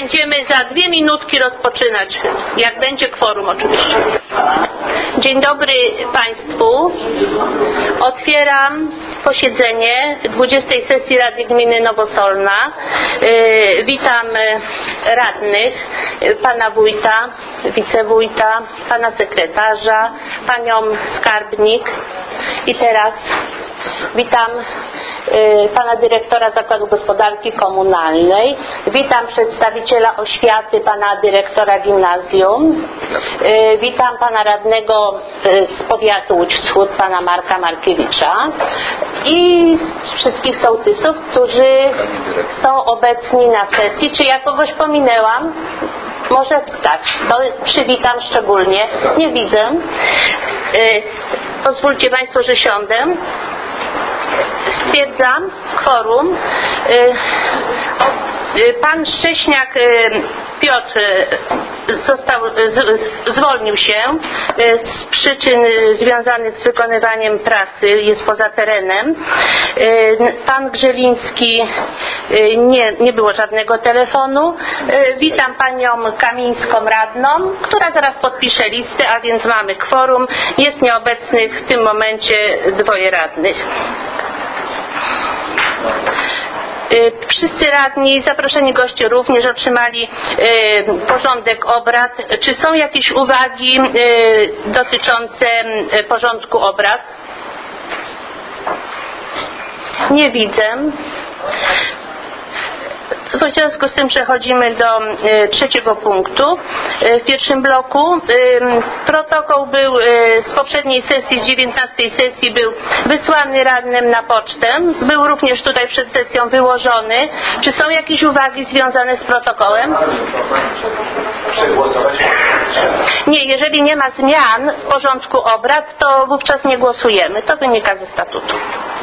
będziemy za 2 minutki rozpoczynać, jak będzie kworum oczywiście. Dzień dobry Państwu. Otwieram posiedzenie 20. sesji Rady Gminy Nowosolna. Witam radnych, pana wójta, wicewójta, pana sekretarza, panią skarbnik i teraz witam pana dyrektora Zakładu Gospodarki Komunalnej, witam przedstawiciela oświaty, pana dyrektora gimnazjum, witam pana radnego z powiatu Łódź Wschód, pana Marka Markiewicza i wszystkich sołtysów, którzy są obecni na sesji. Czy ja kogoś pominęłam? Może tak, to przywitam szczególnie. Nie widzę. Pozwólcie Państwo, że siądę. Stwierdzam kworum. Pan Szcześniak Piotr zwolnił się z przyczyn związanych z wykonywaniem pracy, jest poza terenem. Pan Grzeliński, nie było żadnego telefonu. Witam panią Kamińską radną, która zaraz podpisze listę, a więc mamy kworum. Jest nieobecnych w tym momencie 2 radnych. Wszyscy radni, zaproszeni goście również otrzymali porządek obrad. Czy są jakieś uwagi dotyczące porządku obrad? Nie widzę. W związku z tym przechodzimy do 3. punktu. W pierwszym bloku protokół był z poprzedniej sesji, z 19. sesji był wysłany radnym na pocztę. Był również tutaj przed sesją wyłożony. Czy są jakieś uwagi związane z protokołem? Nie, jeżeli nie ma zmian w porządku obrad, to wówczas nie głosujemy. To wynika ze statutu.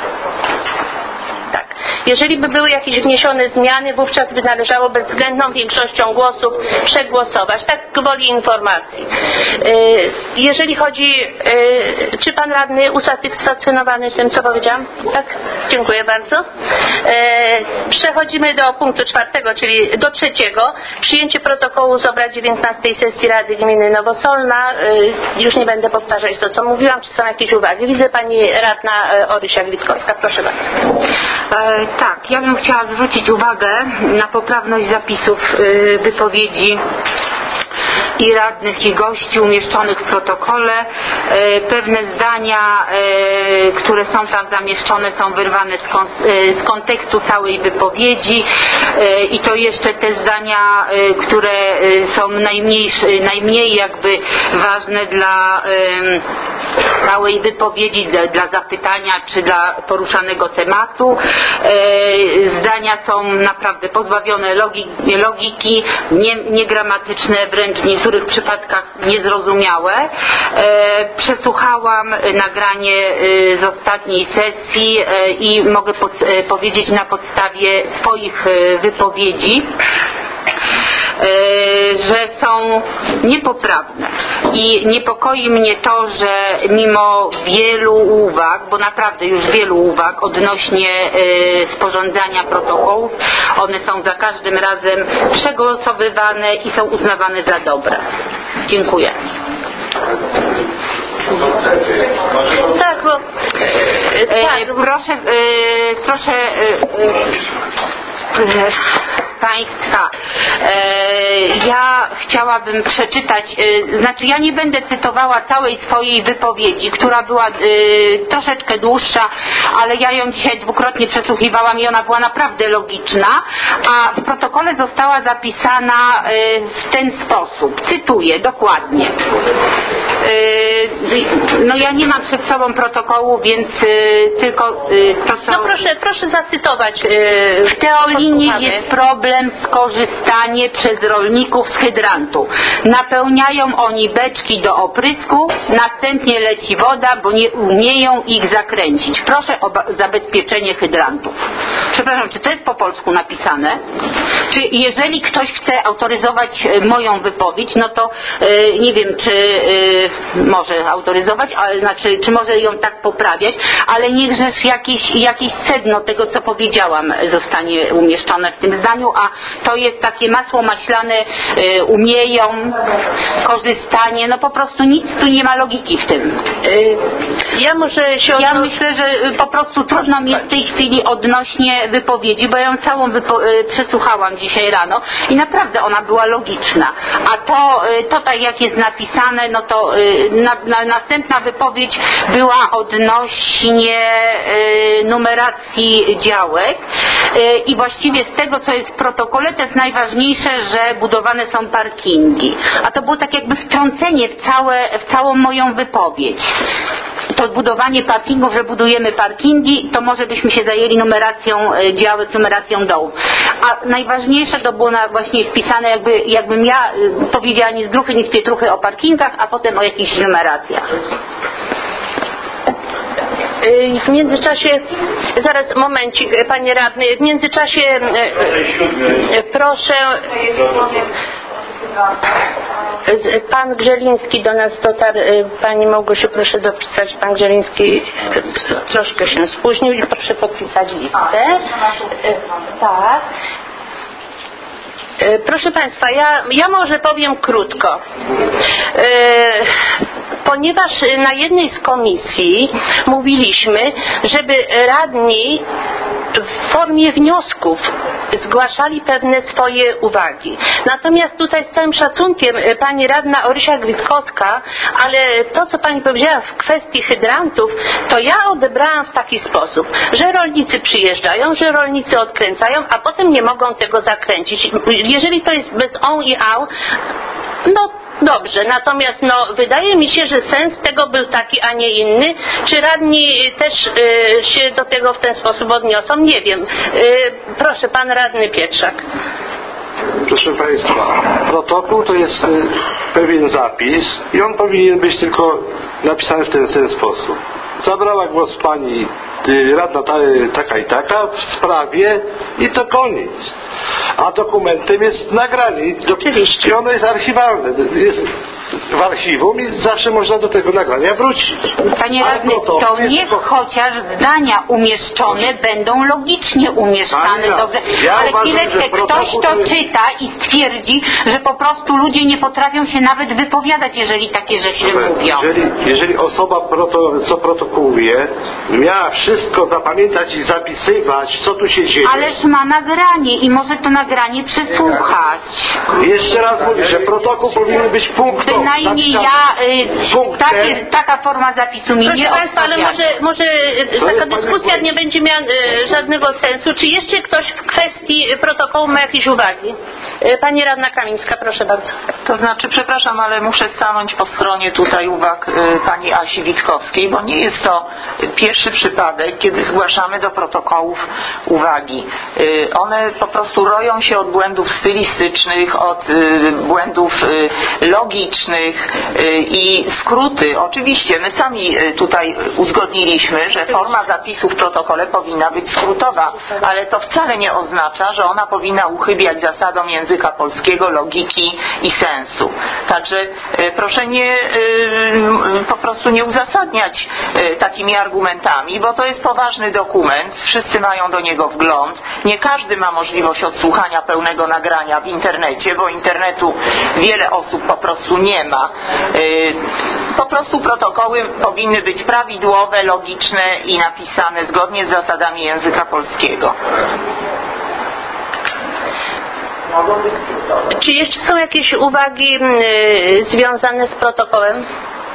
Jeżeli by były jakieś wniesione zmiany, wówczas by należało bezwzględną większością głosów przegłosować. Tak gwoli informacji. Jeżeli chodzi, czy pan radny usatysfakcjonowany tym, co powiedziałam? Tak? Dziękuję bardzo. Przechodzimy do punktu 4, czyli do 3. Przyjęcie protokołu z obrad 19. sesji Rady Gminy Nowosolna. Już nie będę powtarzać to, co mówiłam. Czy są jakieś uwagi? Widzę pani radna Orysia-Witkowska. Proszę bardzo. Tak, ja bym chciała zwrócić uwagę na poprawność zapisów wypowiedzi i radnych, i gości umieszczonych w protokole. Pewne zdania, które są tam zamieszczone, są wyrwane z kontekstu całej wypowiedzi i to jeszcze te zdania, które są najmniej jakby ważne dla całej wypowiedzi, dla zapytania czy dla poruszanego tematu. Zdania są naprawdę pozbawione logiki, niegramatyczne, wręcz w niektórych przypadkach niezrozumiałe. Przesłuchałam nagranie z ostatniej sesji i mogę powiedzieć na podstawie swoich wypowiedzi, że są niepoprawne i niepokoi mnie to, że mimo wielu uwag, bo naprawdę już wielu uwag odnośnie sporządzania protokołów, one są za każdym razem przegłosowywane i są uznawane za dobre. Dziękuję. Tak, bo proszę Państwa, ja chciałabym przeczytać, znaczy ja nie będę cytowała całej swojej wypowiedzi, która była troszeczkę dłuższa, ale ja ją dzisiaj dwukrotnie przesłuchiwałam i ona była naprawdę logiczna, a w protokole została zapisana w ten sposób, cytuję dokładnie. No ja nie mam przed sobą protokołu, więc tylko to są... No proszę zacytować. W Teolinie jest problem z korzystanie przez rolników z hydrantu. Napełniają oni beczki do oprysku, następnie leci woda, bo nie umieją ich zakręcić. Proszę o zabezpieczenie hydrantów. Przepraszam, czy to jest po polsku napisane? Czy jeżeli ktoś chce autoryzować moją wypowiedź, no to nie wiem, czy może autoryzować, ale znaczy, czy może ją tak poprawiać, ale niechżeż jakieś sedno tego, co powiedziałam, zostanie umieszczone w tym zdaniu, a to jest takie masło maślane, umieją, korzystanie, no po prostu nic tu nie ma logiki w tym. Ja myślę, że po prostu trudno mi w tej chwili odnośnie wypowiedzi, bo ja ją całą przesłuchałam dzisiaj rano i naprawdę ona była logiczna, a to tak jak jest napisane, no to następna wypowiedź była odnośnie numeracji działek i właściwie z tego, co jest w protokole, to jest najważniejsze, że budowane są parkingi, a to było tak jakby wtrącenie w całą moją wypowiedź. To budowanie parkingów, że budujemy parkingi, to może byśmy się zajęli numeracją działek, numeracją dołów. A najważniejsze to było właśnie wpisane, jakbym ja powiedziała ni z gruchy, ni z pietruchy o parkingach, a potem o jakichś numeracjach. W międzyczasie, zaraz momencik, panie radny, w międzyczasie proszę, pan Grzeliński do nas dotarł. Pani Małgosiu, proszę dopisać, pan Grzeliński troszkę się spóźnił i proszę podpisać listę. Tak. Proszę Państwa, ja może powiem krótko. Ponieważ na jednej z komisji mówiliśmy, żeby radni w formie wniosków zgłaszali pewne swoje uwagi. Natomiast tutaj z całym szacunkiem pani radna Orysia Gwitkowska, ale to, co pani powiedziała w kwestii hydrantów, to ja odebrałam w taki sposób, że rolnicy przyjeżdżają, że rolnicy odkręcają, a potem nie mogą tego zakręcić. Jeżeli to jest bez on i au, no dobrze, natomiast wydaje mi się, że sens tego był taki, a nie inny. Czy radni też się do tego w ten sposób odniosą? Nie wiem. Proszę, pan radny Pietrzak. Proszę Państwa, protokół to jest pewien zapis i on powinien być tylko napisany w ten sposób. Zabrała głos pani radna taka i taka w sprawie i to koniec. A dokumentem jest nagranie. Oczywiście. I ono jest archiwalne. Jest w archiwum i zawsze można do tego nagrania wrócić. Panie radny, to niech chociaż zdania umieszczone będą logicznie umieszczane, dobrze. Ale chwileczkę, ktoś to czyta i stwierdzi, że po prostu ludzie nie potrafią się nawet wypowiadać, jeżeli takie rzeczy mówią. Jeżeli osoba, co protokołuje, miała wszystko zapamiętać i zapisywać, co tu się dzieje. Ależ ma nagranie i może to nagranie przesłuchać. Jeszcze raz mówię, że protokół powinien być punktowy. Bynajmniej taka forma zapisu mi nie Państwa, ale może taka dyskusja nie będzie miała żadnego sensu. Czy jeszcze ktoś w kwestii protokołu ma jakieś uwagi? Pani radna Kamińska, proszę bardzo. To znaczy, przepraszam, ale muszę stanąć po stronie tutaj uwag pani Asi Witkowskiej, bo nie jest to pierwszy przypadek, kiedy zgłaszamy do protokołów uwagi. One po prostu roją się od błędów stylistycznych, od błędów logicznych i skróty. Oczywiście my sami tutaj uzgodniliśmy, że forma zapisu w protokole powinna być skrótowa, ale to wcale nie oznacza, że ona powinna uchybiać zasadom języka polskiego, logiki i sensu. Także proszę po prostu nie uzasadniać takimi argumentami, bo to jest poważny dokument, wszyscy mają do niego wgląd, nie każdy ma możliwość odsłuchania pełnego nagrania w internecie, bo internetu wiele osób po prostu nie ma. Po prostu protokoły powinny być prawidłowe, logiczne i napisane zgodnie z zasadami języka polskiego. Czy jeszcze są jakieś uwagi związane z protokołem?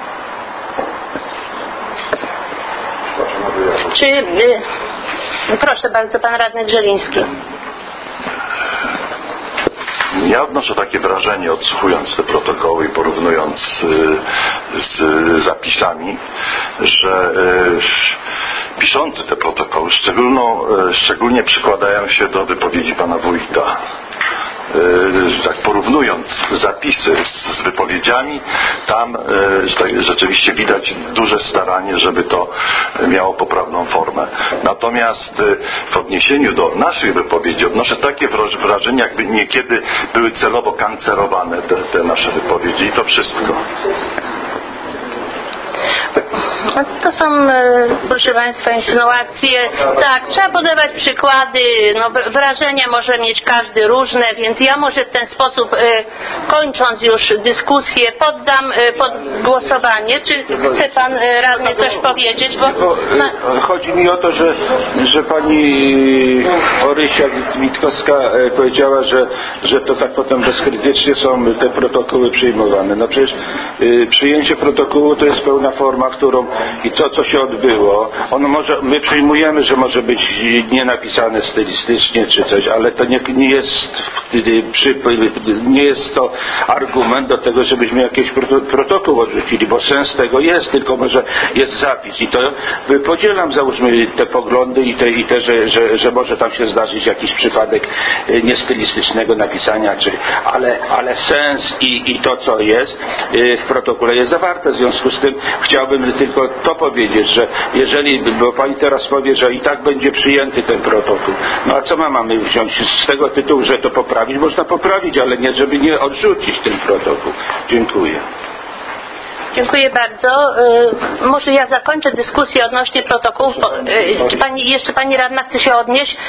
Proszę bardzo, pan radny Grzeliński. Ja odnoszę takie wrażenie, odsłuchując te protokoły i porównując z zapisami, że piszący te protokoły szczególnie przykładają się do wypowiedzi pana wójta. Tak porównując zapisy z wypowiedziami, tam rzeczywiście widać duże staranie, żeby to miało poprawną formę. Natomiast w odniesieniu do naszych wypowiedzi odnoszę takie wrażenie, jakby niekiedy były celowo kancerowane te nasze wypowiedzi i to wszystko. To są, proszę Państwa, insynuacje. Tak, trzeba podawać przykłady. No, wrażenia może mieć każdy różne, więc ja może w ten sposób, kończąc już dyskusję, poddam pod głosowanie. Czy chce Pan radny coś powiedzieć? Chodzi mi o to, że pani Orysia Witkowska powiedziała, że to tak potem bezkrytycznie są te protokoły przyjmowane. No przecież przyjęcie protokołu to jest pełna forma, którą i to, co się odbyło, ono może, my przyjmujemy, że może być nie napisane stylistycznie czy coś, ale to nie jest to argument do tego, żebyśmy jakiś protokół odrzucili, bo sens tego jest, tylko może jest zapis i to podzielam, załóżmy, te poglądy i te, że może tam się zdarzyć jakiś przypadek nestylistycznego napisania, ale sens i to, co jest w protokole, jest zawarte. W związku z tym chciałbym tylko to powiedzieć, że jeżeli, bo pani teraz powie, że i tak będzie przyjęty ten protokół, no a co mamy wziąć z tego tytułu, że to poprawić? Można poprawić, ale nie, żeby nie odrzucić ten protokół. Dziękuję. Dziękuję bardzo. Może ja zakończę dyskusję odnośnie protokołów. Czy jeszcze pani radna chce się odnieść?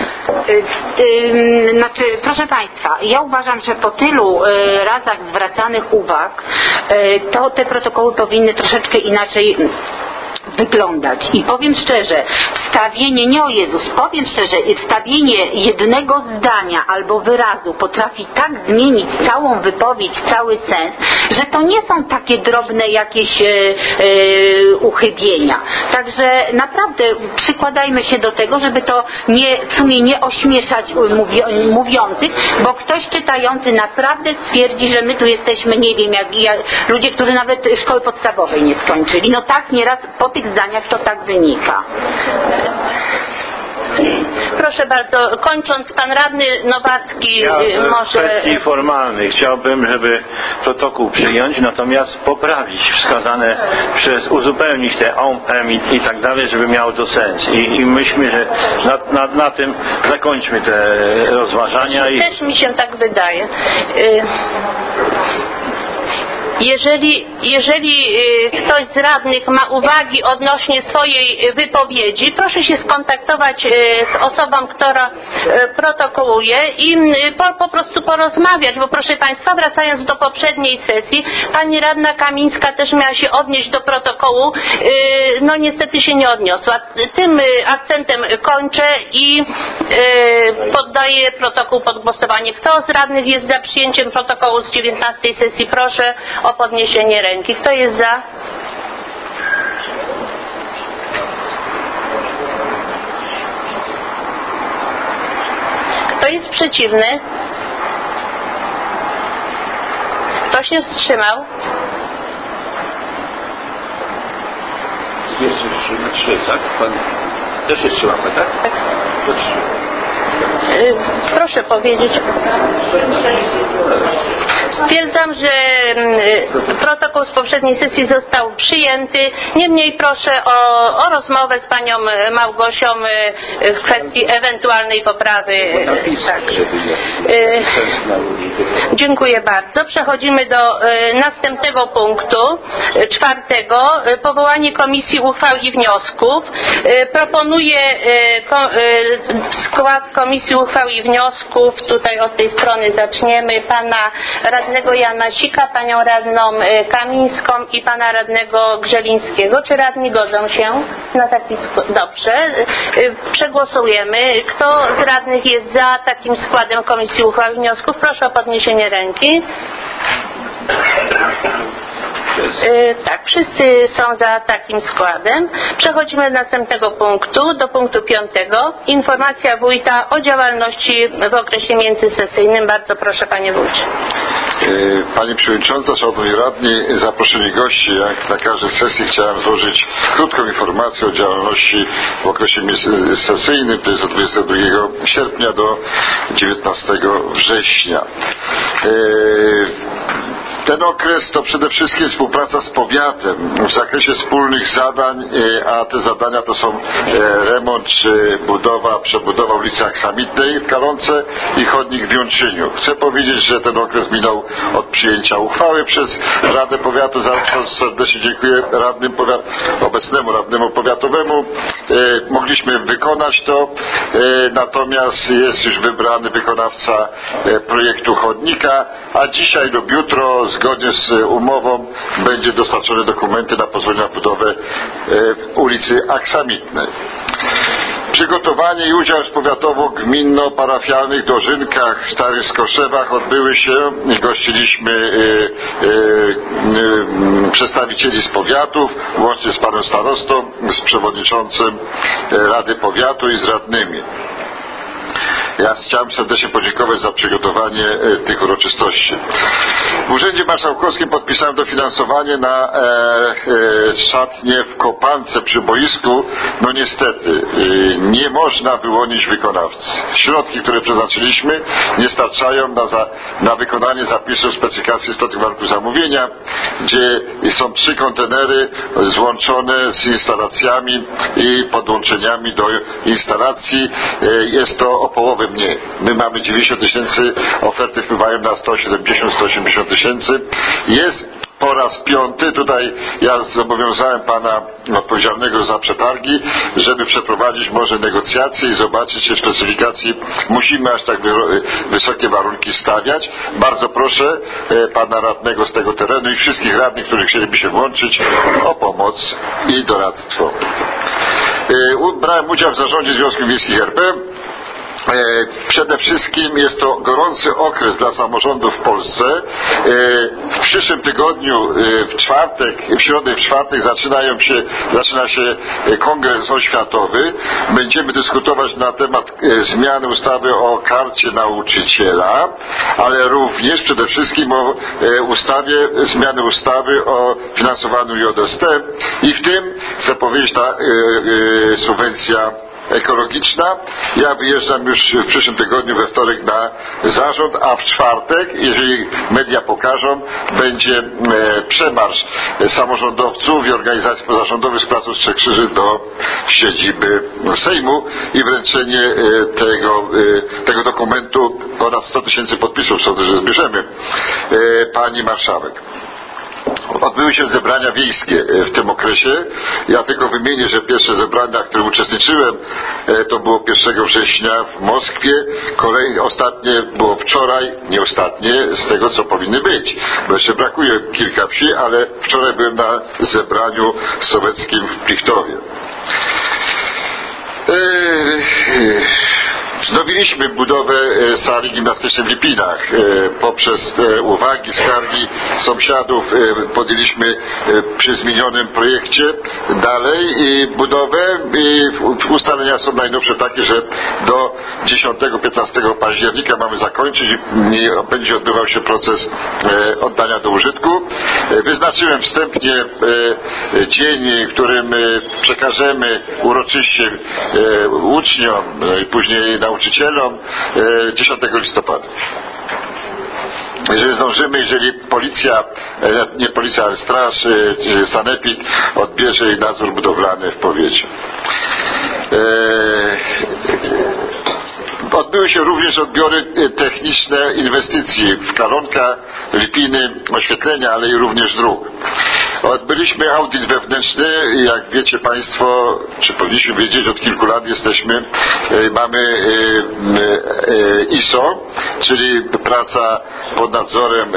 Znaczy, proszę Państwa, ja uważam, że po tylu razach zwracanych uwag, to te protokoły powinny troszeczkę inaczej wyglądać. I powiem szczerze, wstawienie, nie o Jezus, powiem szczerze, wstawienie jednego zdania albo wyrazu potrafi tak zmienić całą wypowiedź, cały sens, że to nie są takie drobne jakieś uchybienia. Także naprawdę przykładajmy się do tego, żeby to w sumie nie ośmieszać mówiących, bo ktoś czytający naprawdę stwierdzi, że my tu jesteśmy, nie wiem, jak ludzie, którzy nawet szkoły podstawowej nie skończyli. No tak, nieraz po tych zdaniach to tak wynika. Proszę bardzo, kończąc, pan radny Nowacki może... W kwestii formalnej chciałbym, żeby protokół przyjąć, natomiast poprawić wskazane uzupełnić te i tak dalej, żeby miało to sens. I myślmy, że na tym zakończmy te rozważania. Też mi się tak wydaje. Jeżeli ktoś z radnych ma uwagi odnośnie swojej wypowiedzi, proszę się skontaktować z osobą, która protokołuje i po prostu porozmawiać, bo proszę Państwa, wracając do poprzedniej sesji, pani radna Kamińska też miała się odnieść do protokołu, no niestety się nie odniosła. Tym akcentem kończę i poddaję protokół pod głosowanie. Kto z radnych jest za przyjęciem protokołu z 19 sesji? Proszę o podniesienie ręki. Kto jest za? Kto jest przeciwny? Kto się wstrzymał? Jest już 3, tak? Pan też jest 3 łapy, tak? To 3. Proszę powiedzieć. Stwierdzam, że protokół z poprzedniej sesji został przyjęty. Niemniej proszę o rozmowę z panią Małgosią w kwestii ewentualnej poprawy. Tak. Dziękuję bardzo. Przechodzimy do następnego punktu, 4. Powołanie Komisji Uchwał i Wniosków. Proponuję skład Komisji Uchwał i Wniosków. Tutaj od tej strony zaczniemy. Pana radnego Janasika, panią radną Kamińską i pana radnego Grzelińskiego. Czy radni godzą się na taki skład? Dobrze. Przegłosujemy. Kto z radnych jest za takim składem Komisji Uchwał i Wniosków? Proszę o podniesienie ręki. Tak, wszyscy są za takim składem. Przechodzimy do następnego punktu, do punktu 5. Informacja wójta o działalności w okresie międzysesyjnym. Bardzo proszę, panie wójcie. Pani Przewodnicząca, Szanowni Radni, zaproszeni goście. Jak na każdej sesji chciałem złożyć krótką informację o działalności w okresie międzysesyjnym, to jest od 22 sierpnia do 19 września. Ten okres to przede wszystkim współpraca z powiatem w zakresie wspólnych zadań, a te zadania to są remont czy przebudowa ulicy Aksamitnej w Kalonce i chodnik w Jączyniu. Chcę powiedzieć, że ten okres minął od przyjęcia uchwały przez Radę Powiatu. Za to serdecznie dziękuję obecnemu radnemu powiatowemu. Mogliśmy wykonać to, natomiast jest już wybrany wykonawca projektu chodnika, a dzisiaj lub jutro zgodnie z umową będzie dostarczone dokumenty na pozwolenie na budowę ulicy Aksamitnej. Przygotowanie i udział w powiatowo-gminno-parafialnych dożynkach w Starych Skoszewach odbyły się. Gościliśmy przedstawicieli z powiatów, łącznie z panem starostą, z przewodniczącym Rady Powiatu i z radnymi. Ja chciałem serdecznie podziękować za przygotowanie tych uroczystości. W Urzędzie Marszałkowskim podpisałem dofinansowanie na szatnię w Kopance przy boisku. No niestety nie można wyłonić wykonawcy. Środki, które przeznaczyliśmy, nie starczają na wykonanie zapisów specyfikacji istotnych warunków zamówienia, gdzie są 3 kontenery złączone z instalacjami i podłączeniami do instalacji. Jest to o połowę mniej. My mamy 90 000, oferty wpływają na 170-180 000. Jest po raz 5. Tutaj ja zobowiązałem pana odpowiedzialnego za przetargi, żeby przeprowadzić może negocjacje i zobaczyć, czy w specyfikacji musimy aż tak wysokie warunki stawiać. Bardzo proszę pana radnego z tego terenu i wszystkich radnych, którzy chcieliby się włączyć, o pomoc i doradztwo. Brałem udział w zarządzie Związku Miejskich RP. Przede wszystkim jest to gorący okres dla samorządów w Polsce. W przyszłym tygodniu, w środę i w czwartek zaczyna się kongres oświatowy. Będziemy dyskutować na temat zmiany ustawy o karcie nauczyciela, ale również przede wszystkim o zmiany ustawy o finansowaniu JST i w tym chcę powiedzieć ta subwencja ekologiczna. Ja wyjeżdżam już w przyszłym tygodniu we wtorek na zarząd, a w czwartek, jeżeli media pokażą, będzie przemarsz samorządowców i organizacji pozarządowych z Placu Trzech Krzyży do siedziby Sejmu i wręczenie tego dokumentu. Ponad 100 000 podpisów sądzę, że zbierzemy. Pani marszałek. Odbyły się zebrania wiejskie w tym okresie. Ja tylko wymienię, że pierwsze zebrania, w którym uczestniczyłem, to było 1 września w Moskwie. Ostatnie było wczoraj, nie ostatnie, z tego co powinny być, bo jeszcze brakuje kilka wsi, ale wczoraj byłem na zebraniu sowieckim w Plichtowie. Wznowiliśmy budowę sali gimnastycznej w Lipinach. Poprzez uwagi, skargi sąsiadów podjęliśmy przy zmienionym projekcie dalej budowę i ustalenia są najnowsze takie, że do 10-15 października mamy zakończyć i będzie odbywał się proces oddania do użytku. Wyznaczyłem wstępnie dzień, w którym przekażemy uroczyście uczniom i później nauczycielom 10 listopada. Jeżeli zdążymy, jeżeli policja, nie policja, ale straż, sanepid odbierze nadzór budowlany w powiecie. Odbyły się również odbiory techniczne inwestycji w Kalonka, Lipiny, oświetlenia, ale i również dróg. Odbyliśmy audyt wewnętrzny, jak wiecie Państwo, czy powinniśmy wiedzieć, od kilku lat mamy ISO, czyli praca pod nadzorem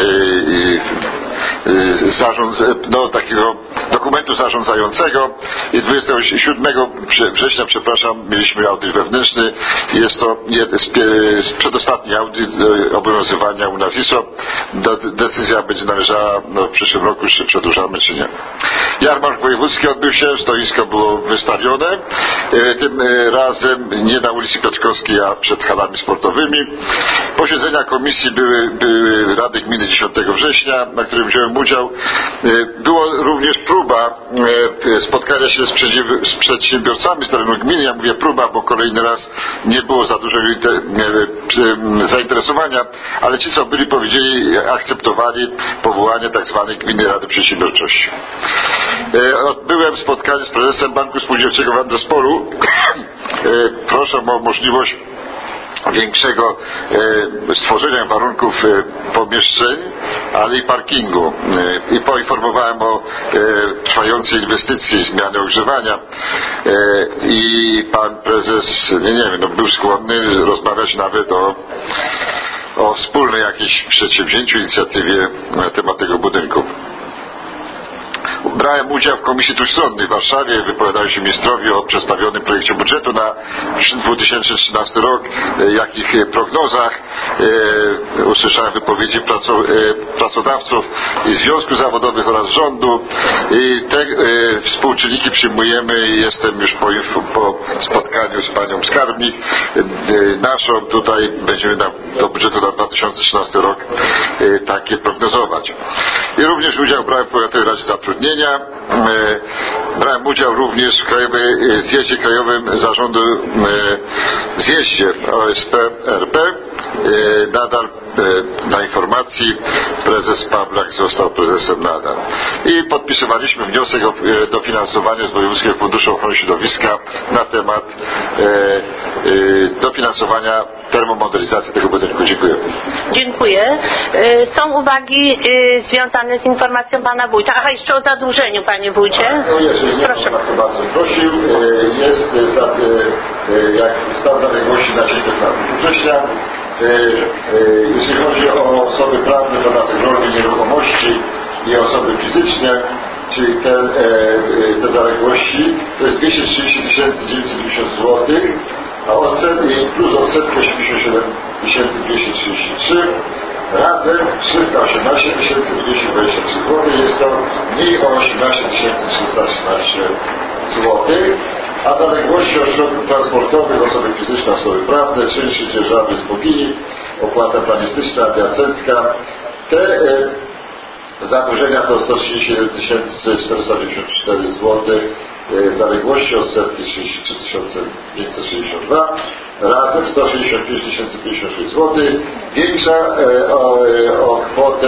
takiego dokumentu zarządzającego i 27 września, mieliśmy audyt wewnętrzny. Jest to przedostatni audyt obowiązywania u nas ISO. Decyzja będzie należała w przyszłym roku, czy przedłużamy, czy nie. Jarmark wojewódzki odbył się, stoisko było wystawione. Tym razem nie na ulicy Piotrkowskiej, a przed halami sportowymi. Posiedzenia komisji były Rady Gminy 10 września, na którym wziąłem udział. Było również próba spotkania się z przedsiębiorcami z terenu gminy. Ja mówię próba, bo kolejny raz nie było za dużego zainteresowania, ale ci, co byli, powiedzieli, akceptowali powołanie tak zwanej Gminnej Rady Przedsiębiorczości. Odbyłem spotkanie z prezesem Banku Spółdzielczego w Andospolu. Proszę o możliwość większego stworzenia warunków pomieszczeń, ale i parkingu. I poinformowałem o trwającej inwestycji, zmiany ogrzewania. I pan prezes, był skłonny rozmawiać nawet o wspólnej jakiejś przedsięwzięciu, inicjatywie na temat tego budynku. Brałem udział w Komisji Trójstronnej w Warszawie, wypowiadałem się ministrowi o przedstawionym projekcie budżetu na 2013 rok, jakich prognozach. Usłyszałem wypowiedzi pracodawców i związków zawodowych oraz rządu. I te współczynniki przyjmujemy. Jestem już po spotkaniu z panią skarbnik naszą. Tutaj będziemy do budżetu na 2013 rok takie prognozować. I również udział brałem w Powiatowej Radzie Zatrudnienia. Brałem udział również w zjeździe krajowym zarządu zjeździe OSP RP. Nadal na informacji prezes Pawlak został prezesem nadal. I podpisywaliśmy wniosek o dofinansowanie z Wojewódzkiego Funduszu Ochrony Środowiska na temat dofinansowania termomodernizacji tego budynku. Dziękuję. Dziękuję. Są uwagi związane z informacją pana wójta. Aha, jeszcze o zadłużeniu, panie wójcie. Proszę. Bardzo prosił. Jest jak stan zaległości na dzień 15 września. Jeśli chodzi o osoby prawne, podatek rolny, nieruchomości i osoby fizyczne, czyli te zaległości, to jest 230 990 zł, a odsetki plus odsetki 87 233, razem 318 223 zł, jest to mniej o 18 313 zł. A zaległości od środków transportowych, osoby fizyczne, osoby prawne, czynsze, dzierżawy z bogini, opłata planistyczna, adiacencka. Te zadłużenia to 137 494 zł, zaległości odsetki 33 562, razem 165 056 zł. Większa o kwotę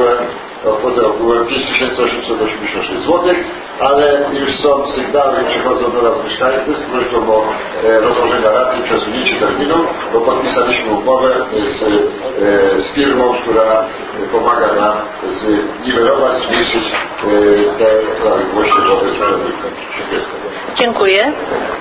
ogółem 5886 zł, ale już są sygnały, przychodzą do nas mieszkańcy z prośbą o rozłożenia raty i przesunięcie terminu, bo podpisaliśmy umowę z firmą, która pomaga nam zniwelować, zmniejszyć te zaległości wobec urzędnika. Dziękuję.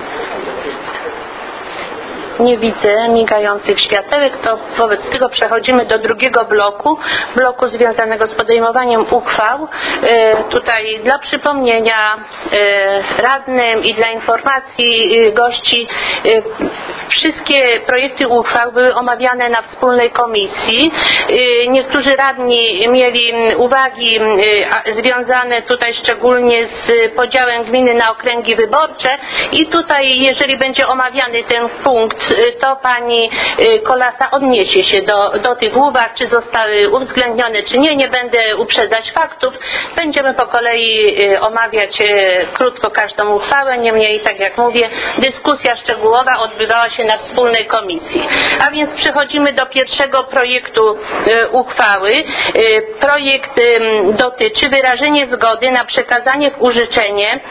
Nie widzę migających światełek, to wobec tego przechodzimy do drugiego bloku związanego z podejmowaniem uchwał. Tutaj dla przypomnienia radnym i dla informacji gości, wszystkie projekty uchwał były omawiane na wspólnej komisji. Niektórzy radni mieli uwagi związane tutaj szczególnie z podziałem gminy na okręgi wyborcze i tutaj, jeżeli będzie omawiany ten punkt, to pani Kolasa odniesie się do tych uwag, czy zostały uwzględnione, czy nie. Nie będę uprzedzać faktów. Będziemy po kolei omawiać krótko każdą uchwałę. Niemniej, tak jak mówię, dyskusja szczegółowa odbywała się na wspólnej komisji. A więc przechodzimy do pierwszego projektu uchwały. Projekt dotyczy wyrażenia zgody na przekazanie w użyczenie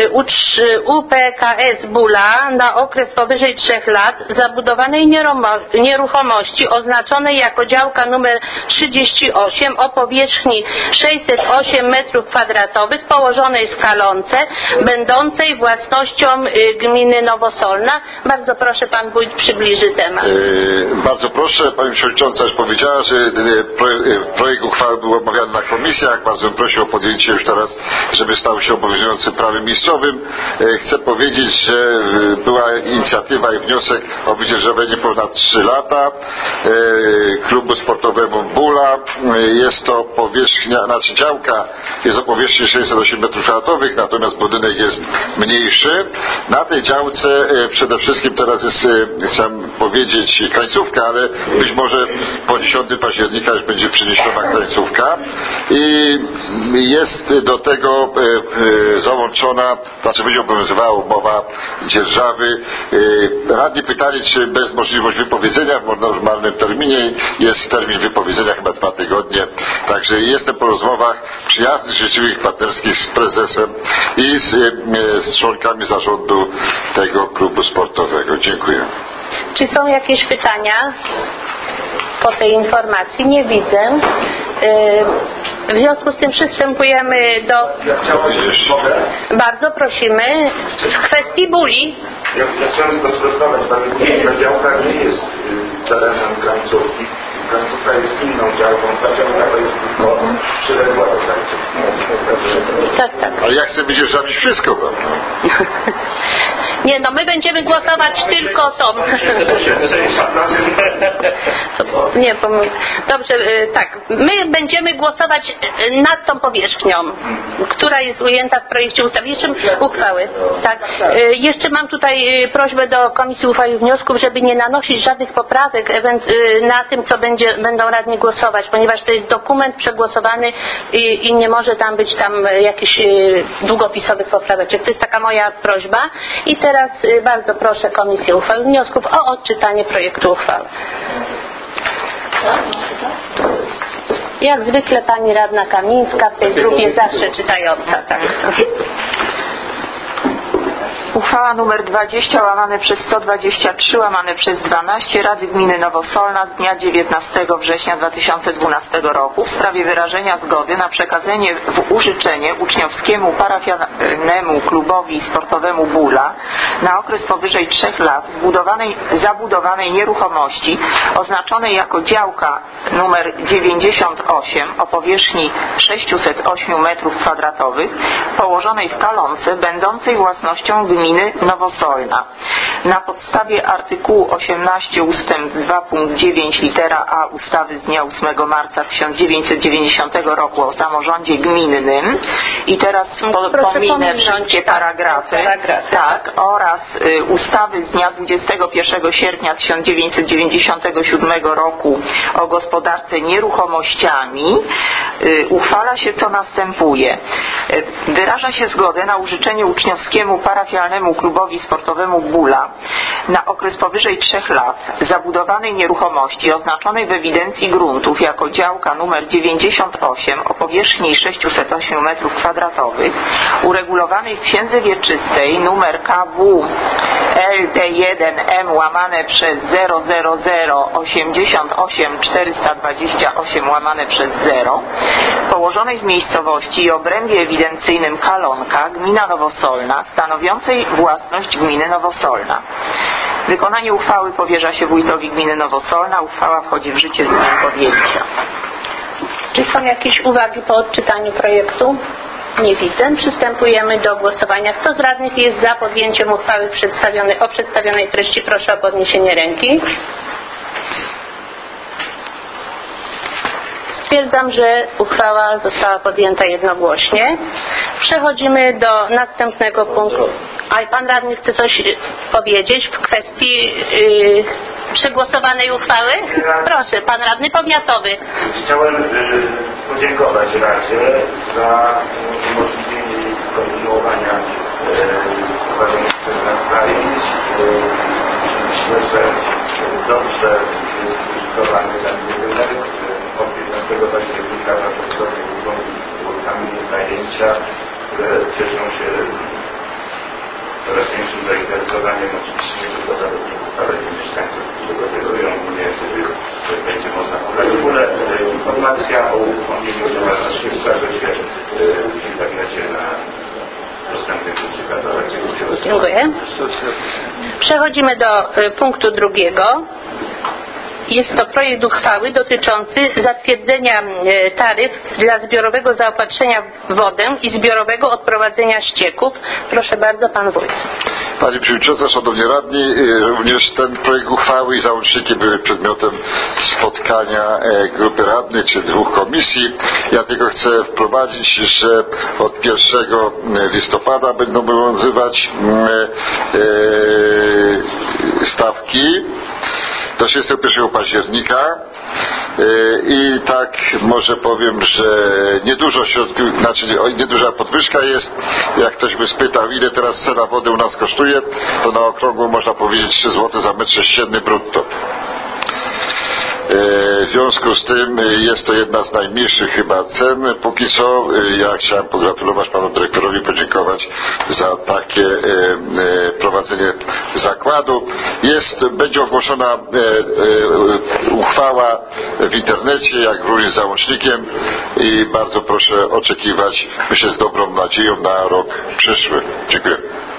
UPKS Bula na okres powyżej 3 lat zabudowanej nieruchomości oznaczonej jako działka numer 38 o powierzchni 608 m2 położonej w Halonce, będącej własnością gminy Nowosolna. Bardzo proszę, pan wójt przybliży temat. Bardzo proszę, pani przewodnicząca już powiedziała, że projekt uchwały był omawiany na komisjach. Bardzo bym prosił o podjęcie już teraz, żeby stał się obowiązującym prawem miejscowym. Chcę powiedzieć, że była inicjatywa i wniosek o wydzierżawienie ponad 3 lata klubu sportowemu Bula uchwała, jest to powierzchnia, znaczy działka jest o powierzchni 608 m2, natomiast budynek jest mniejszy. Na tej działce przede wszystkim teraz jest, chcę powiedzieć, krańcówka, ale być może po 10 października już będzie przeniesiona krańcówka i jest do tego załączona, znaczy będzie obowiązywała umowa dzierżawy. Radni pytali, czy bez możliwości wypowiedzenia w normalnym terminie. Jest termin wypowiedzenia chyba 2 tygodnie, także jestem po rozmowach przyjaznych, życzliwych, partnerskich z prezesem i z członkami zarządu tego klubu sportowego. Dziękuję. Czy są jakieś pytania po tej informacji? Nie widzę. W związku z tym przystępujemy do... Bardzo prosimy. W kwestii buli. Ja chciałem tylko sprostować. Ta działka nie jest terenem krańcówki. Krańcówka jest inną działką. Ta działka to jest tylko przyległa do krańcówki. Tak. Ale ja chcę widzieć zabić wszystko, prawda? Nie, no my będziemy głosować tylko tą. Nie, dobrze, tak. My będziemy głosować nad tą powierzchnią, która jest ujęta w projekcie ustawy. Jeszcze uchwały. Tak. Jeszcze mam tutaj prośbę do Komisji Uchwał i Wniosków, żeby nie nanosić żadnych poprawek na tym, co będą radni głosować, ponieważ to jest dokument przegłosowany i nie może tam być jakichś długopisowych popraweczek. To jest taka moja prośba. I teraz bardzo proszę Komisję Uchwał i Wniosków o odczytanie projektu uchwały. Jak zwykle pani radna Kamińska w tej grupie zawsze czytająca. Tak. Uchwała nr 20/123/12 Rady Gminy Nowosolna z dnia 19 września 2012 roku w sprawie wyrażenia zgody na przekazanie w użyczenie uczniowskiemu parafialnemu klubowi sportowemu Bula na okres powyżej 3 lat zabudowanej nieruchomości oznaczonej jako działka nr 98 o powierzchni 608 m2 położonej w Kalonce, będącej własnością Gminy Nowosolna. Na podstawie artykułu 18 ustęp 2 punkt 9 litera A ustawy z dnia 8 marca 1990 roku o samorządzie gminnym i teraz pominę wszystkie paragrafy, tak, oraz ustawy z dnia 21 sierpnia 1997 roku o gospodarce nieruchomościami uchwala się, co następuje. Wyraża się zgodę na użyczenie uczniowskiemu parafialnemu klubowi sportowemu Bula na okres powyżej 3 lat zabudowanej nieruchomości oznaczonej w ewidencji gruntów jako działka nr 98 o powierzchni 608 m2 uregulowanej w księdze wieczystej nr KW LD1M łamane przez 00088 428 łamane przez 0 położonej w miejscowości i obrębie ewidencyjnym Kalonka, gmina Nowosolna, stanowiącej własność gminy Nowosolna. Wykonanie uchwały powierza się wójtowi gminy Nowosolna. Uchwała wchodzi w życie z dniem podjęcia. Czy są jakieś uwagi po odczytaniu projektu? Nie widzę. Przystępujemy do głosowania. Kto z radnych jest za podjęciem uchwały o przedstawionej treści? Proszę o podniesienie ręki. Stwierdzam, że uchwała została podjęta jednogłośnie. Przechodzimy do następnego punktu. A pan radny chce coś powiedzieć w kwestii przegłosowanej uchwały? Proszę, pan radny powiatowy. Chciałem podziękować Radzie za umożliwienie kontynuowania prowadzonych przez nas zajęć. Myślę, że dobrze jest użytkowany ten budynek. Od 15 października zapoczątkowej uruchami zajęcia, które cieszą się coraz większym zainteresowaniem oczywiście nie tylko zawodników, ale i mieszkańców, którzy go kierują. Mnie sobie będzie można podać. W ogóle informacja o uruchomieniu działalności ukaże się w internecie na dostępnych publikatorach. Dziękuję. Przechodzimy do punktu drugiego. Jest to projekt uchwały dotyczący zatwierdzenia taryf dla zbiorowego zaopatrzenia w wodę i zbiorowego odprowadzenia ścieków. Proszę bardzo, pan wójt. Pani Przewodnicząca, Szanowni Radni, również ten projekt uchwały i załączniki były przedmiotem spotkania grupy radnych czy 2 komisji. Ja tylko chcę wprowadzić, że od 1 listopada będą obowiązywać stawki do 31 października i tak może powiem, że niedużo środków, znaczy nieduża podwyżka jest. Jak ktoś by spytał, ile teraz cena wody u nas kosztuje, to na okrągło można powiedzieć 3 zł za metr sześcienny brutto. W związku z tym jest to jedna z najmniejszych chyba cen póki co. Ja chciałem pogratulować panu dyrektorowi, podziękować za takie prowadzenie zakładu. Będzie ogłoszona uchwała w internecie, jak również załącznikiem i bardzo proszę oczekiwać, myślę, z dobrą nadzieją na rok przyszły. Dziękuję.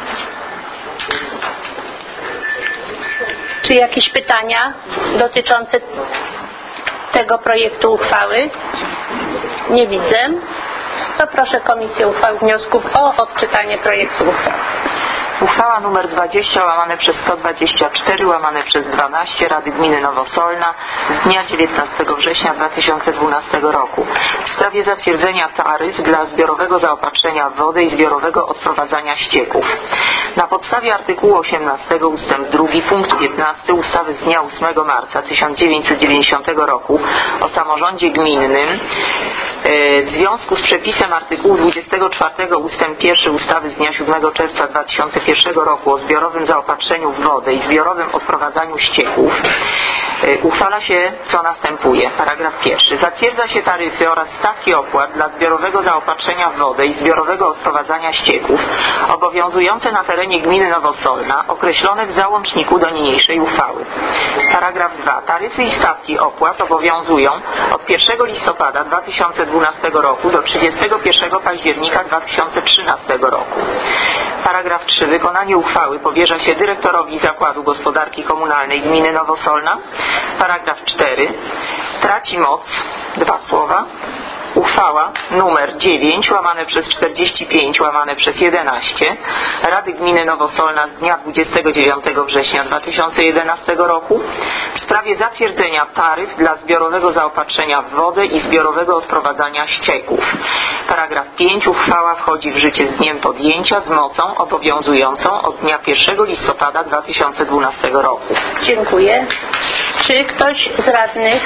Czy jakieś pytania dotyczące tego projektu uchwały? Nie widzę. To proszę Komisję Uchwał i Wniosków o odczytanie projektu uchwały. Uchwała nr 20 łamane przez 124 łamane przez 12 Rady Gminy Nowosolna z dnia 19 września 2012 roku w sprawie zatwierdzenia taryf dla zbiorowego zaopatrzenia w wodę i zbiorowego odprowadzania ścieków. Na podstawie artykułu 18 ust. 2 punkt 15 ustawy z dnia 8 marca 1990 roku o samorządzie gminnym w związku z przepisem artykułu 24 ust. 1 ustawy z dnia 7 czerwca 2001 roku o zbiorowym zaopatrzeniu w wodę i zbiorowym odprowadzaniu ścieków uchwala się, co następuje. Paragraf 1. Zatwierdza się taryfy oraz stawki opłat dla zbiorowego zaopatrzenia w wodę i zbiorowego odprowadzania ścieków obowiązujące na terenie gminy Nowosolna, określone w załączniku do niniejszej uchwały. Paragraf 2. Taryfy i stawki opłat obowiązują od 1 listopada 2012 roku do 31 października 2013 roku. Paragraf 3. Wykonanie uchwały powierza się dyrektorowi Zakładu Gospodarki Komunalnej Gminy Nowosolna. Paragraf 4. Traci moc, 2 słowa, uchwała numer 9 łamane przez 45 łamane przez 11 Rady Gminy Nowosolna z dnia 29 września 2011 roku w sprawie zatwierdzenia taryf dla zbiorowego zaopatrzenia w wodę i zbiorowego odprowadzania ścieków. Paragraf 5. Uchwała wchodzi w życie z dniem podjęcia z mocą obowiązującą od dnia 1 listopada 2012 roku. Dziękuję. Czy ktoś z radnych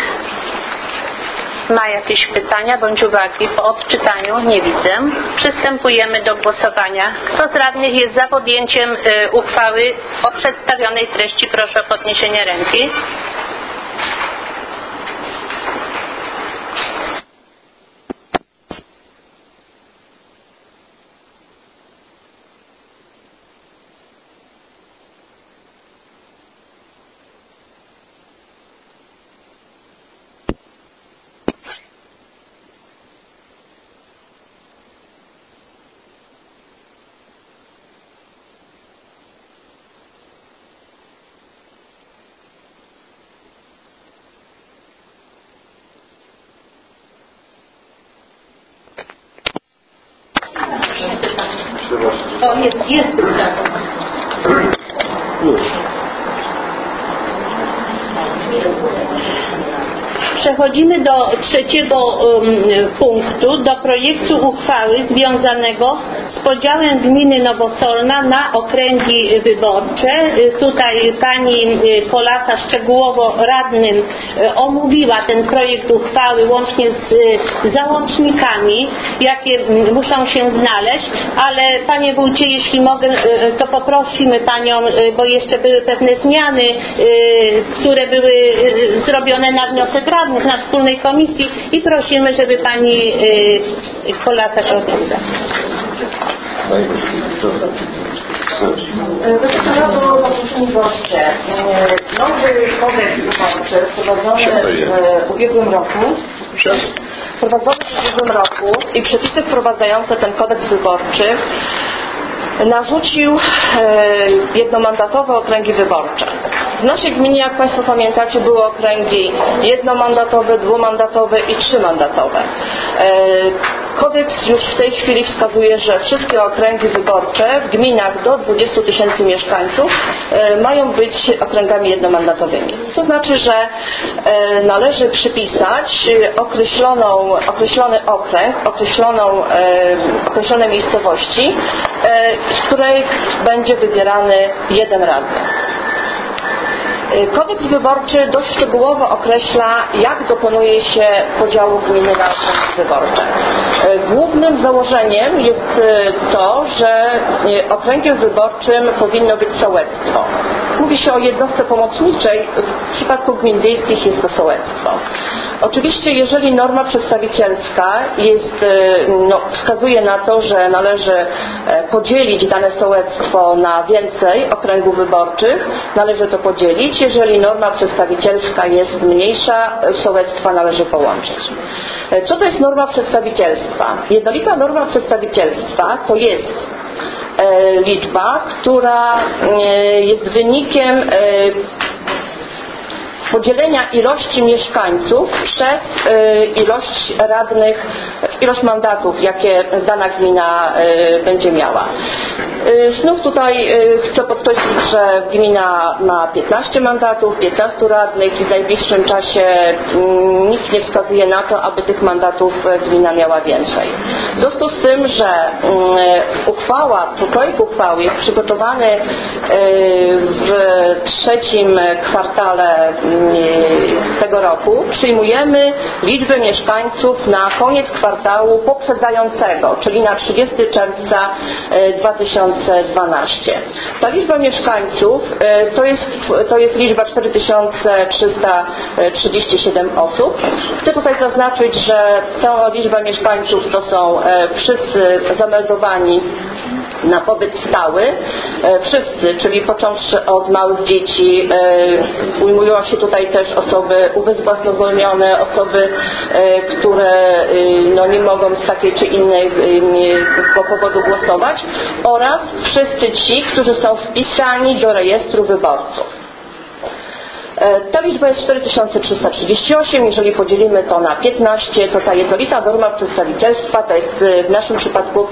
ma jakieś pytania bądź uwagi po odczytaniu? Nie widzę. Przystępujemy do głosowania. Kto z radnych jest za podjęciem uchwały o przedstawionej treści? Proszę o podniesienie ręki. O, jest tak. Przechodzimy do trzeciego punktu, do projektu uchwały związanego z podziałem gminy Nowosolna na okręgi wyborcze. Tutaj pani Kolasa szczegółowo radnym omówiła ten projekt uchwały łącznie z załącznikami, jakie muszą się znaleźć, ale panie wójcie, jeśli mogę, to poprosimy panią, bo jeszcze były pewne zmiany, które były zrobione na wniosek radnych na wspólnej komisji i prosimy, żeby pani Kolasa się odniosła. Wysokowało zaproszeni goście. Nowy kodeks wyborczy wprowadzony w ubiegłym roku i przepisy wprowadzające ten kodeks wyborczy narzucił jednomandatowe okręgi wyborcze. W naszej gminie, jak Państwo pamiętacie, były okręgi jednomandatowe, dwumandatowe i trzymandatowe. Kodeks już w tej chwili wskazuje, że wszystkie okręgi wyborcze w gminach do 20 000 mieszkańców mają być okręgami jednomandatowymi. To znaczy, że należy przypisać określony okręg, określone miejscowości, z której będzie wybierany jeden radny. Kodeks wyborczy dość szczegółowo określa, jak dokonuje się podziału gminy na okręgi wyborcze. Głównym założeniem jest to, że okręgiem wyborczym powinno być sołectwo. Mówi się o jednostce pomocniczej, w przypadku gmin wiejskich jest to sołectwo. Oczywiście, jeżeli norma przedstawicielska wskazuje na to, że należy podzielić dane sołectwo na więcej okręgów wyborczych, należy to podzielić. Jeżeli norma przedstawicielska jest mniejsza, sołectwa należy połączyć. Co to jest norma przedstawicielstwa? Jednolita norma przedstawicielstwa to jest liczba, która jest wynikiem podzielenia ilości mieszkańców przez ilość mandatów, jakie dana gmina będzie miała. Znów tutaj chcę podkreślić, że gmina ma 15 mandatów, 15 radnych i w najbliższym czasie nic nie wskazuje na to, aby tych mandatów gmina miała więcej. W związku z tym, że projekt uchwały jest przygotowany w trzecim kwartale tego roku, przyjmujemy liczbę mieszkańców na koniec kwartału poprzedzającego, czyli na 30 czerwca 2012. Ta liczba mieszkańców to jest liczba 4337 osób. Chcę tutaj zaznaczyć, że ta liczba mieszkańców to są wszyscy zameldowani na pobyt stały. Wszyscy, czyli począwszy od małych dzieci, ujmują się tutaj też osoby ubezwłasnowolnione, osoby, które nie mogą z takiej czy innej powodu głosować, oraz wszyscy ci, którzy są wpisani do rejestru wyborców. Ta liczba jest 4338, jeżeli podzielimy to na 15, to ta jednolita norma przedstawicielstwa to jest w naszym przypadku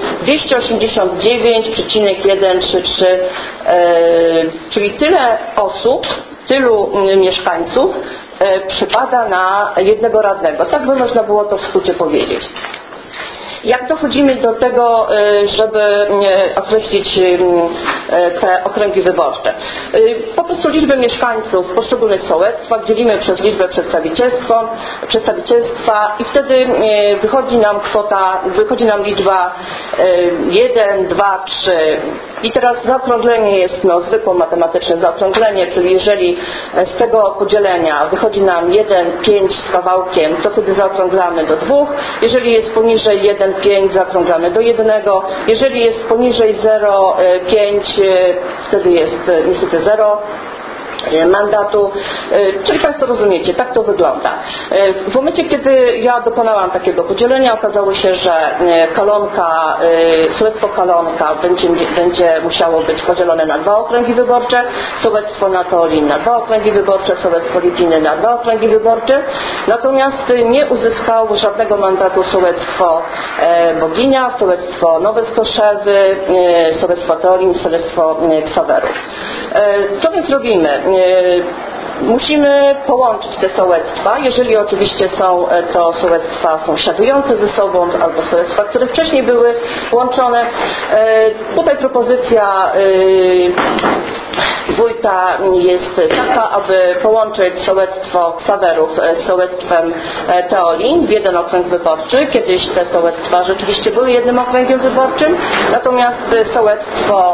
289,133, czyli tyle osób, tylu mieszkańców przypada na jednego radnego. Tak by można było to w skrócie powiedzieć. Jak dochodzimy do tego, żeby określić te okręgi wyborcze? Po prostu liczbę mieszkańców w poszczególnych sołectwach dzielimy przez liczbę przedstawicielstwa i wtedy wychodzi nam liczba 1, 2, 3. I teraz zaokrąglenie jest zwykłe matematyczne zaokrąglenie, czyli jeżeli z tego podzielenia wychodzi nam 1,5 z kawałkiem, to wtedy zaokrąglamy do 2. Jeżeli jest poniżej 1,5, zaokrąglamy do 1. Jeżeli jest poniżej 0,5, wtedy jest niestety 0 mandatu. Czyli Państwo rozumiecie, tak to wygląda. W momencie, kiedy ja dokonałam takiego podzielenia, okazało się, że sołectwo Kalonka będzie musiało być podzielone na 2 okręgi wyborcze, sołectwo Natolin na 2 okręgi wyborcze, sołectwo Lidziny na 2 okręgi wyborcze. Natomiast nie uzyskało żadnego mandatu sołectwo Boginia, sołectwo Nowe Stoszewy, sołectwo Tolin, sołectwo Ksawerów. Co więc robimy? Musimy połączyć te sołectwa, jeżeli oczywiście są to sołectwa sąsiadujące ze sobą albo sołectwa, które wcześniej były łączone. Tutaj propozycja wójta jest taka, aby połączyć sołectwo Ksawerów z sołectwem Teolin w jeden okręg wyborczy. Kiedyś te sołectwa rzeczywiście były jednym okręgiem wyborczym, natomiast sołectwo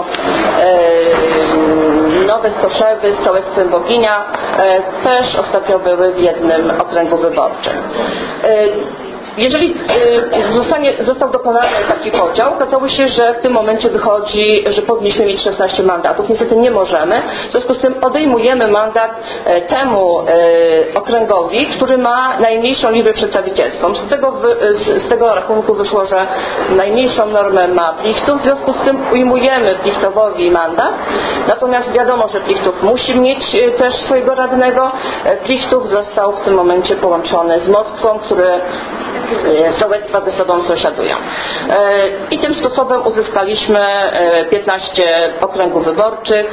Nowe Stoszewy z sołectwem Boginia też ostatnio były w jednym okręgu wyborczym. jeżeli został dokonany taki podział, okazało się, że w tym momencie wychodzi, że powinniśmy mieć 16 mandatów. Niestety nie możemy. W związku z tym odejmujemy mandat temu okręgowi, który ma najmniejszą liczbę przedstawicielską. Z tego rachunku wyszło, że najmniejszą normę ma Plichtów, w związku z tym ujmujemy Plichtowowi mandat. Natomiast wiadomo, że Plichtów musi mieć też swojego radnego. Plichtów został w tym momencie połączony z Moskwą, które sołectwa ze sobą sąsiadują. I tym sposobem uzyskaliśmy 15 okręgów wyborczych,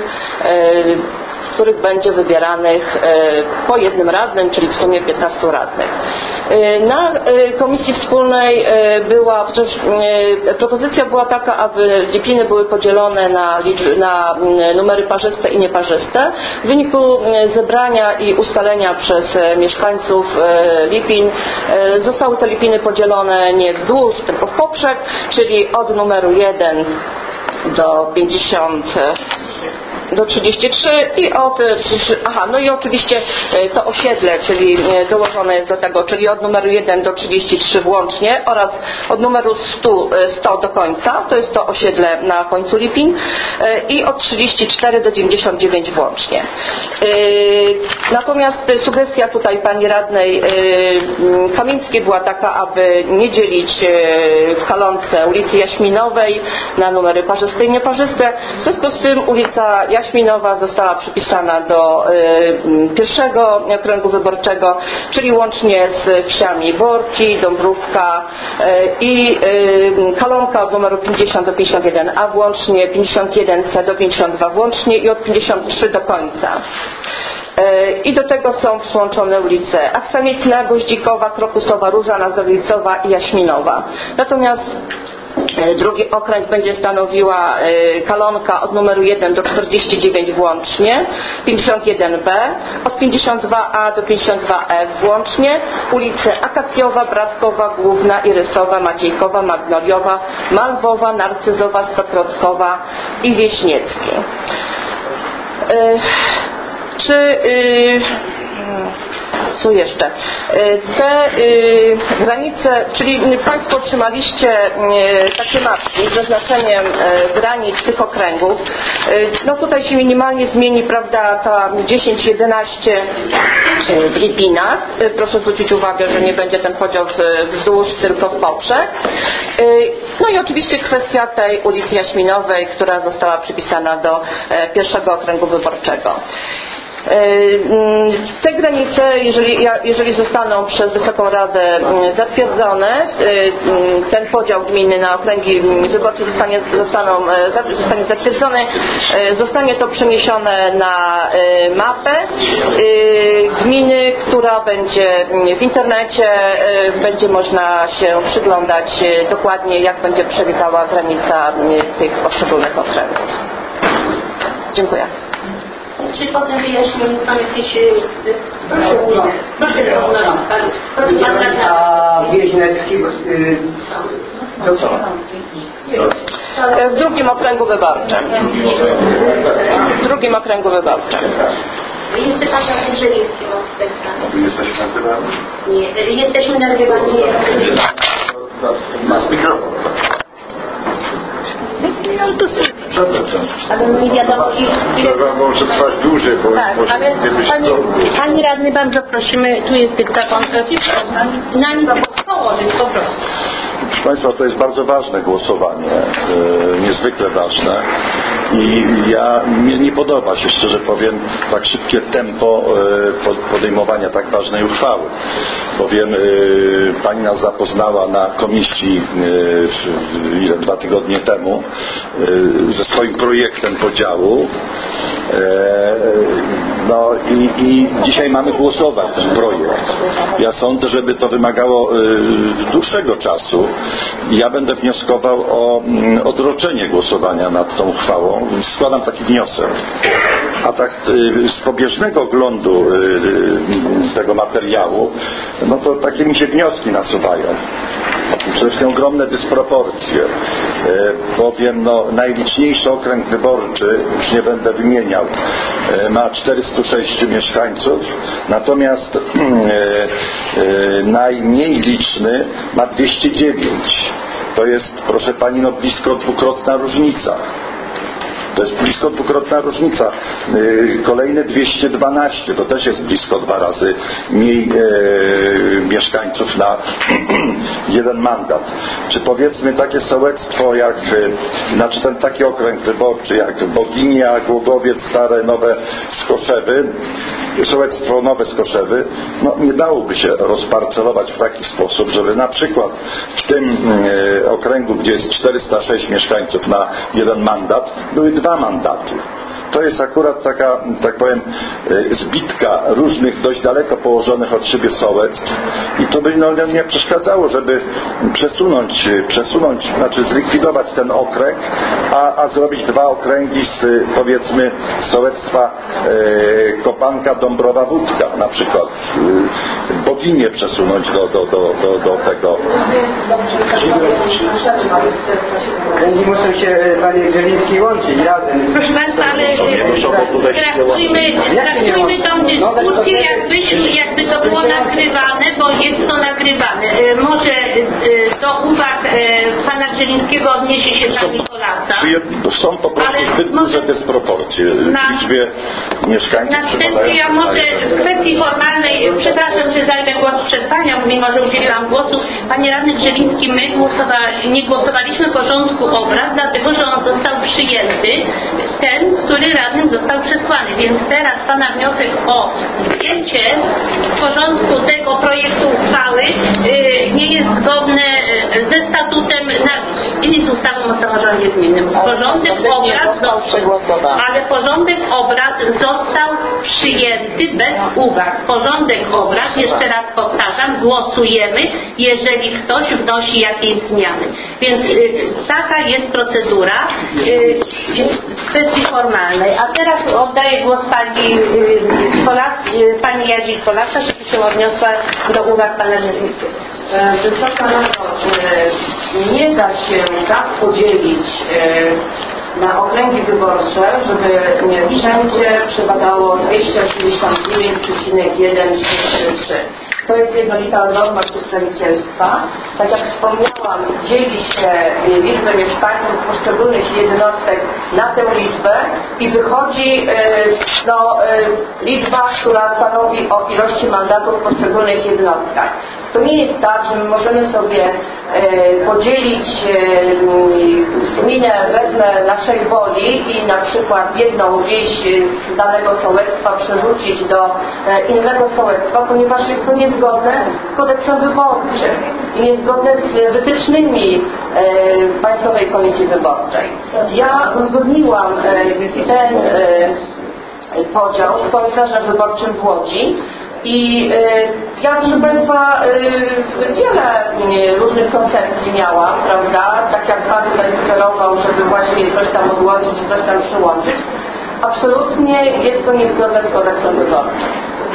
w których będzie wybieranych po jednym radnym, czyli w sumie 15 radnych. Na Komisji Wspólnej propozycja była taka, aby Lipiny były podzielone na numery parzyste i nieparzyste. W wyniku zebrania i ustalenia przez mieszkańców Lipin zostały te Lipiny podzielone nie wzdłuż, tylko w poprzek, czyli od numeru 1 do 50 do 33 i no i oczywiście to osiedle, czyli dołożone jest do tego, czyli od numeru 1 do 33 włącznie oraz od numeru 100 do końca, to jest to osiedle na końcu Lipin, i od 34 do 99 włącznie. Natomiast sugestia tutaj pani radnej Kamińskiej była taka, aby nie dzielić w Kalonce ulicy Jaśminowej na numery parzyste i nieparzyste. W związku z tym ulica Jaśminowa została przypisana do pierwszego okręgu wyborczego, czyli łącznie z wsiami Borki, Dąbrówka i Kalonka od numeru 50 do 51, a włącznie 51C do 52 włącznie i od 53 do końca. I do tego są przyłączone ulice Aksamitna, Goździkowa, Krokusowa, Różana, Zawilcowa i Jaśminowa. Natomiast drugi okręg będzie stanowiła Kalonka od numeru 1 do 49 włącznie, 51B, od 52A do 52F włącznie, ulice Akacjowa, Bratkowa, Główna, Irysowa, Maciejkowa, Magnoliowa, Malwowa, Narcyzowa, Stokrotkowa i Wieśniecki. Co jeszcze? Te granice, czyli Państwo otrzymaliście takie mapki z zaznaczeniem granic tych okręgów. No tutaj się minimalnie zmieni, prawda, ta 10-11 w Lipinach. Proszę zwrócić uwagę, że nie będzie ten podział wzdłuż, tylko w poprzek. No i oczywiście kwestia tej ulicy Jaśminowej, która została przypisana do pierwszego okręgu wyborczego. Te granice, jeżeli zostaną przez Wysoką Radę zatwierdzone, ten podział gminy na okręgi wyborcze zostanie zatwierdzony, zostanie to przeniesione na mapę gminy, która będzie w internecie, będzie można się przyglądać dokładnie, jak będzie przebiegała granica tych poszczególnych okręgów. Dziękuję. Czy potem wyjaśnimy, są jakieś... Proszę, a Wieźnecki to co? W drugim okręgu wyborczym. W drugim okręgu wyborczym. Jeszcze pan na Żelińskim od tej strony. Jesteśmy nagrywani? Nie, jesteśmy nagrywani. Masz mikrofon. Ale nie wiadomo ile... Może trwać dłużej, bo tak, może ale nie być pani radny, bardzo prosimy, tu jest dyktafon, na nim położyć po prostu. Proszę Państwa, to jest bardzo ważne głosowanie, niezwykle ważne i mnie nie podoba się, szczerze powiem, tak szybkie tempo podejmowania tak ważnej uchwały, bowiem Pani nas zapoznała na komisji 2 tygodnie temu ze swoim projektem podziału, no i dzisiaj mamy głosować ten projekt. Ja sądzę, żeby to wymagało dłuższego czasu. Ja będę wnioskował o odroczenie głosowania nad tą uchwałą. Składam taki wniosek. A tak z pobieżnego oglądu tego materiału, no to takie mi się wnioski nasuwają. Przede wszystkim ogromne dysproporcje, bowiem najliczniejszy okręg wyborczy, już nie będę wymieniał, ma 400 26 mieszkańców, natomiast najmniej liczny ma 209. To jest, proszę pani, no blisko dwukrotna różnica. To jest blisko dwukrotna różnica. Kolejne 212 to też jest blisko 2 razy mniej mieszkańców na jeden mandat. Czy powiedzmy takie sołectwo jak, znaczy taki okręg wyborczy jak Boginia, Głogowiec, Stare, Nowe Skoszewy, sołectwo Nowe Skoszewy, no nie dałoby się rozparcelować w taki sposób, żeby na przykład w tym okręgu, gdzie jest 406 mieszkańców na jeden mandat, były 2 mandaty. To jest akurat taka, tak powiem, zbitka różnych dość daleko położonych od siebie sołectw i to by nie przeszkadzało, żeby przesunąć, znaczy zlikwidować ten okręg, a zrobić 2 okręgi z, powiedzmy, sołectwa Kopanka, Dąbrowa, Wódka, na przykład Boginię przesunąć do tego. Muszą się panie Grzeliński łączyć razem. Proszę Państwa, ale traktujmy tą dyskusję, jakby to było nagrywane, bo jest to nagrywane. Może do uwag pana Grzelińskiego odniesie się pani Kolasa. Są po prostu zbyt duże dysproporcje w liczbie mieszkańców. Następnie ja może w kwestii formalnej, przepraszam, że zajmę głos przed panią, mimo że udzieliłam głosu. Panie radny Grzeliński, my nie głosowaliśmy porządku obrad, dlatego że on został przyjęty, ten, który radnym został przesłany. Więc teraz pana wniosek o zdjęcie z porządku tego projektu uchwały nie jest zgodny ze statutem i z ustawą o samorządzie gminnym. Porządek obrad został przyjęty bez uwag. Porządek obrad, jeszcze raz powtarzam, głosujemy, jeżeli ktoś wnosi jakieś zmiany. Więc taka jest procedura w kwestii formalnej. A teraz oddaję głos pani Jadzi Kolasa, żeby się odniosła do uwag pana Rzecznickiego. Wysoka Rado, nie da się tak podzielić na okręgi wyborcze, żeby wszędzie przepadało 289,143. To jest jednolita norma przedstawicielstwa. Tak jak wspomniałam, dzieli się liczbę mieszkańców poszczególnych jednostek na tę liczbę i wychodzi liczba, która stanowi o ilości mandatów w poszczególnych jednostkach. To nie jest tak, że my możemy sobie podzielić gminę wedle naszej woli i na przykład jedną wieś z danego sołectwa przerzucić do innego sołectwa, ponieważ jest to niezgodne z kodeksem wyborczym i niezgodne z wytycznymi Państwowej Komisji Wyborczej. Ja uzgodniłam ten podział z komisarzem wyborczym w Łodzi. I ja, proszę Państwa, wiele różnych koncepcji miałam, prawda? Tak jak Pan tutaj sugerował, żeby właśnie coś tam odłączyć i coś tam przyłączyć. Absolutnie jest to niezgodne z kodeksem wyborczym.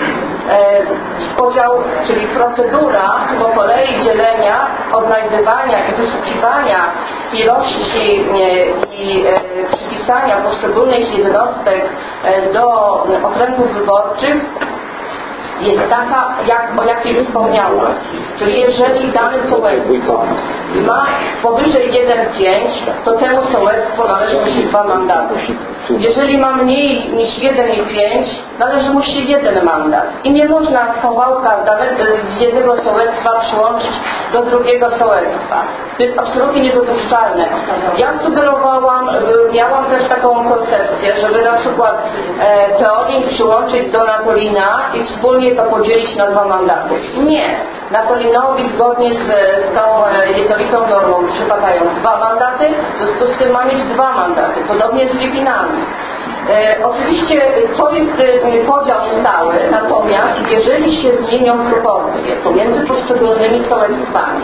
Podział, czyli procedura po kolei dzielenia, odnajdywania i wyszukiwania ilości i przypisania poszczególnych jednostek do okręgów wyborczych jest taka, o jakiej wspomniałam. Czyli jeżeli dane sołectwo ma powyżej 1,5, to temu sołectwu należy mu się 2 mandaty. Jeżeli ma mniej niż 1,5, należy mu się 1 mandat. I nie można kawałka z jednego sołectwa przyłączyć do drugiego sołectwa. To jest absolutnie niedopuszczalne. Ja sugerowałam, miałam też taką koncepcję, żeby na przykład Teolin przyłączyć do Natolina i wspólnie to podzielić na 2 mandaty. Nie. Natolinowi zgodnie z tą jednolitą normą przypadają 2 mandaty, w związku z tym ma mieć 2 mandaty. Podobnie z Lipinami. Oczywiście to jest podział stały, natomiast jeżeli się zmienią proporcje pomiędzy poszczególnymi sołectwami,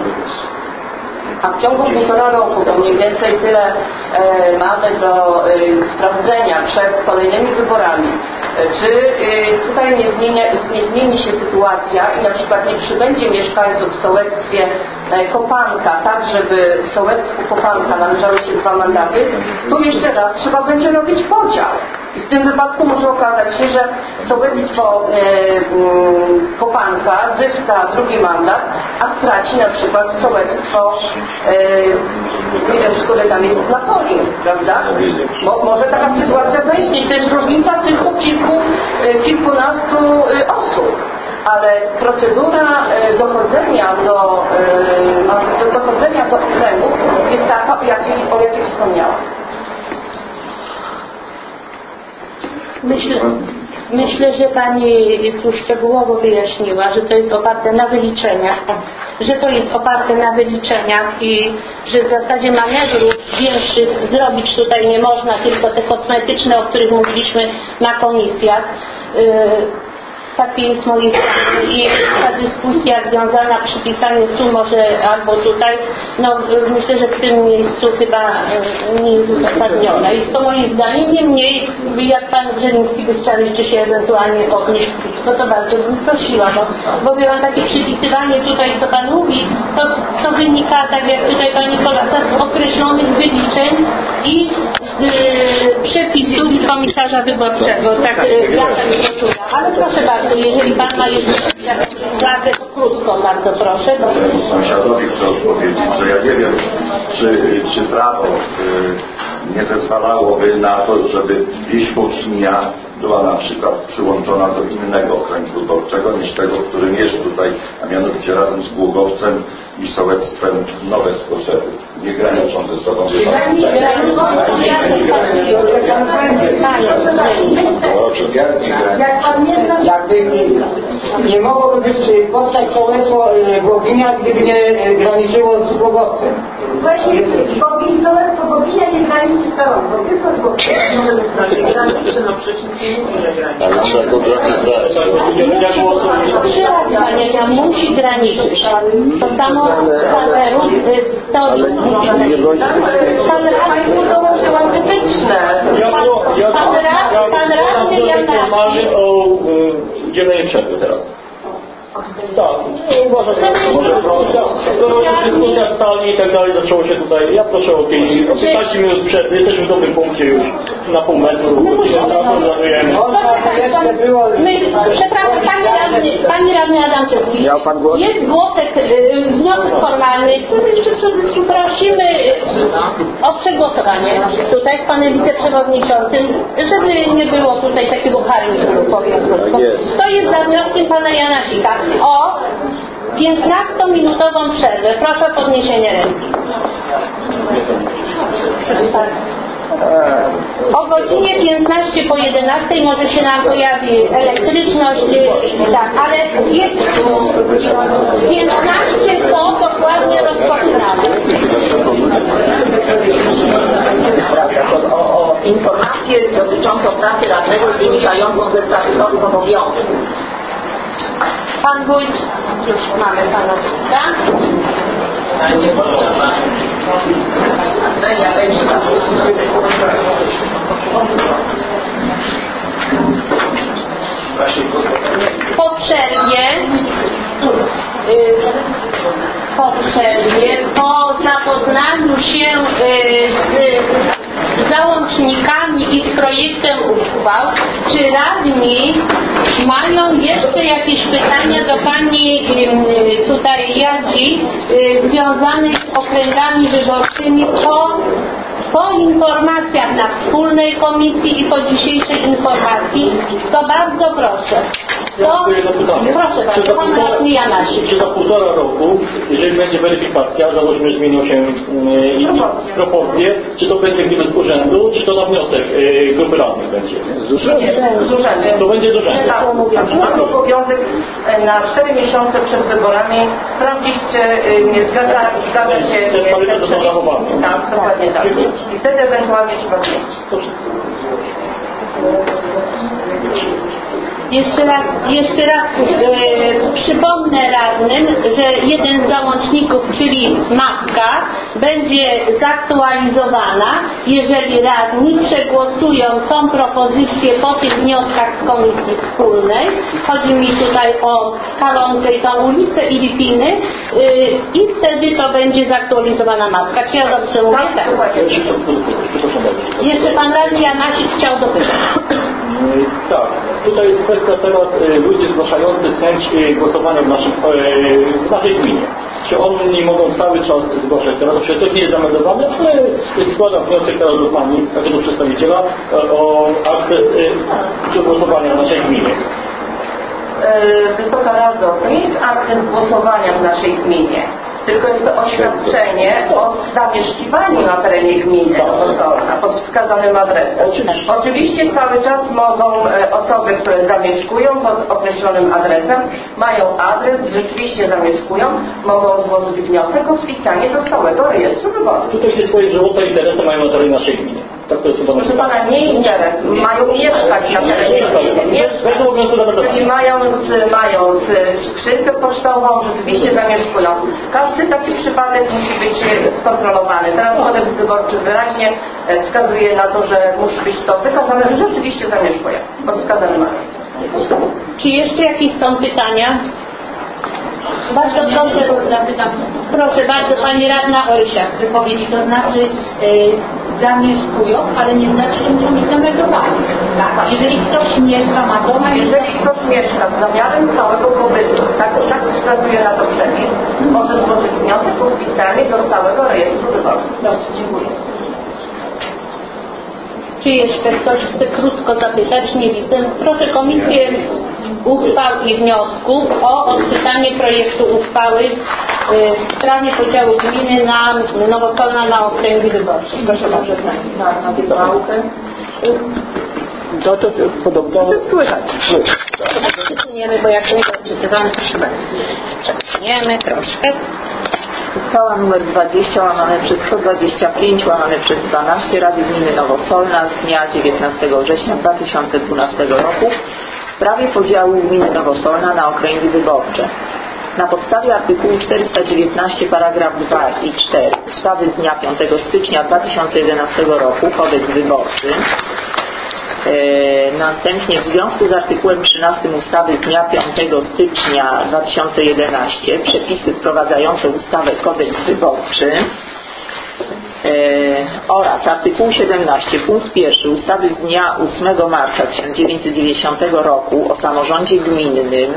a w ciągu 1,5 roku, to mniej więcej tyle mamy do sprawdzenia przed kolejnymi wyborami, czy tutaj nie zmieni się sytuacja i na przykład nie przybędzie mieszkańców w sołectwie Kopanka, tak żeby w sołectwu Kopanka należały się 2 mandaty, to jeszcze raz trzeba będzie robić podział. I w tym wypadku może okazać się, że sołectwo Kopanka zyska drugi mandat, a straci na przykład sołectwo, nie wiem, które tam jest na Poli, prawda? Bo może taka sytuacja zaistnieć. To jest różnica tylko kilkunastu osób. Ale procedura dochodzenia do okręgu jest taka, o jakiej wspomniałam. Myślę, że Pani tu szczegółowo wyjaśniła, że to jest oparte na wyliczeniach, i że w zasadzie manewrów większych zrobić tutaj nie można, tylko te kosmetyczne, o których mówiliśmy na komisjach. Takie jest moje zdanie i ta dyskusja związana przy pisaniu tu może albo tutaj, myślę, że w tym miejscu chyba nie jest uzasadniona. Jest to moje zdanie, niemniej jak Pan Grzeliński by chciał jeszcze się ewentualnie odnieść krótko, to bardzo bym prosiła, bo wie Pan, takie przypisywanie tutaj, co Pan mówi, to wynika, tak jak tutaj Pani Kolasa, z określonych wyliczeń i przepisów komisarza wyborczego. Tak, ja tak nie czuję. Ale proszę bardzo, jeżeli Pan ma jeszcze uwagę, to krótko, bardzo proszę. Sąsiadowi chcę odpowiedzieć, że ja nie wiem, czy prawo nie zezwalałoby na to, żeby wieś Bocznia była na przykład przyłączona do innego okręgu wyborczego niż tego, którym jest tutaj, a mianowicie razem z Głogowcem i sołectwem Nowe Skoszewy. Nie graniczą ze sobą. Nie mogłoby być powstać sołectwo Głoginia, gdyby nie graniczyło z Głogowcem. Właśnie sołectwo Głoginia nie graniczy z Torą, tylko z Głogowcem. Ale trzeba go trochę znać. Panie, musi graniczyć. To samo Sawerów stoi. Pan radny dołączyłam wytyczne. Pan radny Janacki. O udzielenie przerwy teraz. Tak, uważam, że dyskusja w sali i tak dalej zaczęło się tutaj. Ja proszę o 15 minut przerwy, jesteśmy w dobrym punkcie już na pół metru. Przepraszam, Pani radny Adamczewski. Jest wniosek formalny, który jeszcze prosimy o przegłosowanie tutaj z Panem Wiceprzewodniczącym, żeby nie było tutaj takiego harmoniu, powiem krótko. To jest za wnioskiem Pana Janasika o 15-minutową przerwę. Proszę o podniesienie ręki. O godzinie 15 po 11 może się nam pojawi elektryczność, tak, ale jest 15 to dokładnie rozpoczynamy. O informację dotyczącą pracy radnego i wynikającą ze statutowych obowiązków. Pan wójt, już mamy Pana wójta. Nie podoba. Po przerwie, po zapoznaniu się z załącznikami i z projektem uchwał, czy radni mają jeszcze jakieś pytania do Pani tutaj Jadzi związanych z okręgami wyborczymi po informacjach na wspólnej komisji i po dzisiejszej informacji, to bardzo proszę. Proszę bardzo, Pan radny Janasik. Czy za 1,5 roku, jeżeli będzie weryfikacja, załóżmy, że zmienią się proporcje, czy to będzie gdyby z urzędu, czy to na wniosek grupy radnych będzie? Z urzędu. To będzie z urzędu. Tak, mamy obowiązek na 4 miesiące przed wyborami sprawdzić, czy nie zgadza się... Te sprawy to są rachowane. Tak, dokładnie tak. I wtedy ewentualnie trzeba zmienić. Jeszcze raz przypomnę radnym, że jeden z załączników, czyli mapka, będzie zaktualizowana, jeżeli radni przegłosują tą propozycję po tych wnioskach z Komisji Wspólnej. Chodzi mi tutaj o Kalądze i tą ulicę i Lipiny i wtedy to będzie zaktualizowana mapka. Czy ja dobrze mówię? Tak. Jeszcze pan radny Janasik chciał dopytać. Tak, tutaj jest kwestia teraz ludzie zgłaszający chęć głosowania w naszej gminie. Czy oni mogą cały czas zgłaszać teraz? Oczywiście to nie jest zameldowane, ale składam wniosek teraz do Pani, jako do przedstawiciela, o akces głosowania w naszej gminie. Wysoka Rado, to nie jest aktem głosowania w naszej gminie, tylko jest to oświadczenie o zamieszkiwaniu na terenie gminy Nowosolna pod wskazanym adresem. Oczywiście cały czas mogą osoby, które zamieszkują pod określonym adresem, mają adres, rzeczywiście zamieszkują, mogą złożyć wniosek o wpisanie do stałego rejestru wyborczego. Tutaj się swoje żywotne interesy mają na terenie naszej gminy. Tak to jest chyba proszę pana, nie interes, mają mieszkać na terenie gminy. Czyli mają skrzynkę pocztową, rzeczywiście zamieszkują. Każdy taki przypadek musi być skontrolowany. Teraz kodeks wyborczy wyraźnie wskazuje na to, że musi być to wykazane, że rzeczywiście zamieszkuje pod wskazanym adresem. Czy jeszcze jakieś są pytania? Bardzo proszę, zapytam. Proszę bardzo, pani radna Orysia. Wypowiedzi, to znaczy zamieszkują, ale nie znaczy, że muszą być zameldowani. Tak. Jeżeli ktoś mieszka, ma dom, jeżeli ktoś mieszka z zamiarem stałego pobytu, tak wskazuje na to przepis, może złożyć wniosek o wpisanie do stałego rejestru wyborczego. Dobrze, dziękuję. Czy jeszcze ktoś chce krótko zapytać? Nie widzę. Proszę Komisję Uchwał i Wniosków o odczytanie projektu uchwały w sprawie podziału gminy na Nowosolna na okręgi wyborcze. Proszę bardzo. Na wypałkę. To podobno... Słychać. Przesuniemy, bo jak będzie odczytywany, proszę bardzo. Przesuniemy troszkę. Uchwała nr 20 łamane przez 125 łamane przez 12 Rady Gminy Nowosolna z dnia 19 września 2012 roku w sprawie podziału gminy Nowosolna na okręgi wyborcze. Na podstawie artykułu 419 paragraf 2 i 4 ustawy z dnia 5 stycznia 2011 roku Kodeks Wyborczy, następnie w związku z artykułem 13 ustawy z dnia 5 stycznia 2011 przepisy wprowadzające ustawę Kodeks Wyborczy oraz artykuł 17 punkt 1 ustawy z dnia 8 marca 1990 roku o samorządzie gminnym,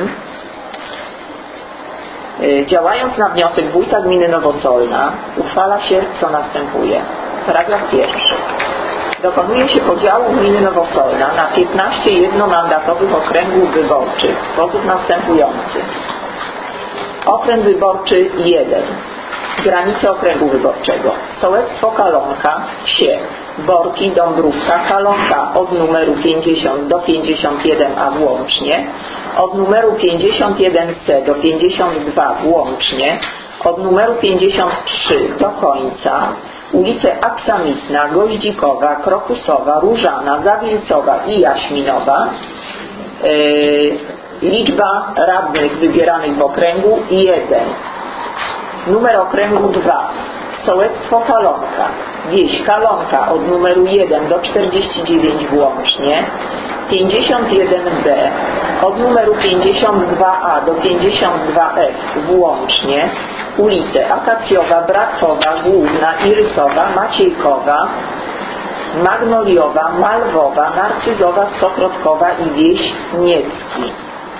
działając na wniosek wójta gminy Nowosolna, uchwala się, co następuje. Paragraf 1. Dokonuje się podziału gminy Nowosolna na 15 jednomandatowych okręgów wyborczych w sposób następujący. Okręg wyborczy 1. Granice okręgu wyborczego. Sołectwo Kalonka, Wsie, Borki, Dąbrówka, Kalonka od numeru 50 do 51a włącznie, od numeru 51c do 52 włącznie, od numeru 53 do końca, ulice Aksamitna, Goździkowa, Krokusowa, Różana, Zawilcowa i Jaśminowa. Liczba radnych wybieranych w okręgu 1. Numer okręgu 2. Sołectwo Kalonka, wieś Kalonka od numeru 1 do 49 włącznie, 51b od numeru 52a do 52f włącznie, ulice Akacjowa, Bratkowa, Główna, Irysowa, Maciejkowa, Magnoliowa, Malwowa, Narcyzowa, Stokrotkowa i wieś Niecki.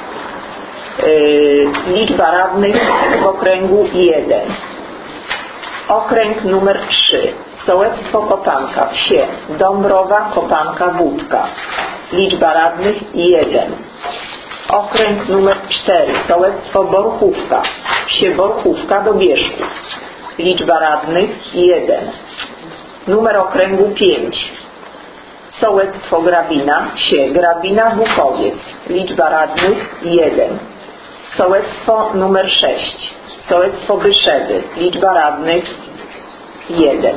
Liczba radnych w okręgu 1. Okręg numer 3. Sołectwo Kopanka, Wsie, Dąbrowa, Kopanka, Wódka. Liczba radnych 1. Okręg numer 4. Sołectwo Borchówka, Wsie Borchówka do Bieszków. Liczba radnych 1. Numer okręgu 5. Sołectwo Grabina, Wsie Grabina, Bukowiec. Liczba radnych 1. Sołectwo numer 6. Sołectwo Byszewy. Liczba radnych 1.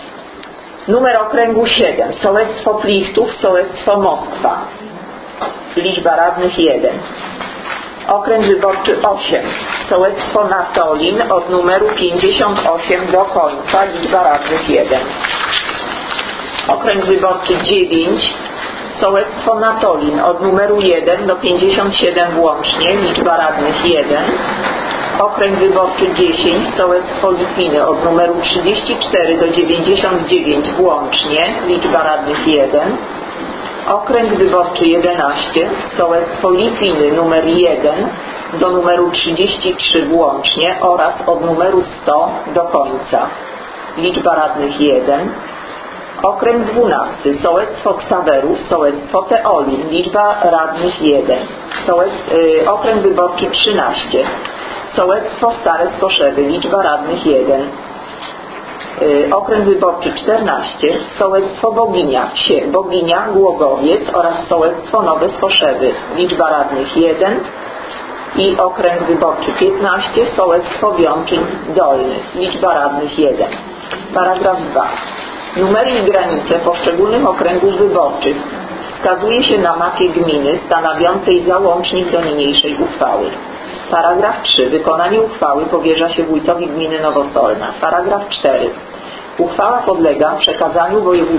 Numer okręgu 7. Sołectwo Plichtów, Sołectwo Moskwa. liczba radnych 1. Okręg wyborczy 8, sołectwo Natolin od numeru 58 do końca, liczba radnych 1. Okręg wyborczy 9, sołectwo Natolin od numeru 1 do 57 włącznie, liczba radnych 1. Okręg wyborczy 10, sołectwo Lipiny od numeru 34 do 99 włącznie, liczba radnych 1. Okręg wyborczy 11, sołectwo Lipiny numer 1 do numeru 33 włącznie oraz od numeru 100 do końca, liczba radnych 1. Okręg 12, sołectwo Ksawerów, sołectwo Teolin, liczba radnych 1. Okręg wyborczy 13, sołectwo Stare Skoszewy, liczba radnych 1. Okręg wyborczy 14, sołectwo Boginia, Głogowiec oraz sołectwo Nowe Skoszewy, liczba radnych 1. I okręg wyborczy 15, sołectwo Wiączyn Dolny, liczba radnych 1. Paragraf 2. Numery i granice poszczególnych okręgów wyborczych wskazuje się na mapie gminy stanowiącej załącznik do niniejszej uchwały. Paragraf 3. Wykonanie uchwały powierza się wójtowi gminy Nowosolna. Paragraf 4. Uchwała podlega przekazaniu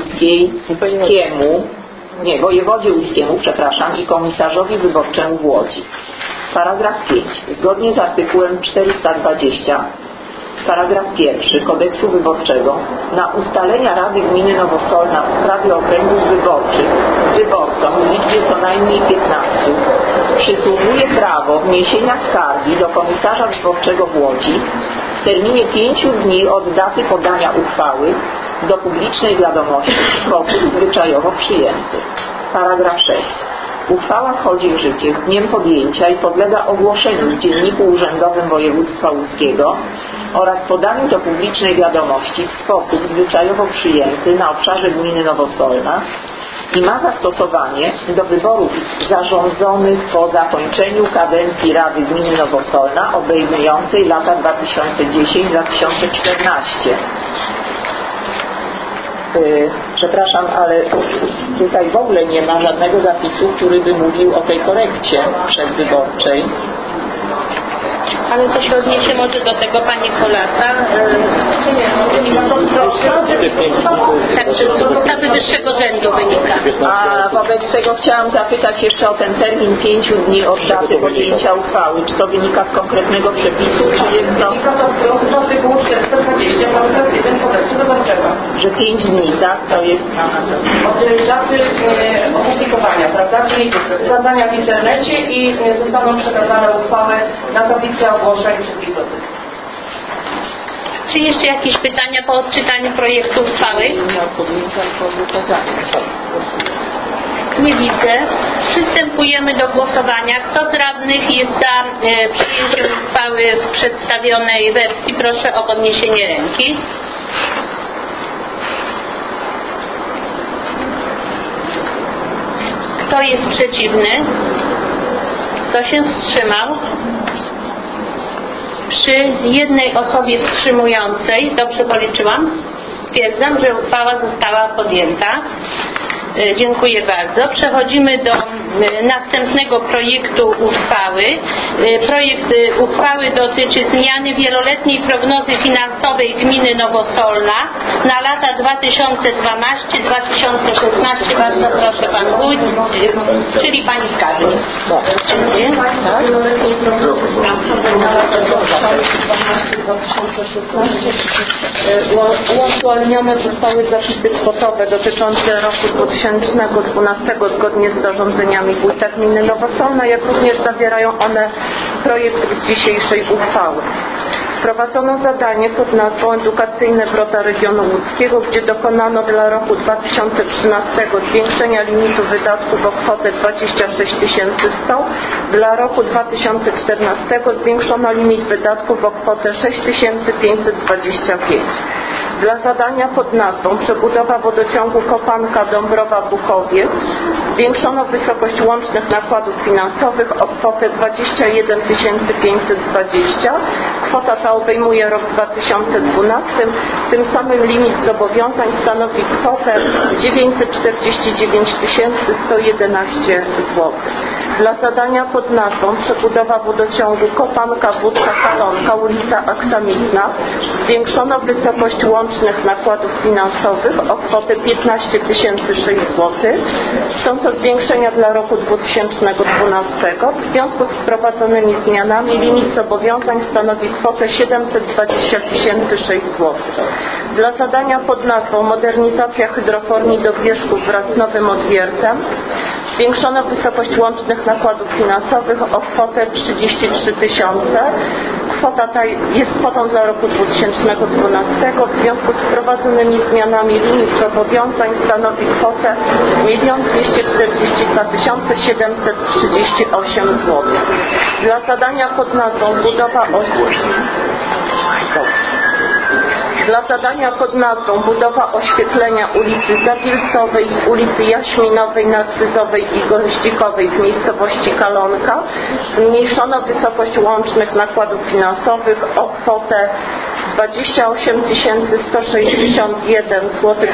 wojewodzie łódzkiemu i komisarzowi wyborczemu w Łodzi. Paragraf 5. Zgodnie z artykułem 420 paragraf 1 Kodeksu Wyborczego na ustalenia Rady Gminy Nowosolna w sprawie okręgów wyborczych wyborcom w liczbie co najmniej 15 przysługuje prawo wniesienia skargi do komisarza wyborczego w Łodzi w terminie 5 dni od daty podania uchwały do publicznej wiadomości w sposób zwyczajowo przyjęty. Paragraf 6. Uchwała wchodzi w życie z dniem podjęcia i podlega ogłoszeniu w Dzienniku Urzędowym Województwa Łódzkiego oraz podaniu do publicznej wiadomości w sposób zwyczajowo przyjęty na obszarze gminy Nowosolna i ma zastosowanie do wyborów zarządzonych po zakończeniu kadencji Rady Gminy Nowosolna obejmującej lata 2010-2014. Przepraszam, ale tutaj w ogóle nie ma żadnego zapisu, który by mówił o tej korekcie przedwyborczej. Ale to się odniesie może do tego pani Kolata. Także z ustawy wyższego rzędu wynika. A wobec tego chciałam zapytać jeszcze o ten termin 5 dni od daty podjęcia uchwały. Czy to wynika z konkretnego przepisu, czy jest to... Z artykułu 420 paragraf 1 Kodeksu Wyborczego. Że 5 dni, tak? To jest... Od daty opublikowania, prawda? Czyli zadania w internecie i zostaną przekazane uchwały na tablicę ogłoszeń przepisów. Czy jeszcze jakieś pytania po odczytaniu projektu uchwały? Nie widzę. Przystępujemy do głosowania. Kto z radnych jest za przyjęciem uchwały w przedstawionej wersji? Proszę o podniesienie ręki. Kto jest przeciwny? Kto się wstrzymał? Przy jednej osobie wstrzymującej, dobrze policzyłam, stwierdzam, że uchwała została podjęta. Dziękuję bardzo. Przechodzimy do następnego projektu uchwały. Projekt uchwały dotyczy zmiany wieloletniej prognozy finansowej gminy Nowosolna na lata 2012-2016. Bardzo proszę pan wójt, czyli pani skarbnik. Dziękuję. Uaktualnione zostały zapisy kwotowe dotyczące roku 2012 zgodnie z zarządzeniami wójta gminy Nowosolna, jak również zawierają one projekt z dzisiejszej uchwały. Wprowadzono zadanie pod nazwą Edukacyjne Wrota Regionu Łódzkiego, gdzie dokonano dla roku 2013 zwiększenia limitu wydatków o kwotę 26 100. Dla roku 2014 zwiększono limit wydatków o kwotę 6 525. Dla zadania pod nazwą przebudowa wodociągu Kopanka-Dąbrowa-Bukowiec zwiększono wysokość łącznych nakładów finansowych o kwotę 21 520. Kwota ta obejmuje rok 2012. Tym samym limit zobowiązań stanowi kwotę 949 111 zł. Dla zadania pod nazwą przebudowa wodociągu Kopanka-Wódka-Kalonka, ulica Aksamitna zwiększono wysokość łącznych nakładów finansowych o kwotę 15 006 zł. Są to zwiększenia dla roku 2012. W związku z wprowadzonymi zmianami limit zobowiązań stanowi kwotę 720 006 zł. Dla zadania pod nazwą modernizacja hydroforni Dobierzchów wraz z nowym odwiertem zwiększono wysokość łącznych nakładów finansowych o kwotę 33 000. Kwota ta jest kwotą dla roku 2012. W związku z wprowadzonymi zmianami limit zobowiązań stanowi kwotę 1 242 738 zł. Dla zadania pod nazwą budowa oświetlenia ulicy Zawilcowej, ulicy Jaśminowej, Narcyzowej i Goździkowej w miejscowości Kalonka zmniejszono wysokość łącznych nakładów finansowych o kwotę 28 161 zł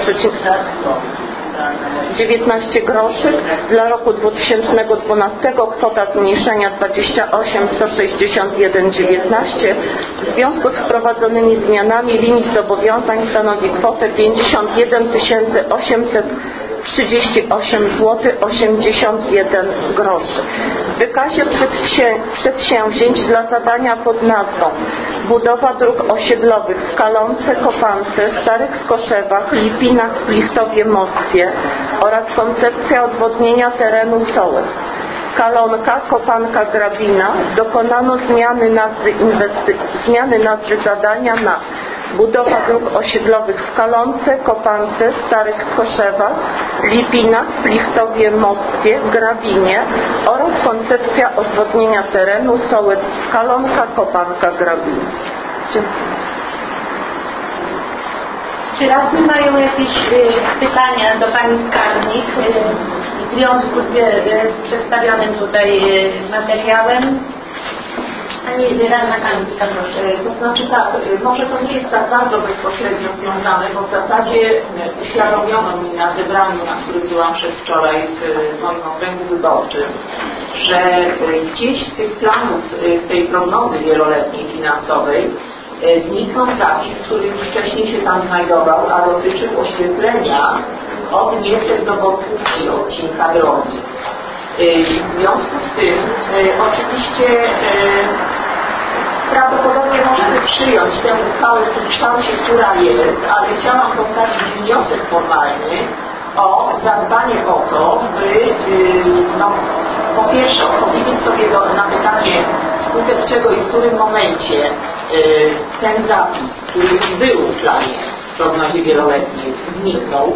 19 groszy. Dla roku 2012 kwota zmniejszenia 28 161 19. W związku z wprowadzonymi zmianami limit zobowiązań stanowi kwotę 51 838 zł 81 groszy. W wykazie przedsięwzięć dla zadania pod nazwą budowa dróg osiedlowych w Kalonce, Kopance, Starych Skoszewach, Lipinach, Plichtowie, Moskwie oraz koncepcja odwodnienia terenu Sołek, Kalonka, Kopanka, Grabina dokonano zmiany nazwy zadania na budowa dróg osiedlowych w Kalonce, Kopance, Starych Koszewach, Lipinach, Plichtowie, Moskwie, Grabinie oraz koncepcja odwodnienia terenu Sołec, Kalonka, Kopanka, Grabina. Dziękuję. Czy radni mają jakieś pytania do Pani Skarbnik w związku z przedstawionym tutaj materiałem? Pani radna Kamińska, proszę. To znaczy tak, może to nie jest tak bardzo bezpośrednio związane, bo w zasadzie uświadomiono mi na zebraniu, na którym byłam przedwczoraj w moim okręgu wyborczym, że gdzieś z tych planów, z tej prognozy wieloletniej finansowej zniknął zapis, który już wcześniej się tam znajdował, a dotyczył oświetlenia od Niesek do Borkówki odcinka drogi. W związku z tym oczywiście prawdopodobnie możemy przyjąć tę uchwałę w tym kształcie, która jest, ale chciałam postawić wniosek formalny o zadbanie o to, by po pierwsze odpowiedzieć sobie na pytanie, wskutek czego i w którym momencie ten zapis, który już był w planie w prognozie wieloletniej, zniknął.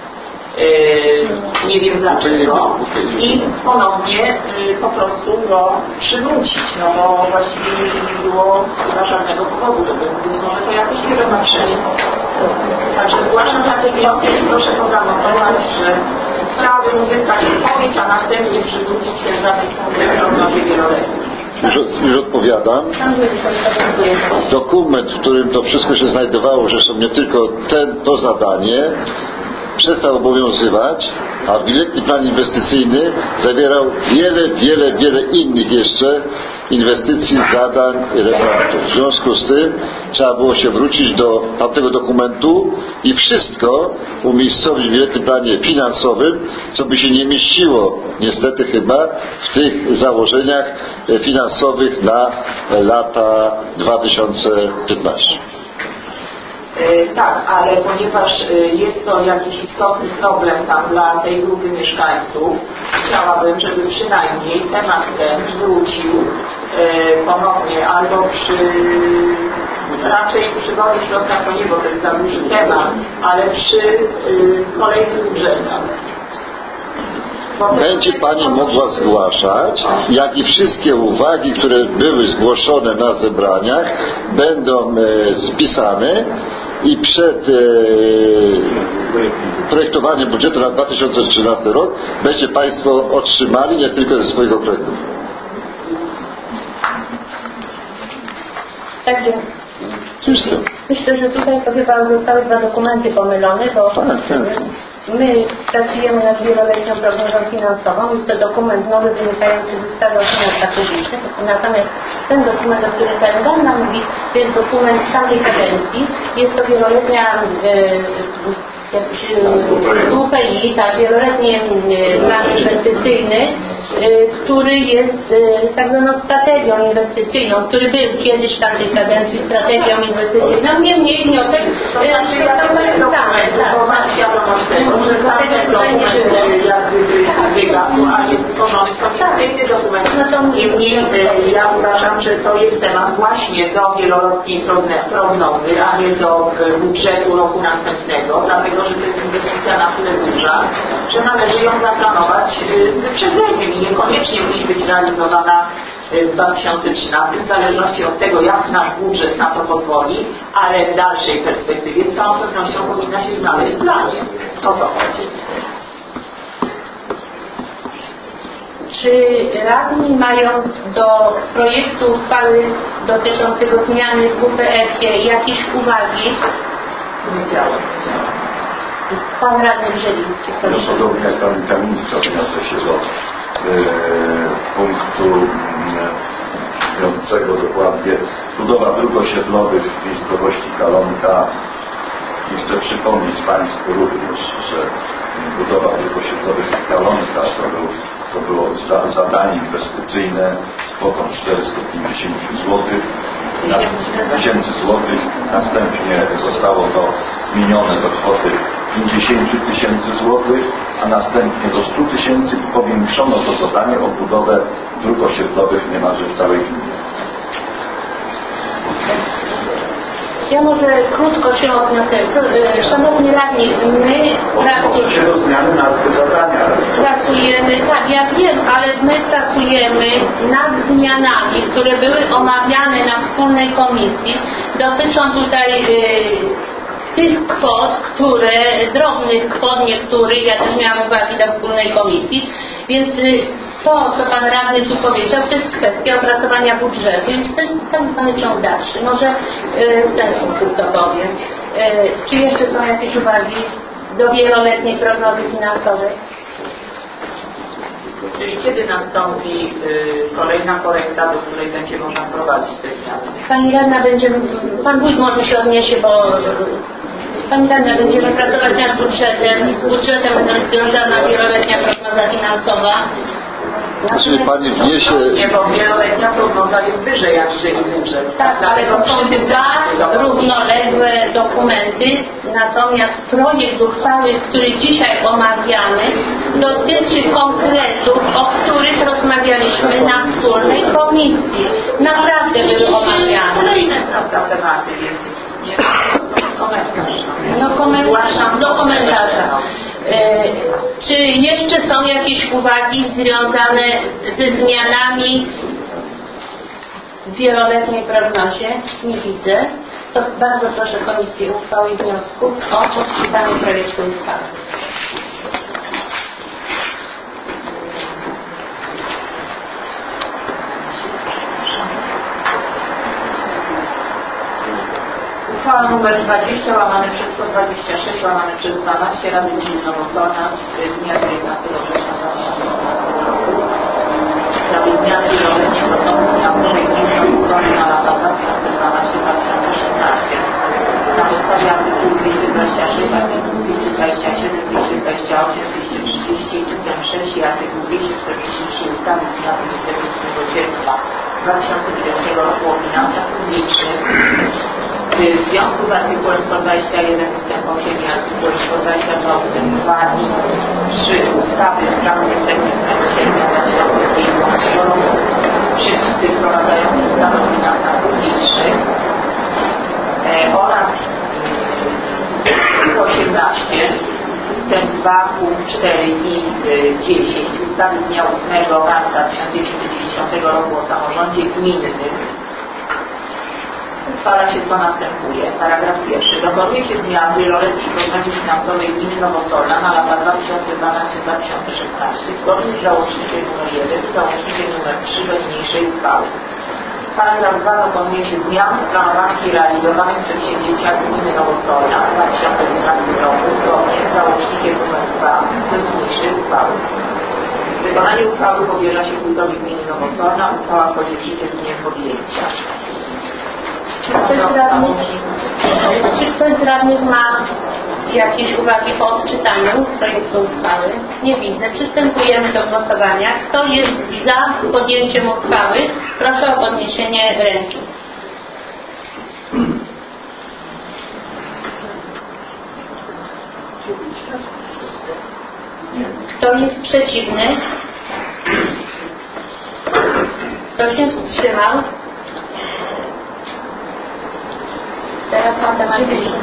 Nie wiem dlaczego i ponownie po prostu go przywrócić, no bo właściwie nie było chyba żadnego powodu, żeby być może to jakoś nie zobaczyć. Także zgłaszam taki wniosek i proszę pozanotować, że chciałabym uzyskać odpowiedź, a następnie przywrócić ten zapis w prognozie wieloletniej. Już odpowiadam. Dokument, w którym to wszystko się znajdowało, że są nie tylko to zadanie, przestał obowiązywać, a wieloletni plan inwestycyjny zawierał wiele innych jeszcze inwestycji, zadań i referatów. W związku z tym trzeba było się wrócić do tamtego dokumentu i wszystko umiejscowić w wieloletnim planie finansowym, co by się nie mieściło niestety chyba w tych założeniach finansowych na lata 2015. Tak, ale ponieważ jest to jakiś istotny problem tam dla tej grupy mieszkańców, chciałabym, żeby przynajmniej temat ten wrócił ponownie albo raczej przy Wody Środka to nie, bo to jest za duży temat, ale przy kolejnych budżetach. Będzie Pani mogła zgłaszać, jak i wszystkie uwagi, które były zgłoszone na zebraniach, będą spisane i przed projektowaniem budżetu na 2013 rok będzie Państwo otrzymali nie tylko ze swoich okręgów. Także myślę, że tutaj to chyba zostały dwa dokumenty pomylone, bo my pracujemy nad wieloletnią prognozą finansową. Jest to dokument nowy wynikający z ustawy o finansach publicznych. Natomiast ten dokument, o którym Pani Wanda mówi, to jest dokument samej kadencji. Jest to wieloletnia WPI, tak, wieloletni plan inwestycyjny, który jest tak zwaną strategią inwestycyjną, który był kiedyś w tamtej kadencji strategią inwestycyjną. Niemniej wniosek ja uważam, że to jest temat właśnie do wieloletniej prognozy, a nie do budżetu roku następnego, dlatego że to jest inwestycja na tyle duża, że należy ją zaplanować z wyprzedzeniem i niekoniecznie musi być realizowana w 2013, w zależności od tego, jak nasz budżet na to pozwoli, ale w dalszej perspektywie z całą pewnością powinna się znaleźć w planie. O to chodzi. Czy radni mają do projektu uchwały dotyczącego zmiany w WPF-ie jakieś uwagi? Nie działa. Pan radny Grzeliński, proszę. Podobnie jak Pan Kamińska odniosę się do punktu mówiącego dokładnie budowa dróg osiedlowych w miejscowości Kalonka. I chcę przypomnieć Państwu również, że budowa dróg osiedlowych w Kalonka to było zadanie inwestycyjne z kwotą 450 tysięcy złotych. Następnie zostało to zmienione do kwoty 50 tysięcy złotych, a następnie do 100 tysięcy i powiększono to zadanie o budowę dróg osiedlowych niemalże w całej gminie. Ja może krótko się odniosę. Szanowni radni, my pracujemy, tak, ja wiem, ale my pracujemy nad zmianami, które były omawiane na wspólnej komisji. Dotyczą tutaj tych kwot, drobnych kwot niektórych, ja też miałam uwagi do wspólnej komisji, więc to, co Pan radny tu powiedział, to jest kwestia opracowania budżetu i to jest tak zwany ciąg dalszy. Może w ten sposób to powiem. Czy jeszcze są jakieś uwagi do wieloletniej prognozy finansowej? Czyli kiedy nastąpi kolejna korekta, do której będzie można prowadzić te zmiany? Pani radna będzie, Pan wójt może się odniesie, bo Pani radna będziemy pracować nad budżetem. Z budżetem będą związana wieloletnia prognoza finansowa. Czyli Pani wniesie... Nie, bo wieloletnia prognoza jest wyżej aniżeli budżet. Tak, ale to są dwa równoległe dokumenty, natomiast projekt uchwały, który dzisiaj omawiamy, dotyczy konkretów, o których rozmawialiśmy na wspólnej komisji. Naprawdę były omawiane. Kolejne tematy, więc nie komentarz. No komentarz, do komentarza. Czy jeszcze są jakieś uwagi związane ze zmianami w wieloletniej prognozie? Nie widzę. To bardzo proszę Komisję Uchwały i Wniosków o odczytanie projektu uchwały. Uchwała nr 20 łamane przez 126 łamane przez 12 Rady Gminy Nowosolna z dnia 19 września 2012 roku w sprawie zmiany wieloletniej prognozy finansowej gminy Nowosolna na lata 2012-2016 na podstawie artykułu 226, artykułu 227, 228, 230 ust. 6 i artykułu 243 ustawy z dnia 28 sierpnia 2009 roku o finansach publicznych. W związku z artykułem 121 ust. 8 i artykułem 122 ust. 2 i 3 ustawy z dnia 27 sierpnia 2011 roku przepisy wprowadzające ustawę o finansach publicznych oraz 18 ust. 2, punkt 4 i 10 ustawy z dnia 8 marca 1990 roku o samorządzie gminnym uchwala się, co następuje. Paragraf pierwszy. Dokonuje się zmian wieloletniej prognozy finansowej gminy Nowosolna na lata 2012-2016 zgodnie z załącznikiem nr 1 i załącznikiem nr 3 do niniejszej uchwały. Paragraf 2. Dokonuje się zmian w planowanych i realizowanych przedsięwzięciach gminy Nowosolna w 2012 roku zgodnie z załącznikiem nr 2 do niniejszej uchwały. Wykonanie uchwały powierza się wójtowi gminy Nowosolna. Uchwała wchodzi w życie z dniem podjęcia. Czy ktoś z radnych ma jakieś uwagi po odczytaniu projektu uchwały? Nie widzę. Przystępujemy do głosowania. Kto jest za podjęciem uchwały? Proszę o podniesienie ręki. Kto jest przeciwny? Kto się wstrzymał? Teraz pan temat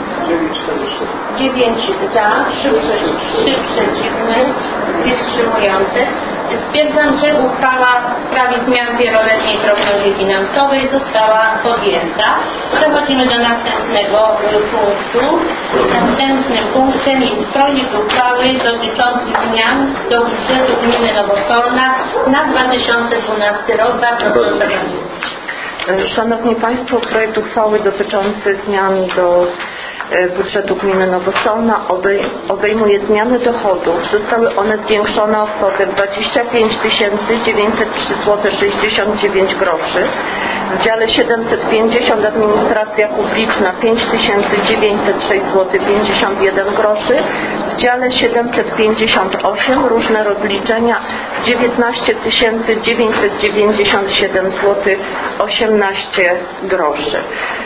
9 za, 3 przeciwne, 2 wstrzymujące. Stwierdzam, że uchwała w sprawie zmian wieloletniej prognozy finansowej została podjęta. Przechodzimy do następnego punktu. Następnym punktem jest projekt uchwały dotyczący zmian do budżetu gminy Nowosolna na 2012 rok. Bardzo proszę Pani. Szanowni Państwo, projekt uchwały dotyczący zmian do budżetu gminy Nowosolna obejmuje zmiany dochodów. Zostały one zwiększone o kwotę 25 903 zł 69 groszy. W dziale 750 administracja publiczna 5 906 zł 51 groszy. W dziale 758 różne rozliczenia 19 997 zł 18 groszy.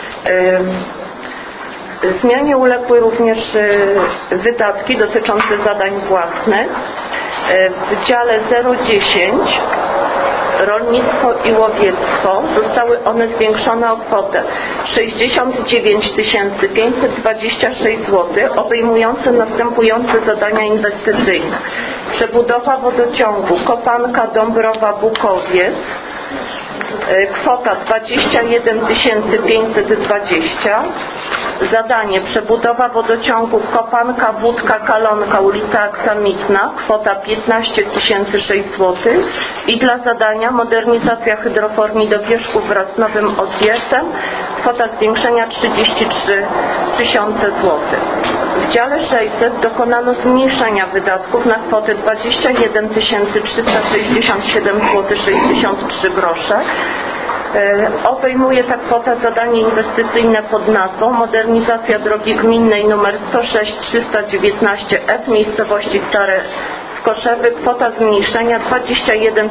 Zmianie uległy również wydatki dotyczące zadań własnych. W dziale 010 rolnictwo i łowiectwo zostały one zwiększone o kwotę 69 526 zł, obejmujące następujące zadania inwestycyjne: przebudowa wodociągu Kopanka Dąbrowa Bukowiec, kwota 21 520. Zadanie przebudowa wodociągu Kopanka Wódka Kalonka ulica Aksamitna, kwota 15 600 zł. I dla zadania modernizacja hydroformii do Wierzchów wraz z nowym odwiertem, kwota zwiększenia 33 000 zł. W dziale 600 dokonano zmniejszenia wydatków na kwotę 21 367 zł 63 grosze. Obejmuje ta kwota zadanie inwestycyjne pod nazwą modernizacja drogi gminnej nr 106 319 F miejscowości Stare Skoszewy, kwota zmniejszenia 21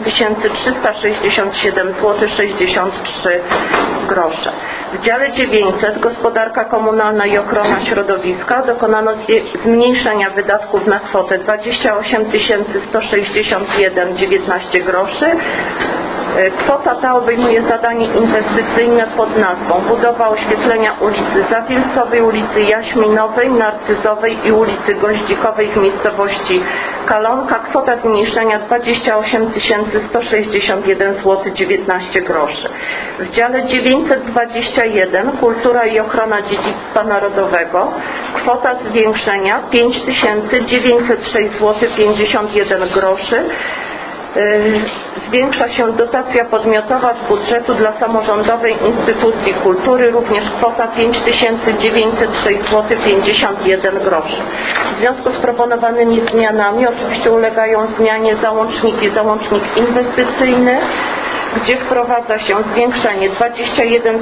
367 zł 63 grosze. W dziale 900 gospodarka komunalna i ochrona środowiska dokonano zmniejszenia wydatków na kwotę 28 161 19 groszy. Kwota ta obejmuje zadanie inwestycyjne pod nazwą budowa oświetlenia ulicy Zawilcowej, ulicy Jaśminowej, Narcyzowej i ulicy Goździkowej w miejscowości Kalonka. Kwota zmniejszenia 28 161 zł 19 groszy. W dziale 921 kultura i ochrona dziedzictwa narodowego kwota zwiększenia 5 906 zł 51 groszy. Zwiększa się dotacja podmiotowa z budżetu dla samorządowej instytucji kultury, również kwota 5 906 zł 51 groszy. W związku z proponowanymi zmianami oczywiście ulegają zmianie załączniki, załącznik inwestycyjny, gdzie wprowadza się zwiększenie 21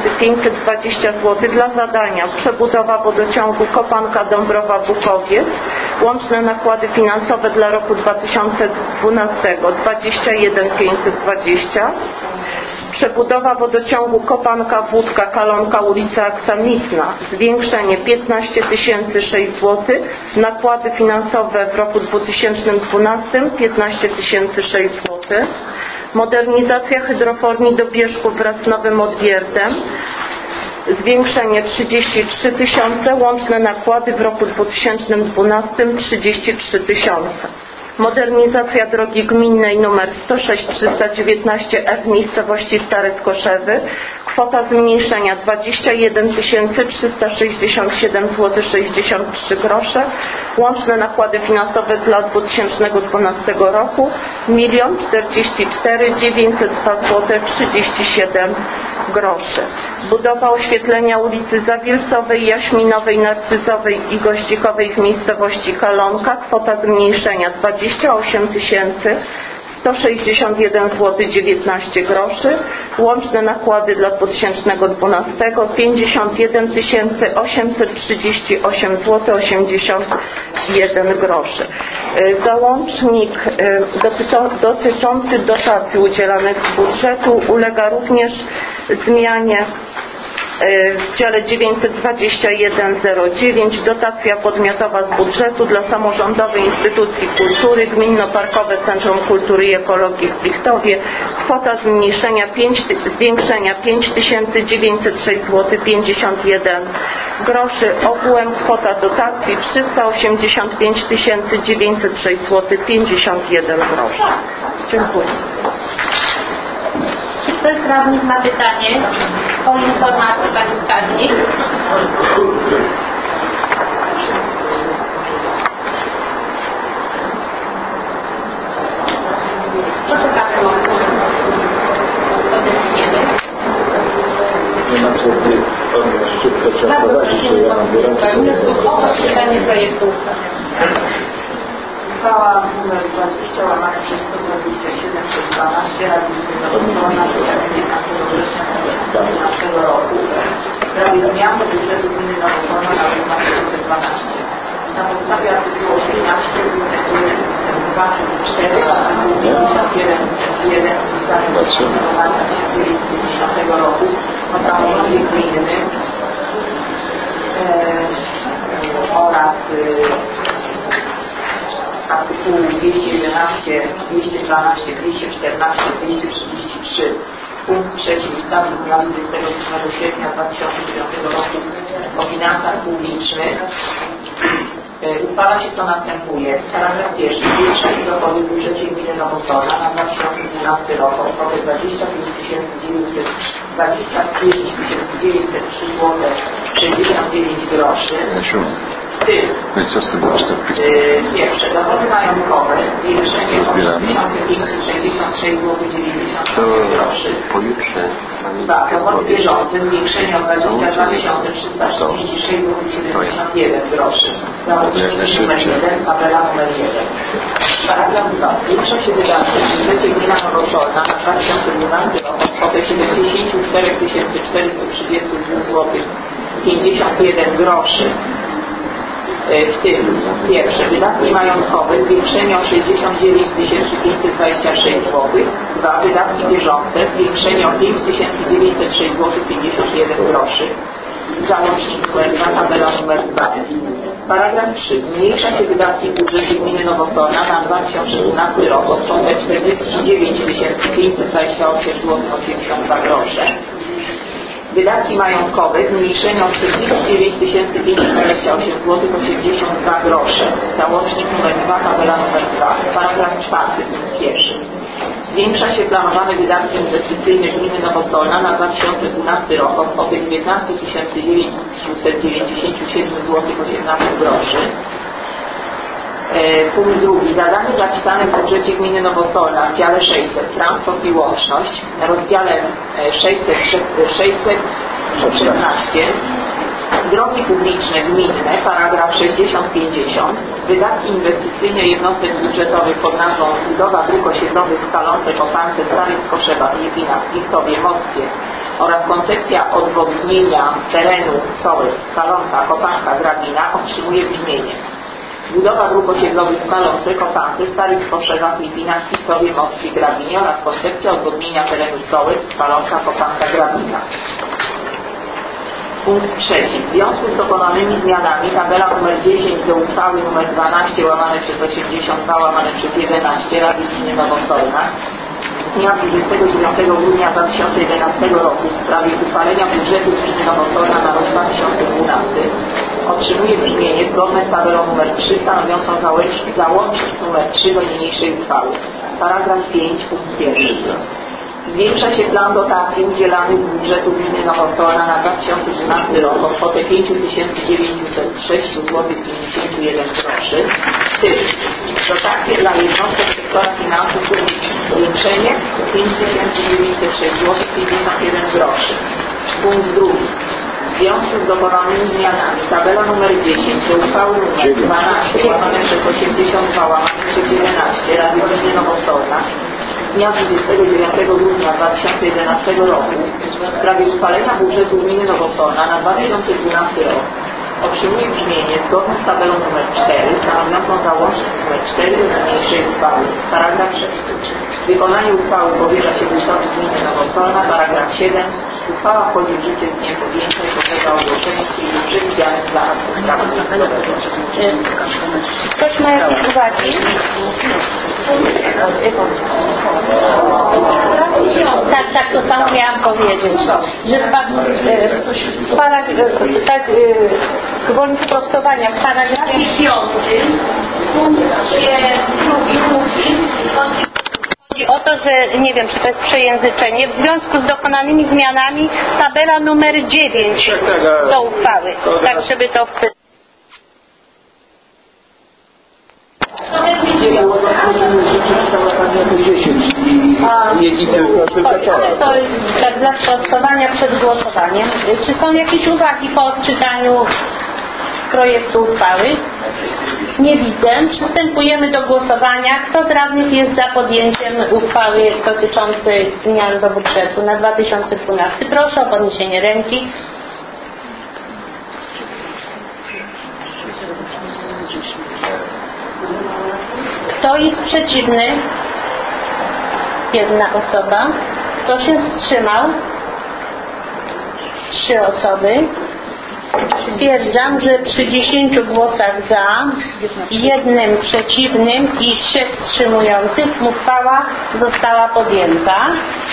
520 zł dla zadania przebudowa wodociągu Kopanka Dąbrowa Bukowiec, łączne nakłady finansowe dla roku 2012 21 520, przebudowa wodociągu Kopanka Wódka Kalonka ulica Aksamitna, zwiększenie 15 006 zł, nakłady finansowe w roku 2012 15 006 zł, modernizacja hydroformii do Bierzków wraz z nowym odwiertem, zwiększenie 33 000, łączne nakłady w roku 2012 33 000. Modernizacja drogi gminnej nr 106 319 F miejscowości Stare Skoszewy, Kwota zmniejszenia 21 367 zł 63 grosze. Łączne nakłady finansowe z lat 2012 roku 1 044 902 zł 37 groszy. Budowa oświetlenia ulicy Zawilcowej, Jaśminowej, Narcyzowej i Goździkowej w miejscowości Kalonka. Kwota zmniejszenia 28 161 zł 19 groszy. Łączne nakłady dla 2012 51 838 zł 81 groszy. Załącznik dotyczący dotacji udzielanych z budżetu ulega również zmianie w dziale 92109 dotacja podmiotowa z budżetu dla samorządowej instytucji kultury Gminno-Parkowe Centrum Kultury i Ekologii w Plichtowie. Kwota zwiększenia 5906 zł 51 groszy. Ogółem kwota dotacji 385 906 zł 51 groszy. Dziękuję. Czy ktoś z radnych ma pytanie o informację pani skarbnik? Proszę bardzo. Bardzo prosimy o odczytanie projektu ustawy. Uchwała nr 20 łamane przez 127 przez 12 Rady Gminno-Parkowej z 15 września 2012 roku w sprawie zmian do budżetu gminy Nowosolna na rok 2012. Na podstawie artykułu 18 ustęp 1, ustęp 2, 4, artykułu 51 ustęp 1 ustawy o funkcjonowaniu 1990 roku o samorządzie gminnym oraz artykułu 211, 212, 214, 233 punkt 3 ustawy z dnia 27 sierpnia 2009 roku o finansach publicznych uchwala się co następuje. Paragraf pierwszy. Zwiększenie dochody w budżecie gminy Nowosolna na 2012 rok o kwotę 25 903 zł 69 groszy. W tym pierwsze dochody majątkowe zwiększenie o 1566 zł 96 groszy. Dwa, dochody bieżące zwiększenie o 22 336 zł 71 groszy. Załącznik numer 1, tabela numer 1. Paragraf 2. Zwiększa się wydatki w budżecie gmina Nowosolna na 2012 rok o kwotę 74 432 zł 51 groszy. W tym pierwsze wydatki majątkowe zwiększenie o 69 526 zł, dwa wydatki bieżące zwiększenie o 5 906 zł 51 groszy. Załącznik numer 2, tabela numer 2. Paragraf 3. Zmniejsza się wydatki w budżecie gminy Nowosolna na 2012 rok o kwotę 49 528 zł 82 grosze. Wydatki majątkowe zmniejszenie o 49 528 zł 82 grosze. Załącznik numer 2, tabela numer 2. Paragraf 4. Pierwszy. Zwiększa się planowane wydatki inwestycyjne gminy Nowosolna na 2012 rok o kwotę 19 997 zł 18 groszy. Punkt drugi. Zadanie zapisane w budżecie gminy Nowosolna w dziale 600 Transport i Łączność, w rozdziale 616 Drogi publiczne gminne, paragraf 60-50, wydatki inwestycyjne jednostek budżetowych pod nazwą budowa dróg osiedlowych w Kalonce, Kopance, Starych Skoszewa, Liepinach, Plichtowie, Moskwie oraz koncepcja odwodnienia terenu Sołec, Kalonka, Kopanka, Grabina otrzymuje brzmienie: budowa dróg osiedlowych w Kalonce, Kopance, Starych Skoszewach, Liepinach, Plichtowie, Moskwie, Grabinie oraz koncepcja odwodnienia terenu Sołec, Kalonka, Kopanka, Grabina. Punkt trzeci. W związku z dokonanymi zmianami tabela nr 10 do uchwały nr 12 łamane przez 82 łamane przez 11 Rady Gminy Nowosolna z dnia 29 grudnia 2011 roku w sprawie uchwalenia budżetu Gminy Nowosolna na rok 2012 otrzymuje brzmienie zgodne z tabelą nr 3 stanowiącą załącznik nr 3 do niniejszej uchwały. Paragraf 5 punkt 1. Zwiększa się plan dotacji udzielany z budżetu gminy Nowosolna na 2012 rok o kwotę 5906 zł 51 groszy, w tym dotacje dla jednostek sektora finansów publicznych zwiększenie 5906 zł 51 groszy. Punkt drugi. W związku z dokonanymi zmianami tabela numer 10 do uchwały nr 12 łamane przez 82 łamane przez 11 Rady Gminy Nowosolna dnia 29 grudnia 2011 roku w sprawie uchwalenia budżetu gminy Nowosolna na 2012 rok otrzymuje brzmienie zgodne z tabelą nr 4 stanowiącą załącznik nr 4 do niniejszej uchwały. Paragraf 6. Wykonanie uchwały powierza się wójtowi gminy Nowosolna. Paragraf 7. Uchwała wchodzi w życie z dniem podjęcia i podlega ogłoszeniu w chwili przewidzianych dla aktu prawa państwowego. Ktoś ma jakieś uwagi? Tak, to samo miałam powiedzieć, że gwoli sprostowania w paragrafie 5 chodzi o to, że nie wiem, czy to jest przejęzyczenie, w związku z dokonanymi zmianami tabela numer 9 do uchwały, tak żeby to ale to jest tak dla sprostowania przed głosowaniem. Czy są jakieś uwagi po odczytaniu projektu uchwały? Nie widzę. Przystępujemy do głosowania. Kto z radnych jest za podjęciem uchwały dotyczącej zmian do budżetu na 2012? Proszę o podniesienie ręki. Kto jest przeciwny? Jedna osoba. Kto się wstrzymał? 3 osoby. Stwierdzam, że przy 10 głosach za, 1 przeciwnym i 3 wstrzymujących uchwała została podjęta.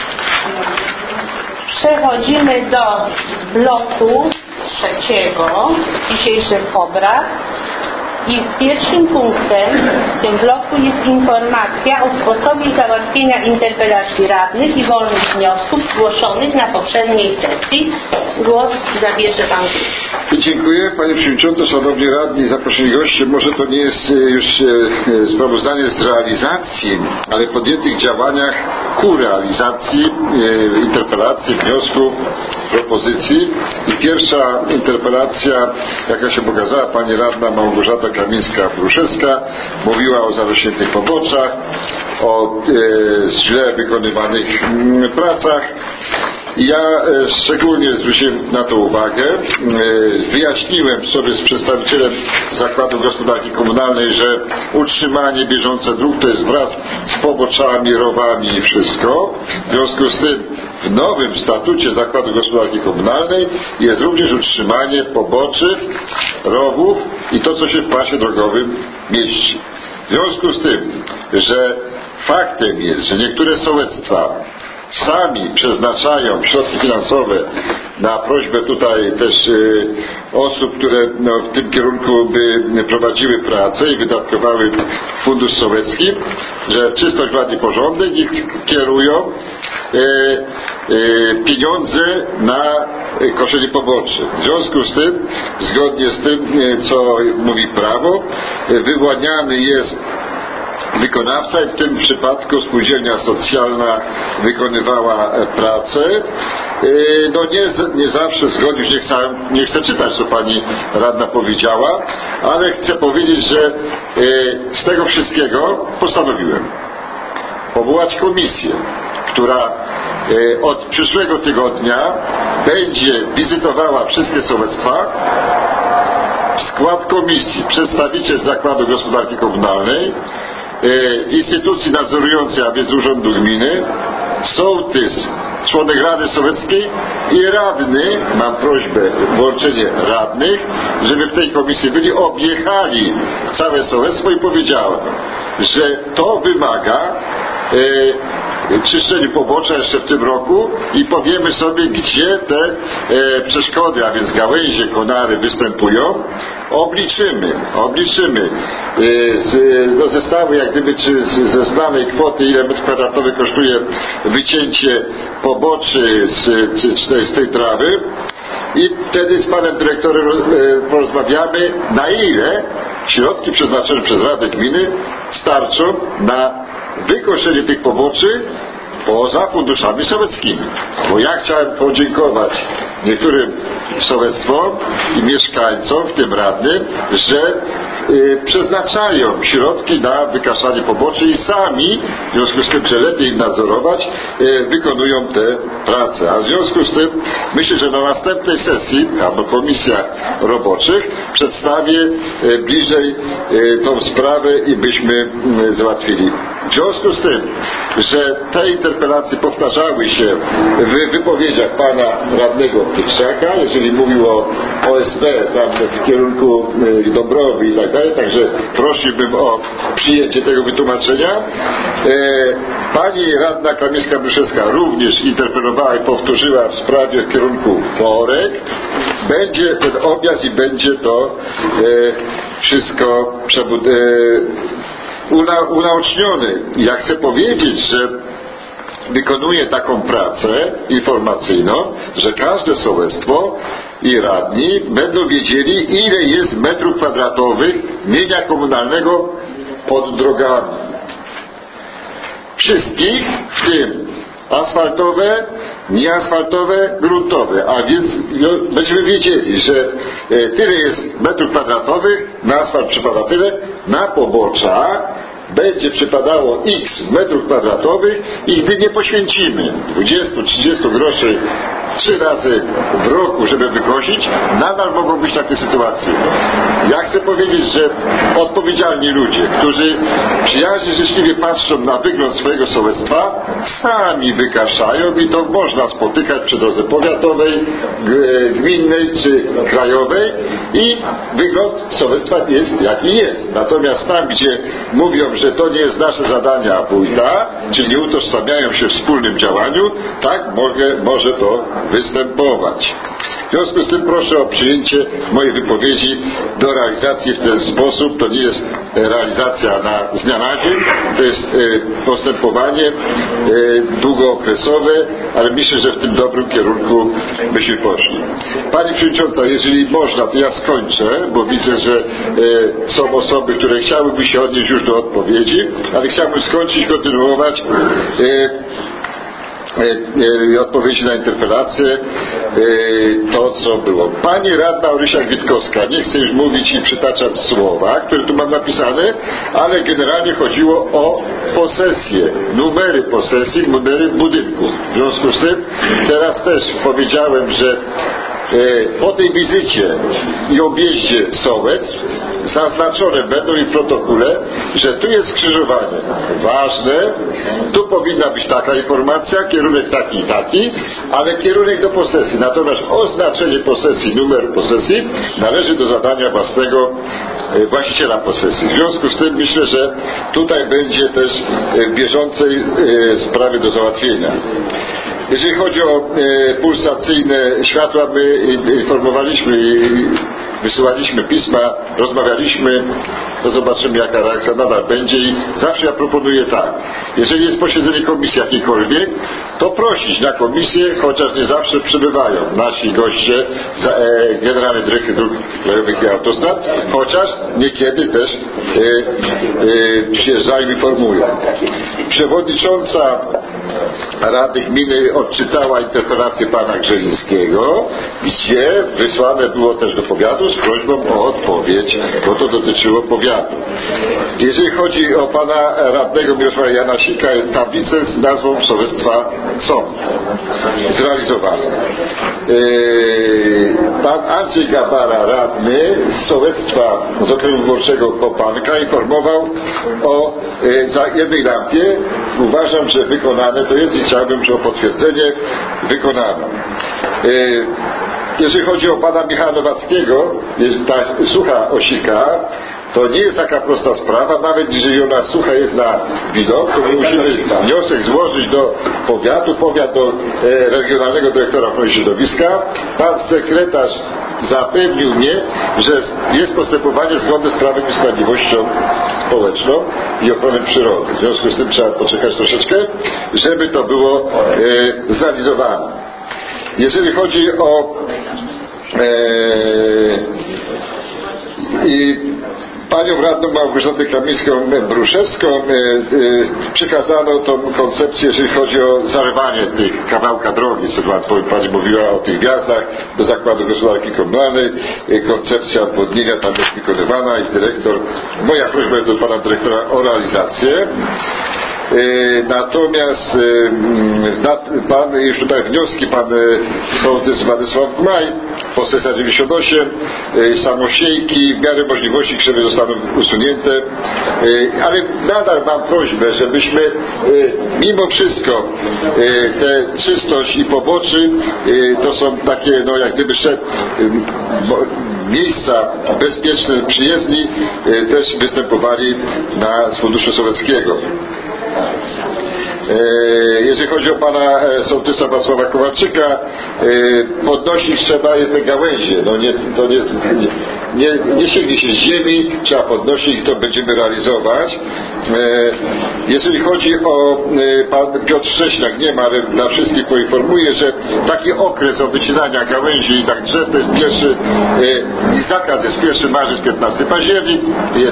Przechodzimy do bloku 3 dzisiejszych obrad. I pierwszym punktem w tym bloku jest informacja o sposobie załatwienia interpelacji radnych i wolnych wniosków zgłoszonych na poprzedniej sesji. Głos zabierze Pan. Dziękuję Panie Przewodniczący, Szanowni Radni, zaproszeni goście. Może to nie jest już sprawozdanie z realizacji, ale podjętych działaniach ku realizacji interpelacji, wniosków, propozycji. I pierwsza interpelacja, jaka się pokazała, Pani Radna Małgorzata Kamińska-Pruszewska mówiła o zarośniętych poboczach, o źle wykonywanych pracach. Ja szczególnie zwróciłem na to uwagę. Wyjaśniłem sobie z przedstawicielem Zakładu Gospodarki Komunalnej, że utrzymanie bieżące dróg to jest wraz z poboczami, rowami i wszystko. W związku z tym w nowym statucie Zakładu Gospodarki Komunalnej jest również utrzymanie poboczy, rowów i to, co się w pasie drogowym mieści. W związku z tym, że faktem jest, że niektóre sołectwa sami przeznaczają środki finansowe na prośbę tutaj też osób, które w tym kierunku by prowadziły pracę i wydatkowały fundusz sołecki, że czystość, ład i porządek ich kierują pieniądze na koszenie poboczy. W związku z tym, zgodnie z tym, co mówi prawo, wyłaniany jest wykonawca i w tym przypadku spółdzielnia socjalna wykonywała pracę. No nie zawsze zgodnie, już nie chcę czytać, co Pani Radna powiedziała, ale chcę powiedzieć, że z tego wszystkiego postanowiłem powołać komisję, która od przyszłego tygodnia będzie wizytowała wszystkie sołectwa. W skład komisji przedstawiciel Zakładu Gospodarki Komunalnej, instytucji nadzorującej, a więc Urzędu Gminy, sołtys, członek Rady Sołeckiej i radny, mam prośbę włączenie radnych, żeby w tej komisji byli, objechali całe sołectwo i powiedziałem, że to wymaga czyszczeniu pobocza jeszcze w tym roku i powiemy sobie, gdzie te przeszkody, a więc gałęzie, konary występują. Obliczymy do zestawu, jak gdyby, czy ze znanej kwoty, ile metrów kwadratowych kosztuje wycięcie poboczy z tej trawy i wtedy z panem dyrektorem porozmawiamy, na ile środki przeznaczone przez Radę Gminy starczą na wykoszenie tych poboczy poza funduszami sołeckimi. Bo ja chciałem podziękować niektórym sołectwom i mieszkańcom, w tym radnym, że przeznaczają środki na wykaszanie poboczy i sami, w związku z tym, że lepiej im nadzorować, wykonują te prace. A w związku z tym myślę, że na następnej sesji albo komisjach roboczych przedstawię bliżej tą sprawę i byśmy załatwili. W związku z tym, że te interpelacje powtarzały się w wypowiedziach pana radnego Pietrzaka, jeżeli mówił o OSW tam w kierunku Dąbrowy i tak dalej, także prosiłbym o przyjęcie tego wytłumaczenia. Pani radna Kamińska-Bryszewska również interpelowała i powtórzyła w sprawie w kierunku Worek. Będzie ten objazd i będzie to wszystko unaoczniony. Ja chcę powiedzieć, że wykonuje taką pracę informacyjną, że każde sołectwo i radni będą wiedzieli, ile jest metrów kwadratowych mienia komunalnego pod drogami. Wszystkich, w tym asfaltowe, nieasfaltowe, gruntowe, a więc będziemy wiedzieli, że tyle jest metrów kwadratowych, na asfalt przypada tyle, na pobocza będzie przypadało x metrów kwadratowych i gdy nie poświęcimy 20-30 groszy 3 razy w roku, żeby wykosić, nadal mogą być takie sytuacje. Ja chcę powiedzieć, że odpowiedzialni ludzie, którzy przyjaźnie, życzliwie patrzą na wygląd swojego sołectwa, sami wykaszają i to można spotykać przy drodze powiatowej, gminnej czy krajowej i wygląd sołectwa jest jaki jest. Natomiast tam, gdzie mówią, że to nie jest nasze zadania wójta, czyli nie utożsamiają się w wspólnym działaniu, tak może to występować. W związku z tym proszę o przyjęcie mojej wypowiedzi do realizacji w ten sposób. To nie jest realizacja z dnia na dzień, to jest postępowanie długookresowe, ale myślę, że w tym dobrym kierunku byśmy poszli. Pani Przewodnicząca, jeżeli można, to ja skończę, bo widzę, że są osoby, które chciałyby się odnieść już do odpowiedzi, ale chciałbym skończyć, kontynuować odpowiedzi na interpelację, to co było. Pani radna Orysia Gwitkowska, nie chcę już mówić i przytaczać słowa, które tu mam napisane, ale generalnie chodziło o posesję, numery posesji, numery budynków. W związku z tym teraz też powiedziałem, że po tej wizycie i objeździe sołectw zaznaczone będą i w protokole, że tu jest skrzyżowanie ważne, tu powinna być taka informacja, kierunek taki i taki, ale kierunek do posesji. Natomiast oznaczenie posesji, numer posesji należy do zadania własnego właściciela posesji. W związku z tym myślę, że tutaj będzie też w bieżącej sprawie do załatwienia. Jeżeli chodzi o pulsacyjne światła, my informowaliśmy i wysyłaliśmy pisma, rozmawialiśmy, to zobaczymy jaka reakcja nadal będzie i zawsze ja proponuję tak, jeżeli jest posiedzenie komisji jakiejkolwiek, to prosić na komisję, chociaż nie zawsze przybywają nasi goście Generalnej Dyrekcji Dróg Krajowych i Autostrad, chociaż niekiedy też przyjeżdżają i informują. Przewodnicząca Rady Gminy odczytała interpelację pana Grzelińskiego, gdzie wysłane było też do powiatu z prośbą o odpowiedź, bo to dotyczyło powiatu. Jeżeli chodzi o pana radnego Mirosława Janasika, tablice z nazwą sołectwa są zrealizowane. Pan Andrzej Gabara, radny z sołectwa z okręgu wyborczego Kopanka, informował o jednej lampie. Uważam, że wykonane to jest i chciałbym, że o potwierdzenie wykonano. Jeżeli chodzi o pana Michała Nowackiego, ta sucha Osika, To nie jest taka prosta sprawa, nawet jeżeli ona sucha jest na widok, to my musimy wniosek złożyć do powiatu, powiat do regionalnego dyrektora ochrony środowiska. Pan sekretarz zapewnił mnie, że jest postępowanie zgodne z Prawem i Sprawiedliwością Społeczną i ochroną przyrody. W związku z tym trzeba poczekać troszeczkę, żeby to było zrealizowane. Jeżeli chodzi o panią radną Małgorzatę Kamińską-Bruszewską przekazano tą koncepcję, jeżeli chodzi o zarywanie tych kawałka drogi, co pani mówiła o tych wjazdach do Zakładu Gospodarki Komunalnej. Koncepcja obwodnienia tam jest wykonywana i dyrektor, moja prośba jest do pana dyrektora o realizację. Natomiast pan, już tutaj wnioski, pan sołtys Władysław Gmaj, posesja 98, samosiejki, w miarę możliwości krzewy zostaną usunięte, ale nadal mam prośbę, żebyśmy mimo wszystko tę czystość i poboczy, to są takie, no jak gdyby miejsca bezpieczne przyjezdni, też występowali z Funduszu Sołeckiego. Jeżeli chodzi o pana sołtysa Wacława Kowalczyka, podnosić trzeba te gałęzie. No nie sięgnie się z ziemi, trzeba podnosić i to będziemy realizować. Jeżeli chodzi o pan Piotr Szcześniak, nie ma, ale dla wszystkich poinformuję, że taki okres o wycinania gałęzi i tak drzew to jest pierwszy i zakaz jest 1 marzec, 15 październik, jest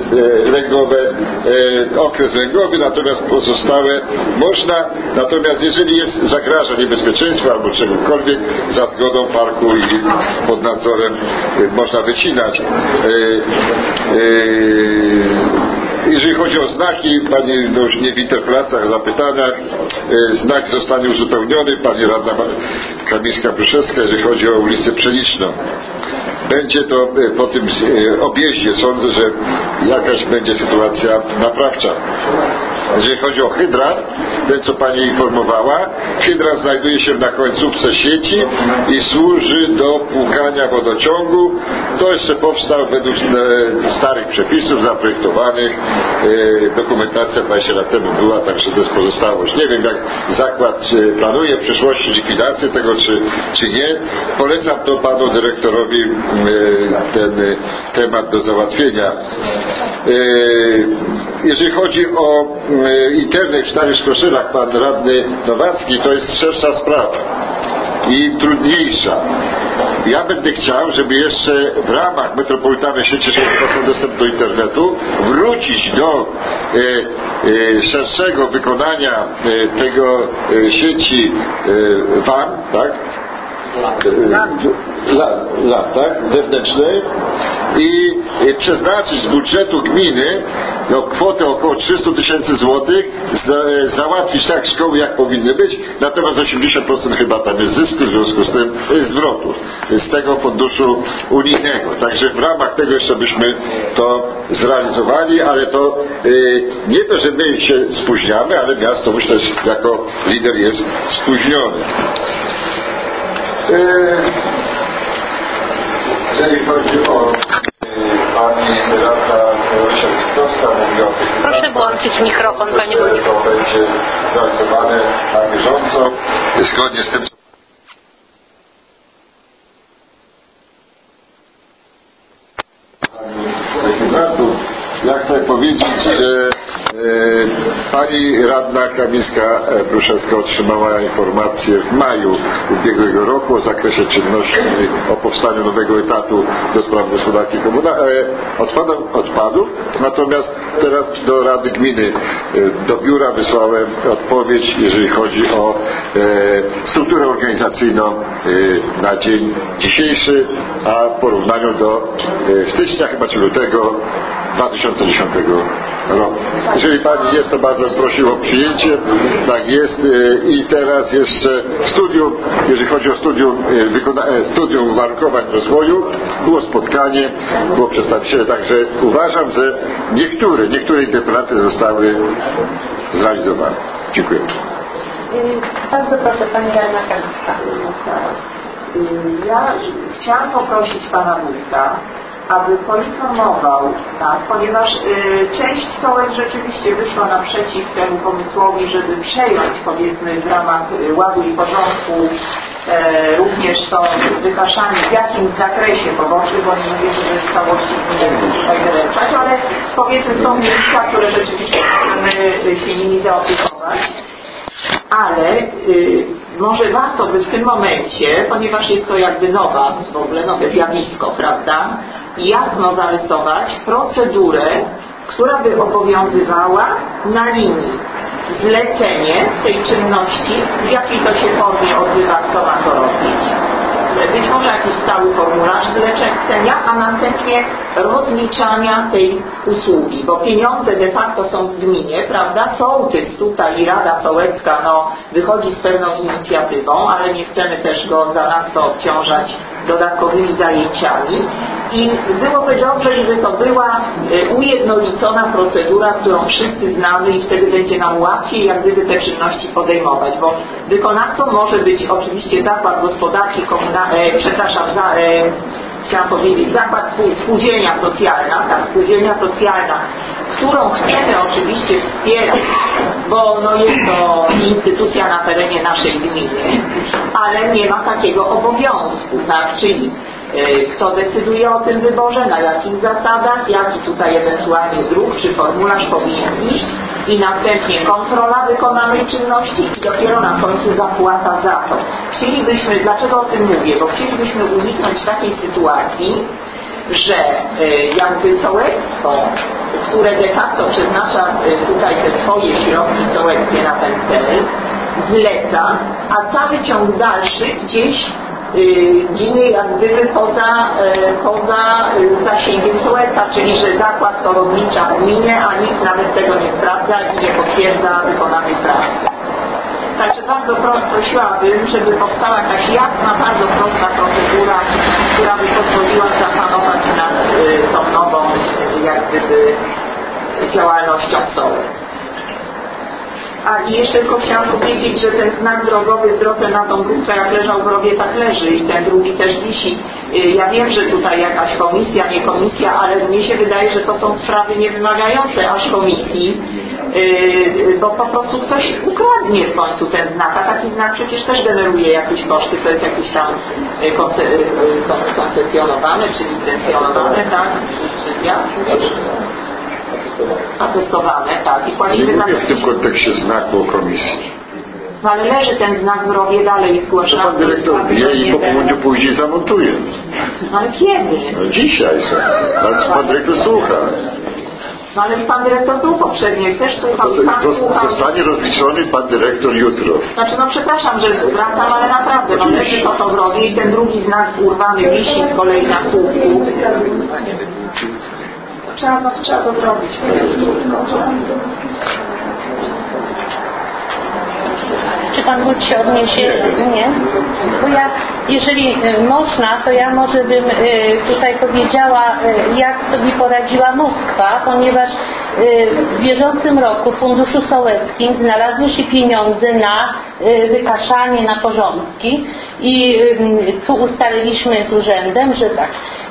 okres ręgowy, natomiast pozostałe można, natomiast jeżeli zagraża niebezpieczeństwa albo czegokolwiek, za zgodą parku i pod nadzorem można wycinać. Jeżeli chodzi o znaki, pani już nie w interpelacjach, zapytaniach, znak zostanie uzupełniony, pani radna Kamińska-Bruszewska, jeżeli chodzi o ulicę Pszeniczną. Będzie to po tym objeździe, sądzę, że jakaś będzie sytuacja naprawcza. Jeżeli chodzi o hydrant, ten co pani informowała, hydrant znajduje się na końcówce sieci i służy do płukania wodociągu. To jeszcze powstał według starych przepisów zaprojektowanych. Dokumentacja 20 lat temu była, także to jest pozostałość. Nie wiem, jak zakład planuje w przyszłości likwidację tego, czy nie. Polecam to panu dyrektorowi ten temat do załatwienia. Jeżeli chodzi o internet w Starych Skoszynach, pan radny Nowacki, to jest szersza sprawa i trudniejsza. Ja będę chciał, żeby jeszcze w ramach metropolitalnej sieci dostęp do internetu wrócić do szerszego wykonania tego sieci WAN, tak? Tak? Wewnętrznej i przeznaczyć z budżetu gminy kwotę około 300 000 złotych, załatwić tak szkoły jak powinny być, natomiast 80% chyba tam jest zysku, w związku z tym zwrotów z tego funduszu unijnego. Także w ramach tego jeszcze byśmy to zrealizowali, ale to nie to, że my się spóźniamy, ale miasto już też jako lider jest spóźnione. Jeżeli chodzi o pani radna Osiewicka, mówi o tych... Proszę włączyć mikrofon, panie wójcie. To będzie realizowane na bieżąco, zgodnie z tym, co... Ja chcę powiedzieć, że pani radna Kamińska-Bruszewska otrzymała informację w maju ubiegłego roku o zakresie czynności, o powstaniu nowego etatu do spraw gospodarki odpadów. Natomiast teraz do Rady Gminy, do biura wysłałem odpowiedź, jeżeli chodzi o strukturę organizacyjną na dzień dzisiejszy, a w porównaniu do stycznia chyba czy lutego 2010 roku. Jeżeli pani jest, to bardzo prosił o przyjęcie. Tak jest. I teraz jeszcze studium, jeżeli chodzi o studium uwarunkowań rozwoju, było spotkanie, było przedstawiciele, także uważam, że niektóre interpelacje zostały zrealizowane. Dziękuję. Bardzo proszę, pani radna Kamińska. Ja chciałam poprosić pana wójta aby poinformował nas, ponieważ część stołek rzeczywiście wyszła naprzeciw temu pomysłowi, żeby przejąć, powiedzmy, w ramach ładu i porządku również to wykaszanie w jakimś zakresie poboczy, bo nie mówię, że w całości nie tutaj wyręczać, ale powiedzmy są miejsca, które rzeczywiście możemy się nimi zaopiekować. Ale może warto by w tym momencie, ponieważ jest to jakby w ogóle nowe zjawisko, prawda, jasno zarysować procedurę, która by obowiązywała na linii zlecenie tej czynności, w jakiej to się formie odbywa, kto ma to robić. Być może jakiś stały formularz zlecenia, a następnie rozliczania tej usługi, bo pieniądze de facto są w gminie, prawda? Sołtys tutaj i Rada Sołecka wychodzi z pewną inicjatywą, ale nie chcemy też go za nas to obciążać dodatkowymi zajęciami i byłoby dobrze, żeby to była ujednolicona procedura, którą wszyscy znamy i wtedy będzie nam łatwiej jak gdyby te czynności podejmować, bo wykonawcą może być oczywiście zakład gospodarki chciałam powiedzieć, zakład spółdzielnia socjalna, spółdzielnia socjalna, którą chcemy oczywiście wspierać, bo jest to instytucja na terenie naszej gminy, ale nie ma takiego obowiązku, czyli kto decyduje o tym wyborze, na jakich zasadach, jaki tutaj ewentualnie druk czy formularz powinien iść i następnie kontrola wykonanej czynności i dopiero na końcu zapłata za to. Dlaczego o tym mówię? Bo chcielibyśmy uniknąć takiej sytuacji, że jakby sołectwo, które de facto przeznacza tutaj te swoje środki sołeckie na ten cel, zleca, a cały ciąg dalszy gdzieś ginie jak gdyby poza zasięgiem sołectwa, czyli że zakład to rozlicza w gminie, a nikt nawet tego nie sprawdza i nie potwierdza wykonanej pracy. Także bardzo prosiłabym, żeby powstała jakaś jasna, bardzo prosta procedura, która by pozwoliła zapanować nad tą nową jak gdyby działalnością sołec. A i jeszcze tylko chciałam powiedzieć, że ten znak drogowy w drodze na tą grupę, jak leżał w rowie, tak leży i ten drugi też wisi. Ja wiem, że tutaj jakaś komisja, nie komisja, ale mnie się wydaje, że to są sprawy nie wymagające aż komisji, bo po prostu ktoś ukradnie w końcu ten znak, a taki znak przecież też generuje jakieś koszty, to jest jakieś tam koncesjonowane, czy licencjonowane, tak? Czy ja? Atestowane, tak. I płacimy nie mówię w tym kontekście znaku o komisji. No ale leży ten znak w rowie, dalej jest zgłaszany. Pan dyrektor wie i po południu później zamontuje. No ale kiedy? No dzisiaj. Pan dyrektor słucha. No ale pan dyrektor był poprzednio i też słuchał. Zostanie rozliczony pan dyrektor jutro. Znaczy przepraszam, że wracam, ale naprawdę, leży to w rowie i ten drugi znak urwany wisi z kolei na słupku. Trzeba to zrobić. Czy Pan Wójt się odniesie? Nie? Bo jeżeli można, to ja może bym tutaj powiedziała, jak sobie poradziła Moskwa, ponieważ w bieżącym roku w Funduszu Sołeckim znalazły się pieniądze na wykaszanie, na porządki i tu ustaliliśmy z urzędem, że tak,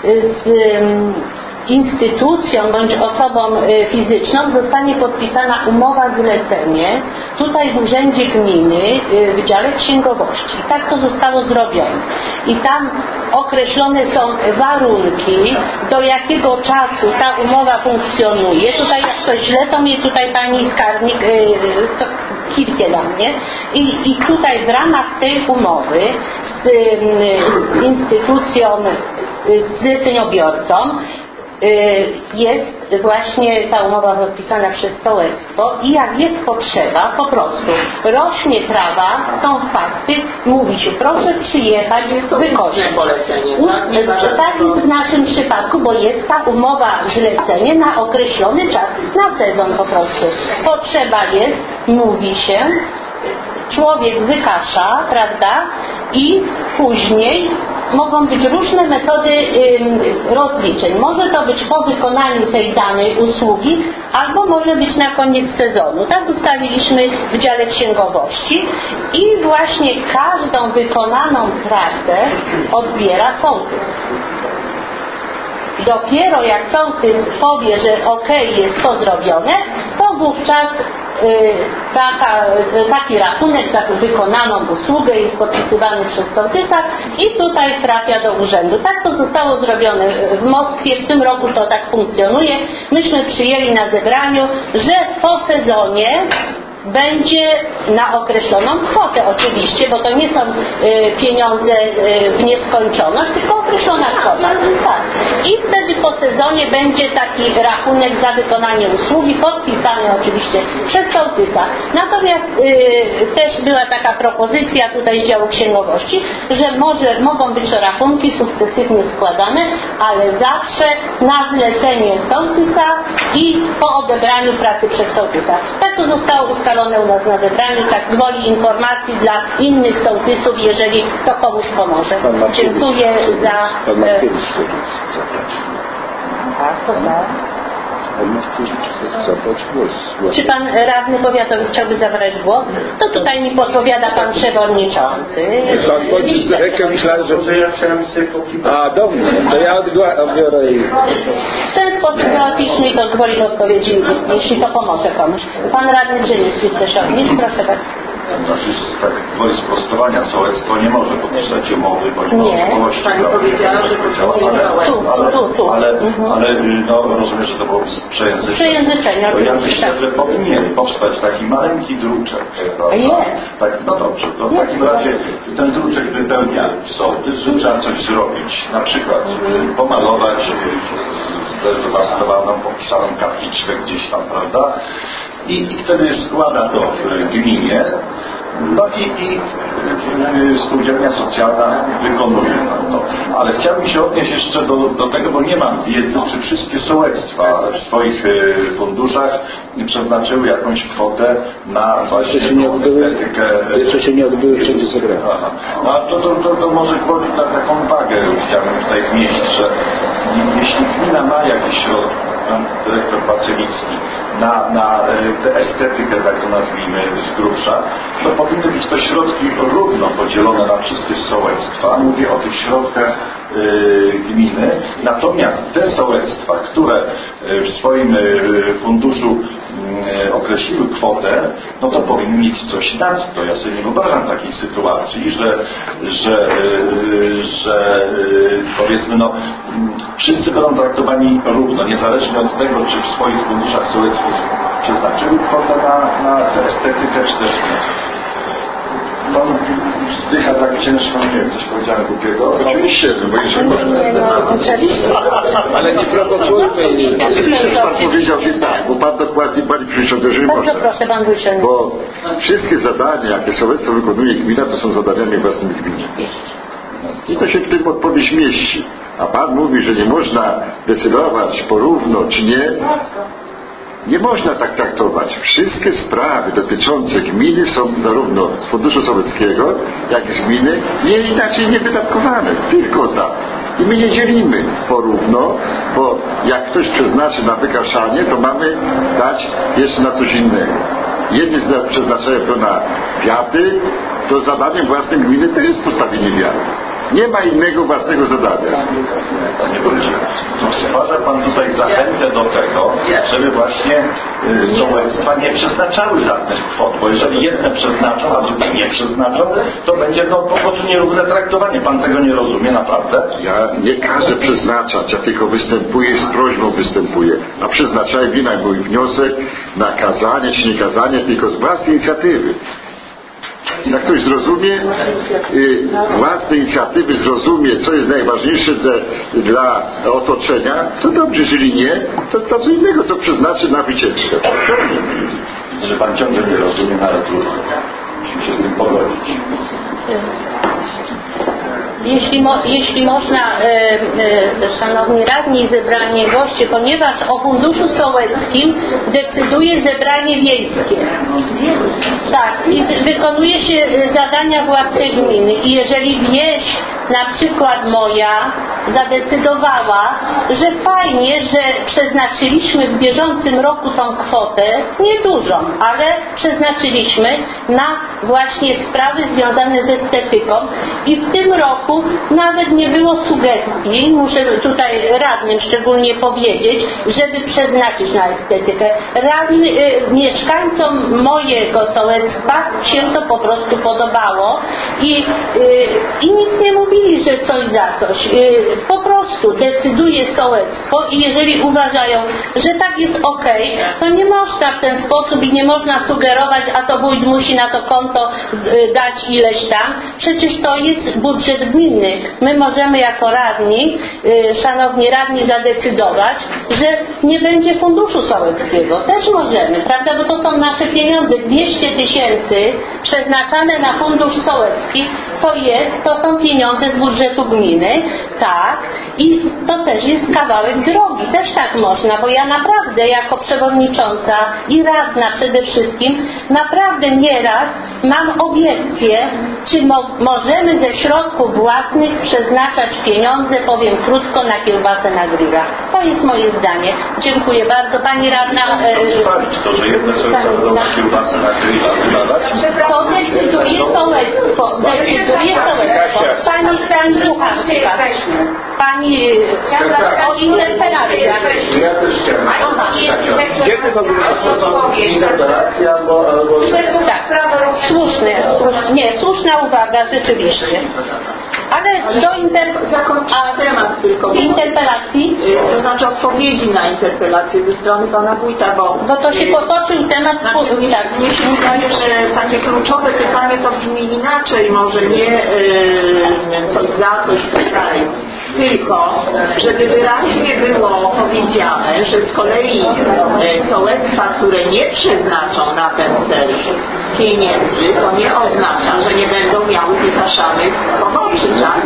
instytucją bądź osobą fizyczną zostanie podpisana umowa zlecenie tutaj w Urzędzie Gminy w Wydziale Księgowości. I tak to zostało zrobione. I tam określone są warunki, do jakiego czasu ta umowa funkcjonuje. Tutaj jak coś źle, to mnie tutaj pani skarbnik kiwnie na mnie. I tutaj w ramach tej umowy z instytucją, z zleceniobiorcą jest właśnie ta umowa podpisana przez sołectwo i jak jest potrzeba, po prostu rośnie trawa, są fakty, mówi się, proszę przyjechać, wykończyć. Tak jest w naszym przypadku, bo jest ta umowa zlecenie na określony czas, na sezon po prostu. Potrzeba jest, mówi się, człowiek wykasza, prawda, i później mogą być różne metody rozliczeń. Może to być po wykonaniu tej danej usługi, albo może być na koniec sezonu. Tak ustaliliśmy w dziale księgowości i właśnie każdą wykonaną pracę odbiera sołtys. dopiero jak sołtys powie, że okej, jest to zrobione, to wówczas taki rachunek za wykonaną usługę jest podpisywany przez sołtysa i tutaj trafia do urzędu. Tak to zostało zrobione w Moskwie, w tym roku to tak funkcjonuje. Myśmy przyjęli na zebraniu, że po sezonie będzie na określoną kwotę oczywiście, bo to nie są pieniądze w nieskończoność, tylko określona kwota. Tak. I wtedy po sezonie będzie taki rachunek za wykonanie usługi, podpisany oczywiście przez sołtysa. Natomiast też była taka propozycja tutaj z działu księgowości, że mogą być to rachunki sukcesywnie składane, ale zawsze na zlecenie sołtysa i po odebraniu pracy przez sołtysa. Tak to zostało ustalone u nas na zebraniu, tak gwoli informacji dla innych sołtysów, jeżeli to komuś pomoże. Dziękuję za... Czy pan radny powiatowy chciałby zabrać głos? To tutaj mi podpowiada pan przewodniczący. Pan podniósł rękę, myślałem, że ja chciałem sobie pokiwać. A, dobrze, to ja odbiorę i... W ten sposób załatwiliśmy i to gwoli odpowiedzi, jeśli to pomoże komuś. Pan radny Grzyński chce się odnieść, proszę bardzo. Znaczy, tak, woli sprostowania, sołectwo nie może podpisać umowy, bo nie ma możliwości. Pani powiedziała, że ale no, rozumiem, że to było przejęzyczenie. To ja myślę, że powinien powstać taki maleńki druczek. Tak, no dobrze, to w takim razie ten druczek wypełnia sołtys, że trzeba coś zrobić. Na przykład pomalować zdecydowaną, popisaną kapliczkę gdzieś tam, prawda? I wtedy składa to w gminie, no i spółdzielnia socjalna wykonuje to. Ale chciałbym się odnieść jeszcze do tego, bo nie mam wiedzy, czy wszystkie sołectwa w swoich funduszach przeznaczyły jakąś kwotę na właśnie estetykę. Jeszcze się nie odbyły wszędzie zebrania. No to może gwoli na taką wagę chciałbym tutaj wnieść, że jeśli gmina ma jakieś środki, pan dyrektor Bacelicki, na tę estetykę, tak to nazwijmy z grubsza, to powinny być to środki równo podzielone na wszystkie sołectwa. Mówię o tych środkach gminy. Natomiast te sołectwa, które w swoim funduszu określiły kwotę, no to powinny mieć coś nad to. Ja sobie nie wyobrażam takiej sytuacji, że powiedzmy, no wszyscy będą traktowani równo, niezależnie od tego, czy w swoich funduszach sołeckich przeznaczyły kwotę na tę estetykę, czy też nie. No, zdycha tak ciężko, nie wiem, coś powiedziałem głupiego. Oczywiście, bo jeżeli oczywiście. Ale nie prowokujmy. Oczywiście pan powiedział, że tak, bo pan dokładnie, pani przewodnicząca, że Bardzo proszę, pan Wójcik. Bo wszystkie zadania, jakie sołectwo wykonuje gmina, to są zadaniami własnymi gminy. I to się w tym odpowiedź mieści. A pan mówi, że nie można decydować porówno, czy nie. Nie można tak traktować. Wszystkie sprawy dotyczące gminy są zarówno z funduszu sołeckiego, jak i z gminy nie inaczej nie wydatkowane. Tylko tak. I my nie dzielimy porówno, bo jak ktoś przeznaczy na wykaszanie, to mamy dać jeszcze na coś innego. Jedni przeznaczają to na wiaty, to zadaniem własnym gminy to jest postawienie wiaty. Nie ma innego własnego zadania. Panie Wójcie, stwarza pan tutaj zachętę do tego, żeby właśnie sołectwa nie przeznaczały żadnych kwot, bo jeżeli jedne przeznaczą, a drugie nie przeznaczą, to będzie po prostu nierówne traktowanie. Pan tego nie rozumie, naprawdę? Ja nie każę przeznaczać, ja tylko występuję, z prośbą występuję. A przeznaczałem nie na mój wniosek, na kazanie czy nie kazanie, tylko z własnej inicjatywy. Jak ktoś zrozumie własne inicjatywy, zrozumie, co jest najważniejsze dla otoczenia, to dobrze, jeżeli nie, to co innego to przeznaczy na wycieczkę. Że pan ciągle nie rozumie, ale trudno. Musimy się z tym pogodzić. Jeśli można, szanowni radni i zebrani goście, ponieważ o funduszu sołeckim decyduje zebranie wiejskie. Tak, i wykonuje się zadania własnej gminy i jeżeli wieś, na przykład moja, zadecydowała, że fajnie, że przeznaczyliśmy w bieżącym roku tą kwotę, niedużą, ale przeznaczyliśmy na właśnie sprawy związane z estetyką i w tym roku nawet nie było sugestii, muszę tutaj radnym szczególnie powiedzieć, żeby przeznaczyć na estetykę. Mieszkańcom mojego sołectwa się to po prostu podobało i nic nie mówili, że coś za coś. Po prostu decyduje sołectwo i jeżeli uważają, że tak jest okej, to nie można w ten sposób i nie można sugerować, a to wójt musi na to konto dać ileś tam. Przecież to jest budżet gminny. My możemy jako radni, szanowni radni, zadecydować, że nie będzie funduszu sołeckiego. Też możemy, prawda? Bo to są nasze pieniądze. 200 000 przeznaczane na fundusz sołecki to są pieniądze z budżetu gminy, tak, i to też jest kawałek drogi, też tak można, bo ja naprawdę jako przewodnicząca i radna przede wszystkim naprawdę nieraz mam obiekcje, czy możemy ze środków własnych przeznaczać pieniądze, powiem krótko, na kiełbasę na grilla. To jest moje zdanie. Dziękuję bardzo. Pani radna... To, że jedne są kiełbasę na grilla wydawać? To decyduje sołectwo. Pani Pucharska. Pani o interpelację. Ja też chciałem. Gdzie ty to interpelacja albo... Tak, słuszna uwaga, rzeczywiście. Ale do temat tylko. Interpelacji? To znaczy odpowiedzi na interpelację ze strony pana wójta, bo to się potoczył temat... Mnie się wydaje, że takie kluczowe pytanie to brzmi inaczej, może nie coś za, coś tak dalej. Tylko, żeby wyraźnie było powiedziane, że z kolei sołectwa, które nie przeznaczą na ten cel pieniędzy, to nie oznacza, że nie będą miały wygaszanych poboczy, tak?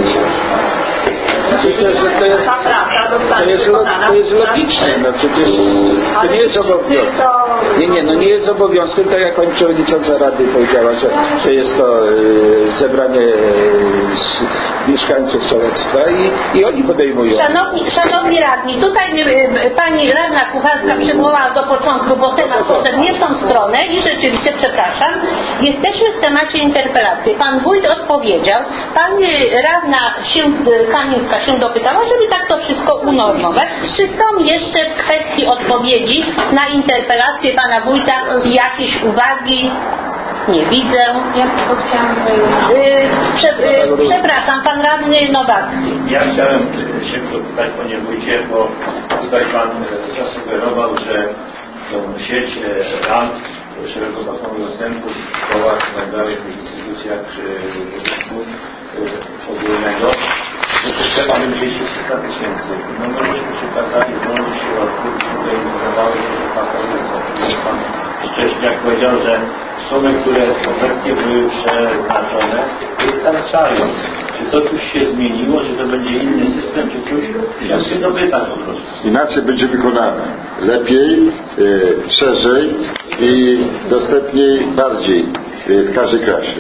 Ta praca zostanie wykonana to jest logiczne, no przecież to nie jest obowiązkiem. Nie jest obowiązkiem, tak jak pani przewodnicząca Rady powiedziała, że jest to zebranie mieszkańców sołectwa i oni podejmują. Szanowni radni, tutaj pani radna Kucharska przywołała do początku, bo temat poszedł nie w tą stronę i rzeczywiście, przepraszam, jesteśmy w temacie interpelacji. Pan wójt odpowiedział, pani radna Kamińska się dopytała, żeby tak to wszystko unormować. Czy są jeszcze w kwestii odpowiedzi na interpelację pana wójta jakieś uwagi? Nie widzę. Ja tylko chciałam... Przepraszam, pan radny Nowacki. Ja chciałem się dopytać, panie wójcie, bo tutaj pan zasugerował, że tą sieć rand szerokopasmowego dostępu w szkołach i tak dalej, w tych instytucjach ogólnego, że to trzeba by 200 000. No myśmy przekazali zdolność środków i tutaj wydawało się, że pan Szcześniak powiedział, że sumy, które obecnie były przeznaczone, wystarczają. Czy to coś się zmieniło, czy to będzie inny system, czy coś? Ja się dopytam po prostu. Inaczej będzie wykonane. Lepiej, szerzej i dostępniej bardziej w każdej klasie.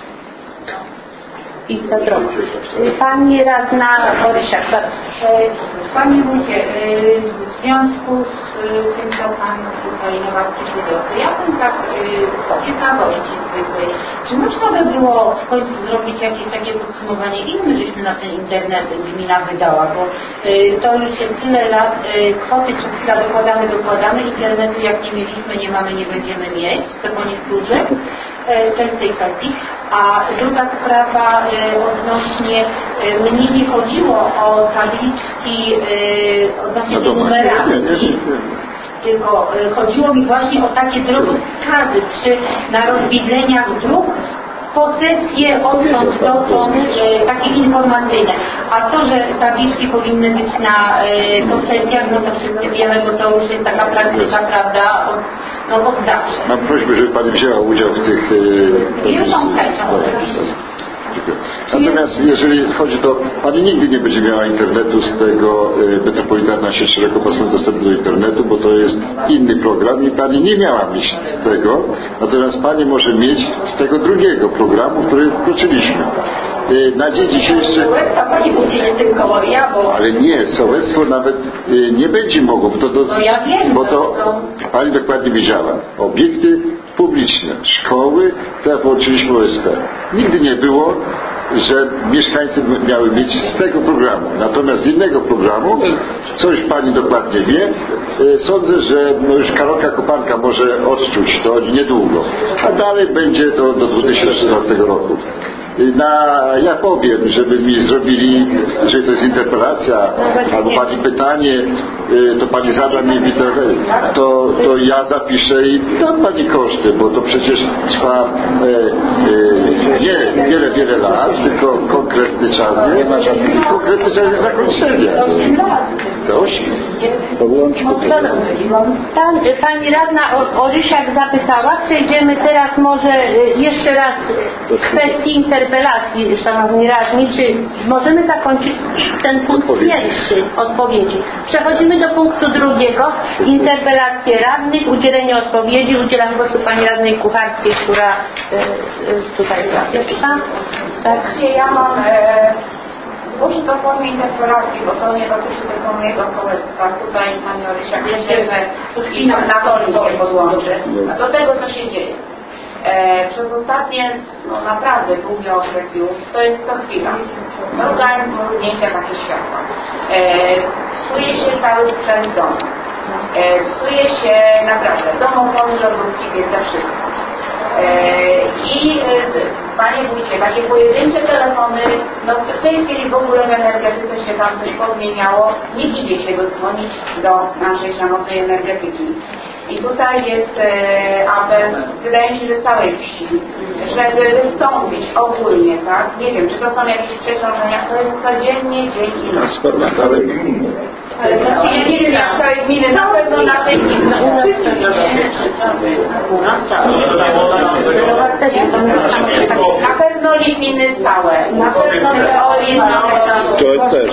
I za drogę. Pani radna Borysiak, bardzo proszę. Panie wójcie, w związku z tym, co pan tutaj Nowacki powiedział, to ja bym tak ciekawości zwykłej, czy można by było w końcu zrobić jakieś takie podsumowanie, ile my żeśmy na ten internet gmina wydała, bo to już jest tyle lat, kwoty czy chwila dokładamy, internetu jak nie mieliśmy, nie mamy, nie będziemy mieć, to koniec to jest tej kwestii. A druga sprawa odnośnie, mnie nie chodziło o tabliczki odnośnie numeracji, tylko chodziło mi właśnie o takie drogokazy na rozwidzeniach dróg, posesje odtąd dotąd, takie informacyjne. A to, że tabliczki powinny być na posesjach, no to wszyscy wiemy, bo to już jest taka praktyczna prawda od zawsze. Mam prośbę, żeby pani wzięła udział w tych... Natomiast jeżeli chodzi do... Pani nigdy nie będzie miała internetu z tego metropolitarna sieć szerokopasmowego dostępu do internetu, bo to jest inny program i pani nie miała mieć tego, natomiast pani może mieć z tego drugiego programu, który wkroczyliśmy. na dzień dzisiejszy... Sołectwa pani Wójcie, nie tylko ja, bo... Ale nie, sołectwo nawet nie będzie mogło, No ja wiem, bo to pani dokładnie wiedziała. Obiekty publiczne, szkoły, które połączyliśmy OSP. Nigdy nie było, że mieszkańcy miały mieć z tego programu. Natomiast z innego programu, coś pani dokładnie wie, sądzę, że już Karolka Kopanka może odczuć to niedługo. A dalej będzie to do 2014 roku. Ja powiem, żeby mi zrobili, jeżeli to jest interpelacja albo pani pytanie, to pani zada mi to ja zapiszę i dam pani koszty, bo to przecież trwa nie wiele lat, tylko konkretny czas jest, konkretny czas jest zakończenia. To 8. Pani radna Orysiak zapytała, przejdziemy teraz może jeszcze raz kwestii interpelacji, szanowni radni, czy możemy zakończyć ten punkt pierwszy odpowiedzi. Przechodzimy do punktu drugiego, interpelacje radnych, udzielenie odpowiedzi. Udzielam głosu pani radnej Kucharskiej, która tutaj zapisze. Tak, ja mam złożyć do formie interpelacji, bo to nie dotyczy tylko mojego sołectwa. Tutaj pani Orysiak wie, że wszystkich senatorów się podłączy do tego, co się dzieje. Przez ostatnie, naprawdę długi okres już, to jest co chwila. Organ mrugnięcia takie światła. Psuje się cały sprzęt domu. Psuje się naprawdę domofony, lodówki, więc za wszystko. I panie wójcie, takie pojedyncze telefony, w tej chwili w ogóle w energetyce się tam coś pozmieniało, nie idzie się dodzwonić do naszej szanownej energetyki. I tutaj jest apel, wydaje mi się, że całej wsi, żeby wystąpić ogólnie, tak? Nie wiem, czy to są jakieś przeciążenia, to jest codziennie dzień i noc. Transformatory gminy. Ja nie wiem, jak to jest gminy, na pewno na tej gminy. Na pewno nie gminy całe, na pewno To też.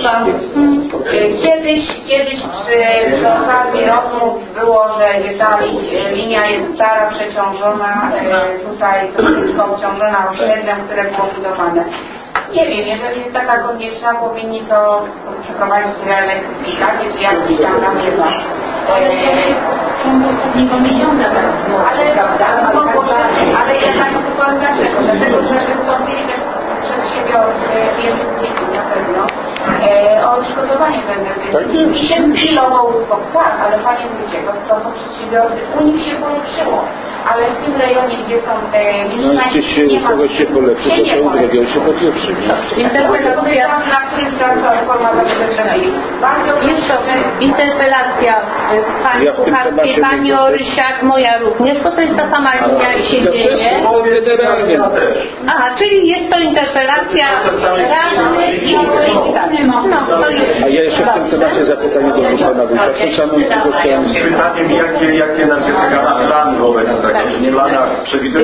Kiedyś przy okazji rozmów było, że linia jest stara, przeciążona, tutaj troszeczkę obciążona osiedlem, które było budowane. Nie wiem, jeżeli jest taka konieczna, powinni to przeprowadzić reelektryfikację, czy jakiś tam na chyba. Ale ostatniego miesiąca teraz było, ale ja Państwu powiem dlaczego. Dlatego, że wystąpili też przedsiębiorcy, na pewno, o odszkodowanie za energetykę. I się chwilowo tak, ale panie wójcie, to są przedsiębiorcy, u nich się polepszyło. Ale w tym rejonie, gdzie są mieszkańcy, nie ma... kogoś się polepszy, to są drogie się popieprzy. Interpelacja, na którym tracą reforma zabezpieczenia. Bardzo jest to interpelacja pani Kucharskiej, pani Orysiak, moja również, bo to jest ta sama linia i się dzieje. Generalnie. Aha, czyli jest to interpelacja radnych i to jest. A ja jeszcze w tym temacie zapytanie do pana wójta. W tym samym tylko chciałem... Pytaniem, jakie energetyka ma plan wobec tego, że nie ma przewidywek.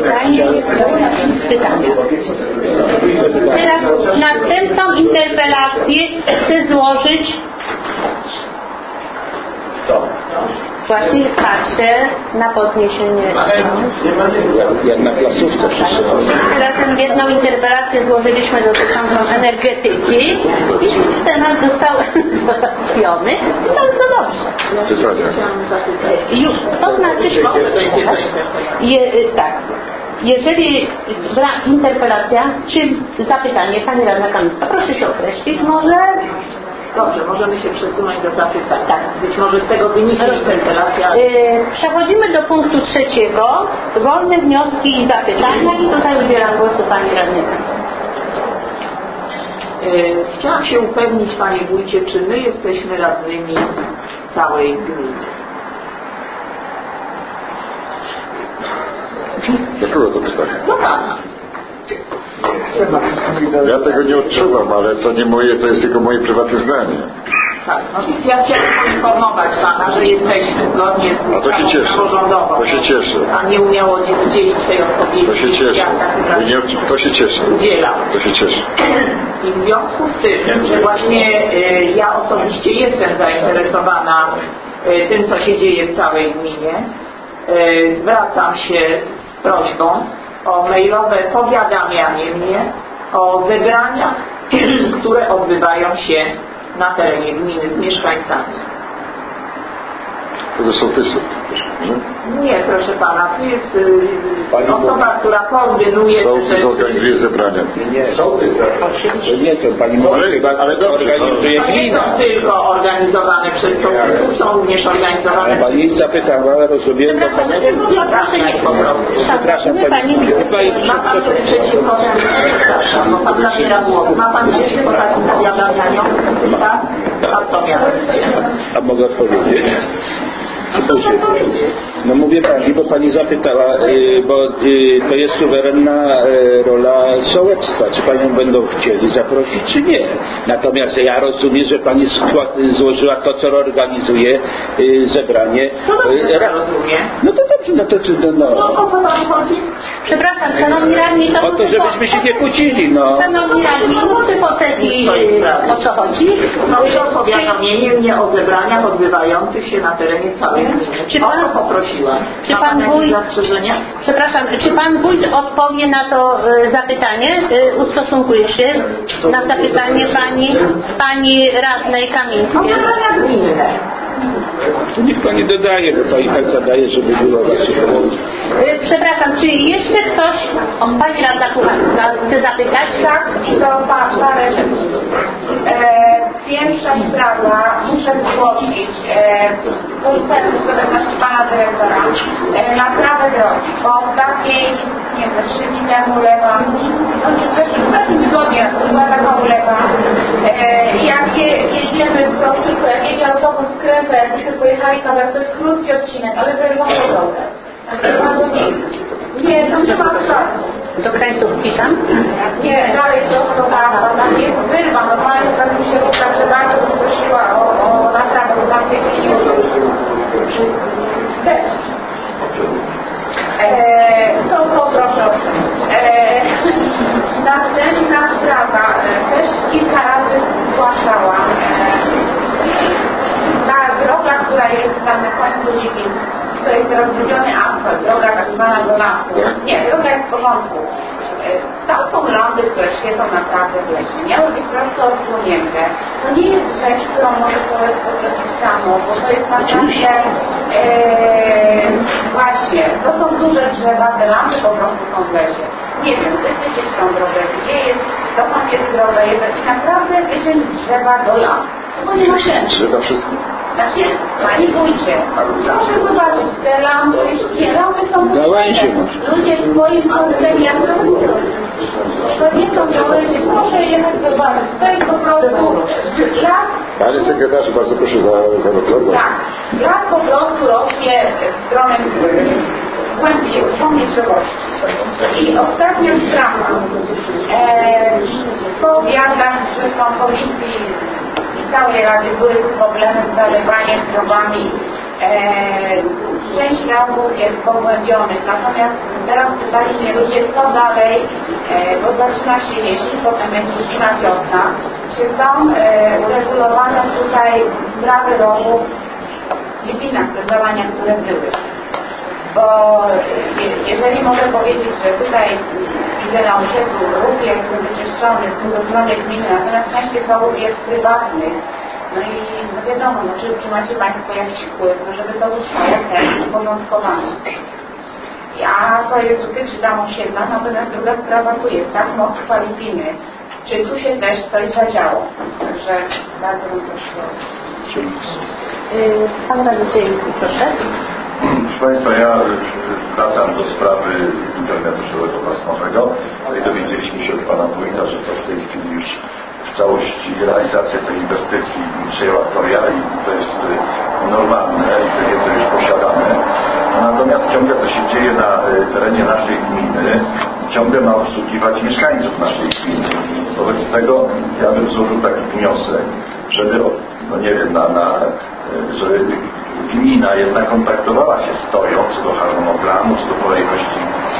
Teraz następną interpelację chcę złożyć. Co? Właśnie patrzę na podniesienie. Jak na klasówce wszyscy. Razem jedną interpelację złożyliśmy dotyczącą energetyki i temat został załatwiony. Bardzo dobrze. Już, to znaczy, tak. Jeżeli interpelacja, czy zapytanie, pani radna Kamińska, proszę się określić, może... Dobrze, możemy się przesunąć do zapytań. Tak, być może z tego wyniknie interpelacja. Przechodzimy do punktu trzeciego. Wolne wnioski i zapytania i tutaj udzielam głosu pani radnej. Chciałam się upewnić, panie wójcie, czy my jesteśmy radnymi całej gminy. Do kogo to pytanie? Do pana. Ja tego nie odczuwam, ale to nie moje, to jest tylko moje prywatne zdanie. Tak, no więc ja chciałam poinformować pana, że jesteśmy zgodnie z ustawą samorządową. To się cieszę. A nie umiało udzielić tej odpowiedzi. To się cieszę. To się cieszę. Udzielam. To się cieszę. I w związku z tym, że właśnie ja osobiście jestem zainteresowana tym, co się dzieje w całej gminie, zwracam się z prośbą o mailowe powiadamianie mnie o zebraniach, które odbywają się na terenie gminy z mieszkańcami. To sołtysów. Nie, proszę pana, tu jest osoba, która koordynuje. Sołtys organizuje zebrania. Nie, sołtys. Nie, to pani ale dobrze, organizuje to nie gmina. są tylko organizowane przez sołtysów, są również organizowane. Pani zapytała, rozumiem, bo Przepraszam, pani. Ma pan coś przeciwko temu? Przepraszam, bo pan zabiera głos. Ma pan przeciwko takim zawiadamianiom? Tak? A co mianowicie? A mogę odpowiedzieć? No mówię pani, bo pani zapytała, bo to jest suwerenna rola sołectwa, czy panią będą chcieli zaprosić, czy nie. Natomiast ja rozumiem, że pani złożyła to, co organizuje zebranie. Rozumiem. No to dobrze, no to No o co pan chodzi? Przepraszam, szanowni radni, to... O to, żebyśmy się nie kłócili, no. Szanowni radni, hypotetycznie o co chodzi? No i o powiadomienie mnie o zebraniach odbywających się na terenie całej gminy. Czy pan poprosiła? Czy pan wójt, zastrzeżenia? przepraszam, czy pan wójt odpowie na to zapytanie? Ustosunkuje się na zapytanie pani radnej Kamińskiej. Tu niech pani dodaje, bo pani tak zadaje, żeby było właśnie połączone. Przepraszam, czy jeszcze ktoś, pani radna Kucharska chce zapytać? Tak, i to parę rzeczy. Pierwsza sprawa, muszę zgłosić porusem skuteczności pana dyrektora naprawę drogi, bo ostatniej, nie wiem, 3 dni temu ulewam, w zeszłym tygodniu taka ulewa. Jak jedziemy w profiku, jak jedzie autobus z Kręta, jakbyśmy pojechali kawałek, to jest krótki odcinek, ale wyrwamy drogę. Nie, tam nie ma czasu. Do krańcówki tam? Nie, dalej to tam jest wyrwa, normalnie tak mi się rusza, że bardzo prosiła o naprawę, bo tam też. To poproszę. Następna sprawa, też kilka razy zgłaszałam. Ta droga, która jest tam na końcu Lipic, to jest rozrobiony asfalt, droga tak zwana do lasu. Nie, droga jest w porządku. Tam są lampy, które świecą naprawdę w lesie. Miały być prosto odsłonięte. To nie jest rzecz, którą może sołectwo zrobić samo, bo to jest naprawdę właśnie, to są duże drzewa, te lampy po prostu są w lesie. Nie wiem, wytyczyć tą drogę, gdzie jest, dokąd jest droga, i naprawdę wyciąć drzewa do lamp. To nie ma sensu. Drzewa wszystko. Znaczy, pani wójcie, proszę zobaczyć, te lampy, wszystkie lampy są Gałęzie ludzie w swoim kontekście to nie są gałęzie, proszę jechać zobaczyć, to jest po prostu las. Panie sekretarzu, bardzo proszę za dokładność. Tak, las po prostu rośnie w stronę głębiej, w stronę przewości. I ostatnia sprawa, po wiatrach zresztą policji i całej Rady były problemy z zalewaniem drogami. Część rowów jest pogłębionych, natomiast teraz pytali mnie ludzie, co dalej, bo zaczyna się jesień, potem będzie zima wiosna, czy są uregulowane tutaj sprawy rowów w Lipinach, te działania, które były. Bo jeżeli mogę powiedzieć, że tutaj widzę na osiedlu ruch jest wyczyszczony z drugiej gminy, natomiast część tych rowów jest prywatnych. No i no wiadomo, no, czy macie Państwo jakiś wpływ, no żeby to zostało też uporządkowane. A to jest dotyczy tam osiedla, natomiast druga sprawa tu jest, tak, most Lipiny. Czy tu się też coś zadziało? Także bardzo bym prosiła. Pan radny Dzieliński, proszę. Proszę Państwa, ja wracam do sprawy internetu szerokopasmowego. No i dowiedzieliśmy się od Pana Wójta, że to w tej chwili już w całości realizacja tej inwestycji przejęła Korea i to jest normalne i to jest już posiadane. Natomiast ciągle to się dzieje na terenie naszej gminy i ciągle ma obsługiwać mieszkańców naszej gminy. Wobec tego ja bym złożył taki wniosek, żeby, no nie wiem, żeby gmina jednak kontaktowała się z TOJO co do harmonogramu, co do kolejności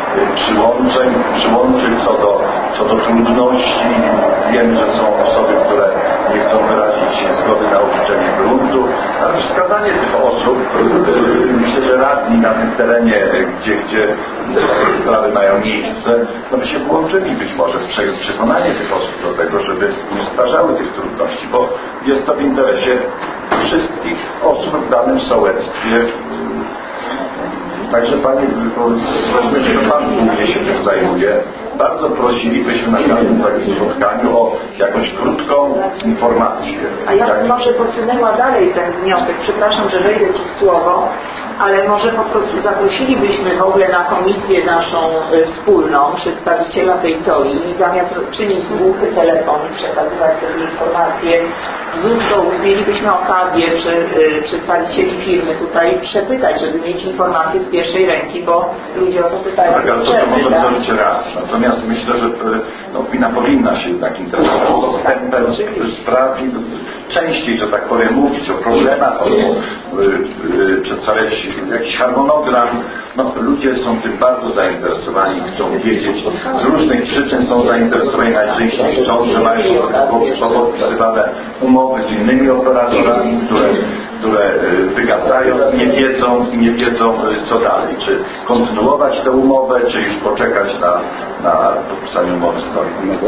przyłączeń, co do trudności. Wiemy, że są osoby, które nie chcą wyrazić zgody na użyczenie gruntu, ale wskazanie tych osób, myślę, że radni na tym terenie, gdzie te sprawy mają miejsce, no by się włączyli być może w przekonanie tych osób do tego, żeby nie stwarzały tych trudności, bo jest to w interesie wszystkich osób w danym sołectwie. Także Panie, że Pan głównie się tym zajmuje, bardzo prosilibyśmy na każdym takim spotkaniu o jakąś krótką informację. A ja bym może posunęła dalej ten wniosek, przepraszam, że wejdę Ci w słowo, ale może po prostu zaprosilibyśmy w ogóle na komisję naszą wspólną przedstawiciela tej TOI i zamiast czynić głuchy telefon i przekazywać sobie informacje z ust do ust, mielibyśmy okazję przedstawicieli firmy tutaj przepytać, żeby mieć informacje z pierwszej ręki, bo ludzie o to pytają. Tak, ale to możemy zrobić raz. Natomiast myślę, że gmina powinna się jednak interesować dostępem spraw częściej, że tak powiem, mówić o problemach, przedstawiać jakiś harmonogram. No, ludzie są tym bardzo zainteresowani, chcą wiedzieć. Z różnych przyczyn są zainteresowani, najczęściej chcą, że mają podpisywane umowy z innymi operatorami, które wygasają i nie wiedzą co dalej. Czy kontynuować tę umowę, czy już poczekać na podpisanie umowy z TOI.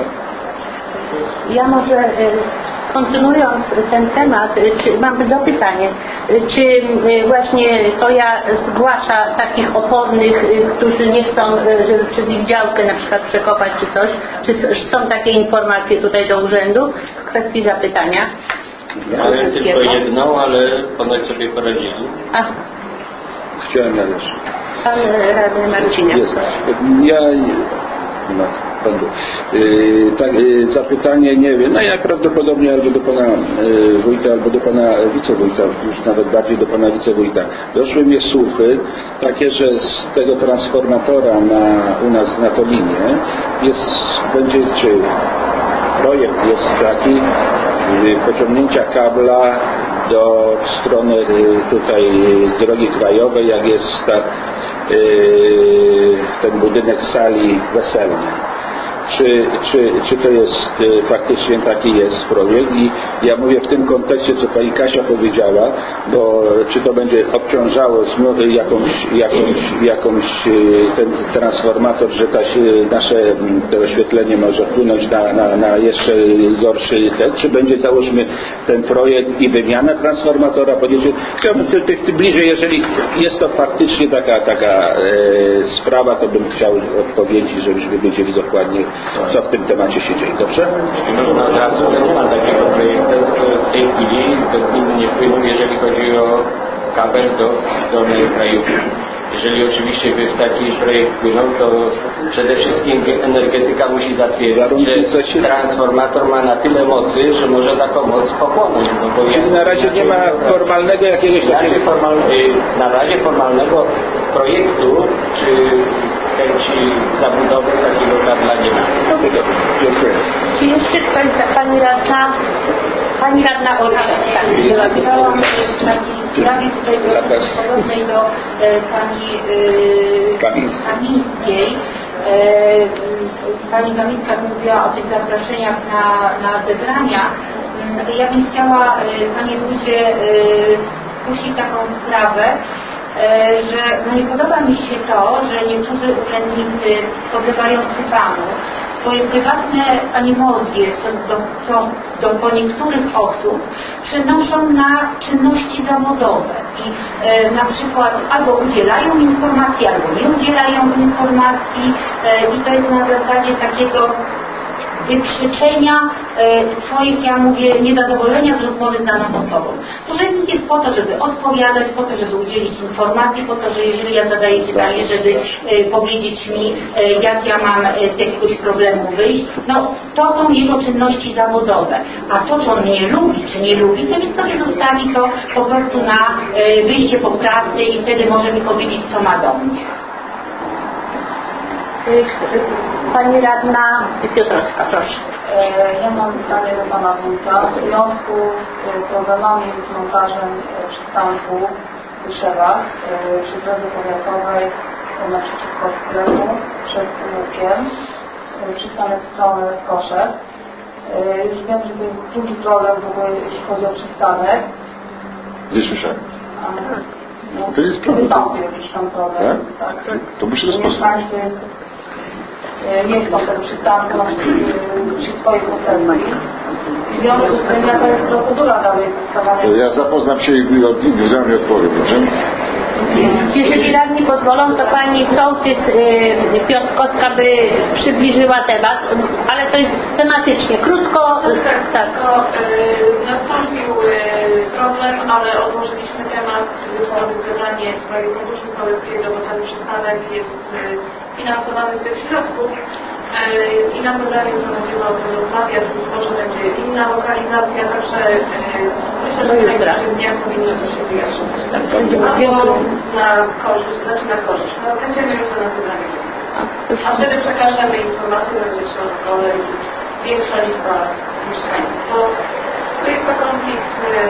Ja może kontynuując ten temat, mam zapytanie, czy właśnie to ja zgłasza takich opornych, którzy nie chcą, żeby przez ich działkę na przykład przekopać czy coś, czy są takie informacje tutaj do urzędu w kwestii zapytania? Miałem tylko jedną, ale ponoć sobie poradzili. Chciałem jeszcze. Pan radny Marciniak. Zapytanie nie wiem, no ja prawdopodobnie albo do pana wójta, albo do pana wicewójta, już nawet bardziej do pana wicewójta. Doszły mnie słuchy takie, że z tego transformatora u nas na Tolinie projekt jest taki pociągnięcia kabla w stronę tutaj drogi krajowej, jak jest ten budynek sali weselnej. Czy to jest faktycznie taki jest projekt? I ja mówię w tym kontekście, co pani Kasia powiedziała, bo czy to będzie obciążało jakąś ten transformator, że nasze to oświetlenie może wpłynąć na jeszcze gorszy czy będzie, załóżmy, ten projekt i wymiana transformatora. Chciałbym tym bliżej, jeżeli jest to faktycznie taka sprawa, to bym chciał odpowiedzieć, żebyśmy wiedzieli dokładnie, co w tym temacie się dzieje. Dobrze? No od razu nie ma takiego projektu w tej chwili, do gminy nie wpłyną, jeżeli chodzi o kabel do strony krajówki. Jeżeli oczywiście by w taki projekt wpłynął, to przede wszystkim energetyka musi zatwierdzić, że transformator ma na tyle mocy, że może taką moc pochłonąć. No bo na razie nie ma formalnego jakiegoś takiego... Na razie formalnego projektu, czy chęci zabudowy takiego kabla nie ma. Dziękuję. Czy jeszcze ktoś, pani radna Olsza? Chciałam w sprawie tutaj podobnej do pani Kamińskiej. Pani Kamińska mówiła o tych zaproszeniach na zebrania. Ja bym chciała, panie wójcie, spuścić taką sprawę, że nie podoba mi się to, że niektórzy urzędnicy podlegający panu swoje prywatne animozje do po niektórych osób przenoszą na czynności zawodowe i na przykład albo udzielają informacji, albo nie udzielają informacji i to jest na zasadzie takiego wykrzyczenia swoich, ja mówię, niezadowolenia z rozmowy z daną osobą. Urzędnik jest po to, żeby odpowiadać, po to, żeby udzielić informacji, po to, że jeżeli ja zadaję pytanie, żeby powiedzieć mi, jak ja mam z jakiegoś problemu wyjść. No, to są jego czynności zawodowe. A to, czy on mnie lubi, czy nie lubi, to niech sobie zostawi to po prostu na wyjście po pracy i wtedy może mi powiedzieć, co ma do mnie. Pani radna Piotrowska, proszę. Ja mam pytanie do pana wójta. W związku z problemami z montażem przystanku Tyszewach przy drodze powiatowej naprzeciwko sklepu przed Lukiem, przystanek strony Koszek. Już wiem, że to jest drugi problem w ogóle, jeśli chodzi o przystanek. Nie słyszałem. To jest problem. Wystąpił jakiś tam problem. Tak? To muszę rozpoznać. Nie jest potem przystanku przy swojej postaci. W związku z tym jaka jest procedura dalej wystawania? Ja zapoznam się i indiwidualnie odpowiem, proszę. Jeżeli radni pozwolą, to pani sołtys Piotrkowska by przybliżyła temat, ale to jest tematycznie, krótko. Tak. Nastąpił problem, ale odłożyliśmy temat, wywołane zebranie w sprawie Funduszu Sołeckiego, bo ten przystanek jest finansowany z tych środków i na zebraniu to będziemy o tym rozmawiać, być może będzie inna lokalizacja, także myślę, że w najbliższych dniach powinno to się wyjaśnić. Albo na korzyść, no będziemy już to na zebraniu. A wtedy przekażemy informację, będzie trzeba z kolei większa liczba mieszkańców. To jest to konflikt.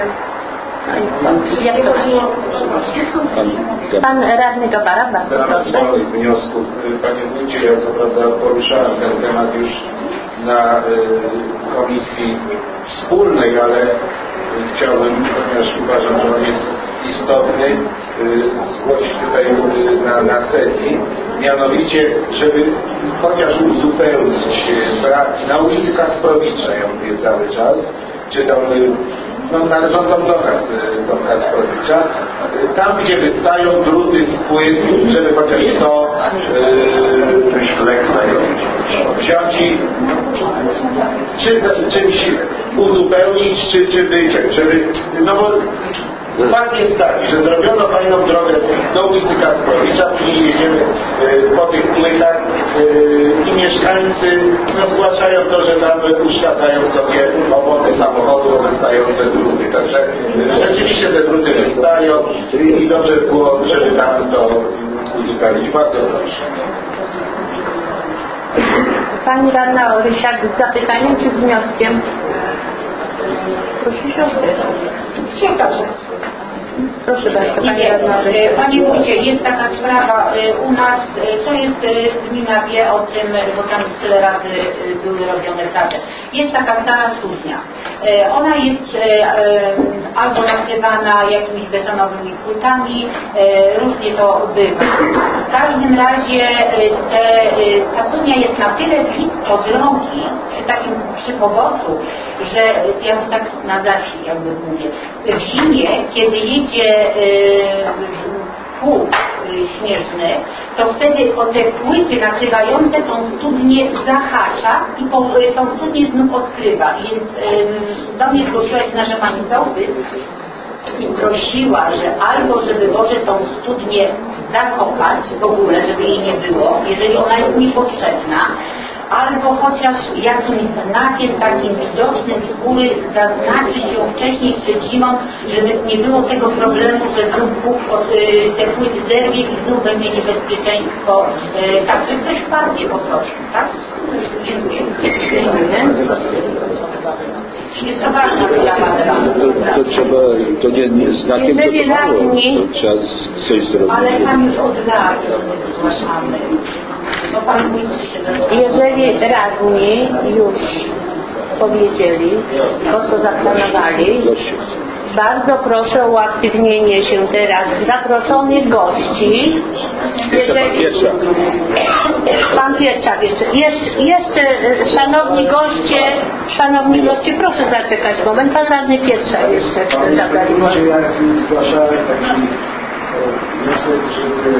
Pan radny Gabara, bardzo proszę. Małych wniosków. Panie wójcie, ja co prawda poruszałem ten temat już na komisji wspólnej, ale chciałbym, ponieważ uważam, że on jest istotny, zgłosić tutaj na sesji, mianowicie, żeby chociaż uzupełnić brak na ulicy Kasprowicza, ja mówię cały czas, czy tam należącą do Kasprowicza, tam gdzie wystają druty z płyt, żeby chociaż to wziąć i czy czymś uzupełnić, czy wyciąć, żeby, no bo fakt jest taki, że zrobiono fajną drogę do ulicy Kasprowicza, później jedziemy po tych płytach i mieszkańcy zgłaszają to, że tam uszkadzają sobie opony samochodu wystające druty. Także rzeczywiście te druty wystają i dobrze było, żeby tam to uzupełnić. Bardzo proszę. Pani radna Orysiak z zapytaniem czy z wnioskiem? Proszę się odbyć. Proszę bardzo, Pani radna Orysiak. Panie wójcie, jest taka sprawa u nas, to jest gmina wie o tym, bo tam tyle razy były robione prace. Jest taka stara studnia. Ona jest albo nakrywana jakimiś betonowymi płytami, różnie to bywa. W każdym razie ta studnia jest na tyle blisko drogi, takim przy poboczu, że ja tak na wsi jakby mówię, w zimie, kiedy jedzie pług śnieżny, to wtedy o te płyty nakrywające tą studnię zahacza i tą studnię znów odkrywa. Więc do mnie zgłosiła się nasza pani sołtys i prosiła, że albo żeby może tą studnię zakopać w ogóle, żeby jej nie było, jeżeli ona jest niepotrzebna, albo chociaż jakimś znakiem takim widocznym z góry zaznaczyć ją wcześniej przed zimą, żeby nie było tego problemu, że znów Bóg te płyty zerwie i znów będzie niebezpieczeństwo. Także ktoś wpadnie po prostu, tak? Dziękuję. Jest to ważna sprawa. To trzeba, to nie znakiem to mało, to trzeba coś zrobić. Ale pan już od lat zgłaszamy. Jeżeli radni już powiedzieli to, co zaplanowali, bardzo proszę o uaktywnienie się teraz zaproszonych gości. Jeżeli... Pan Pietrzak jeszcze szanowni goście, proszę zaczekać moment, pan radny Pietrzak jeszcze chce zabrać głos. Ja zgłaszałem taki wniosek, żeby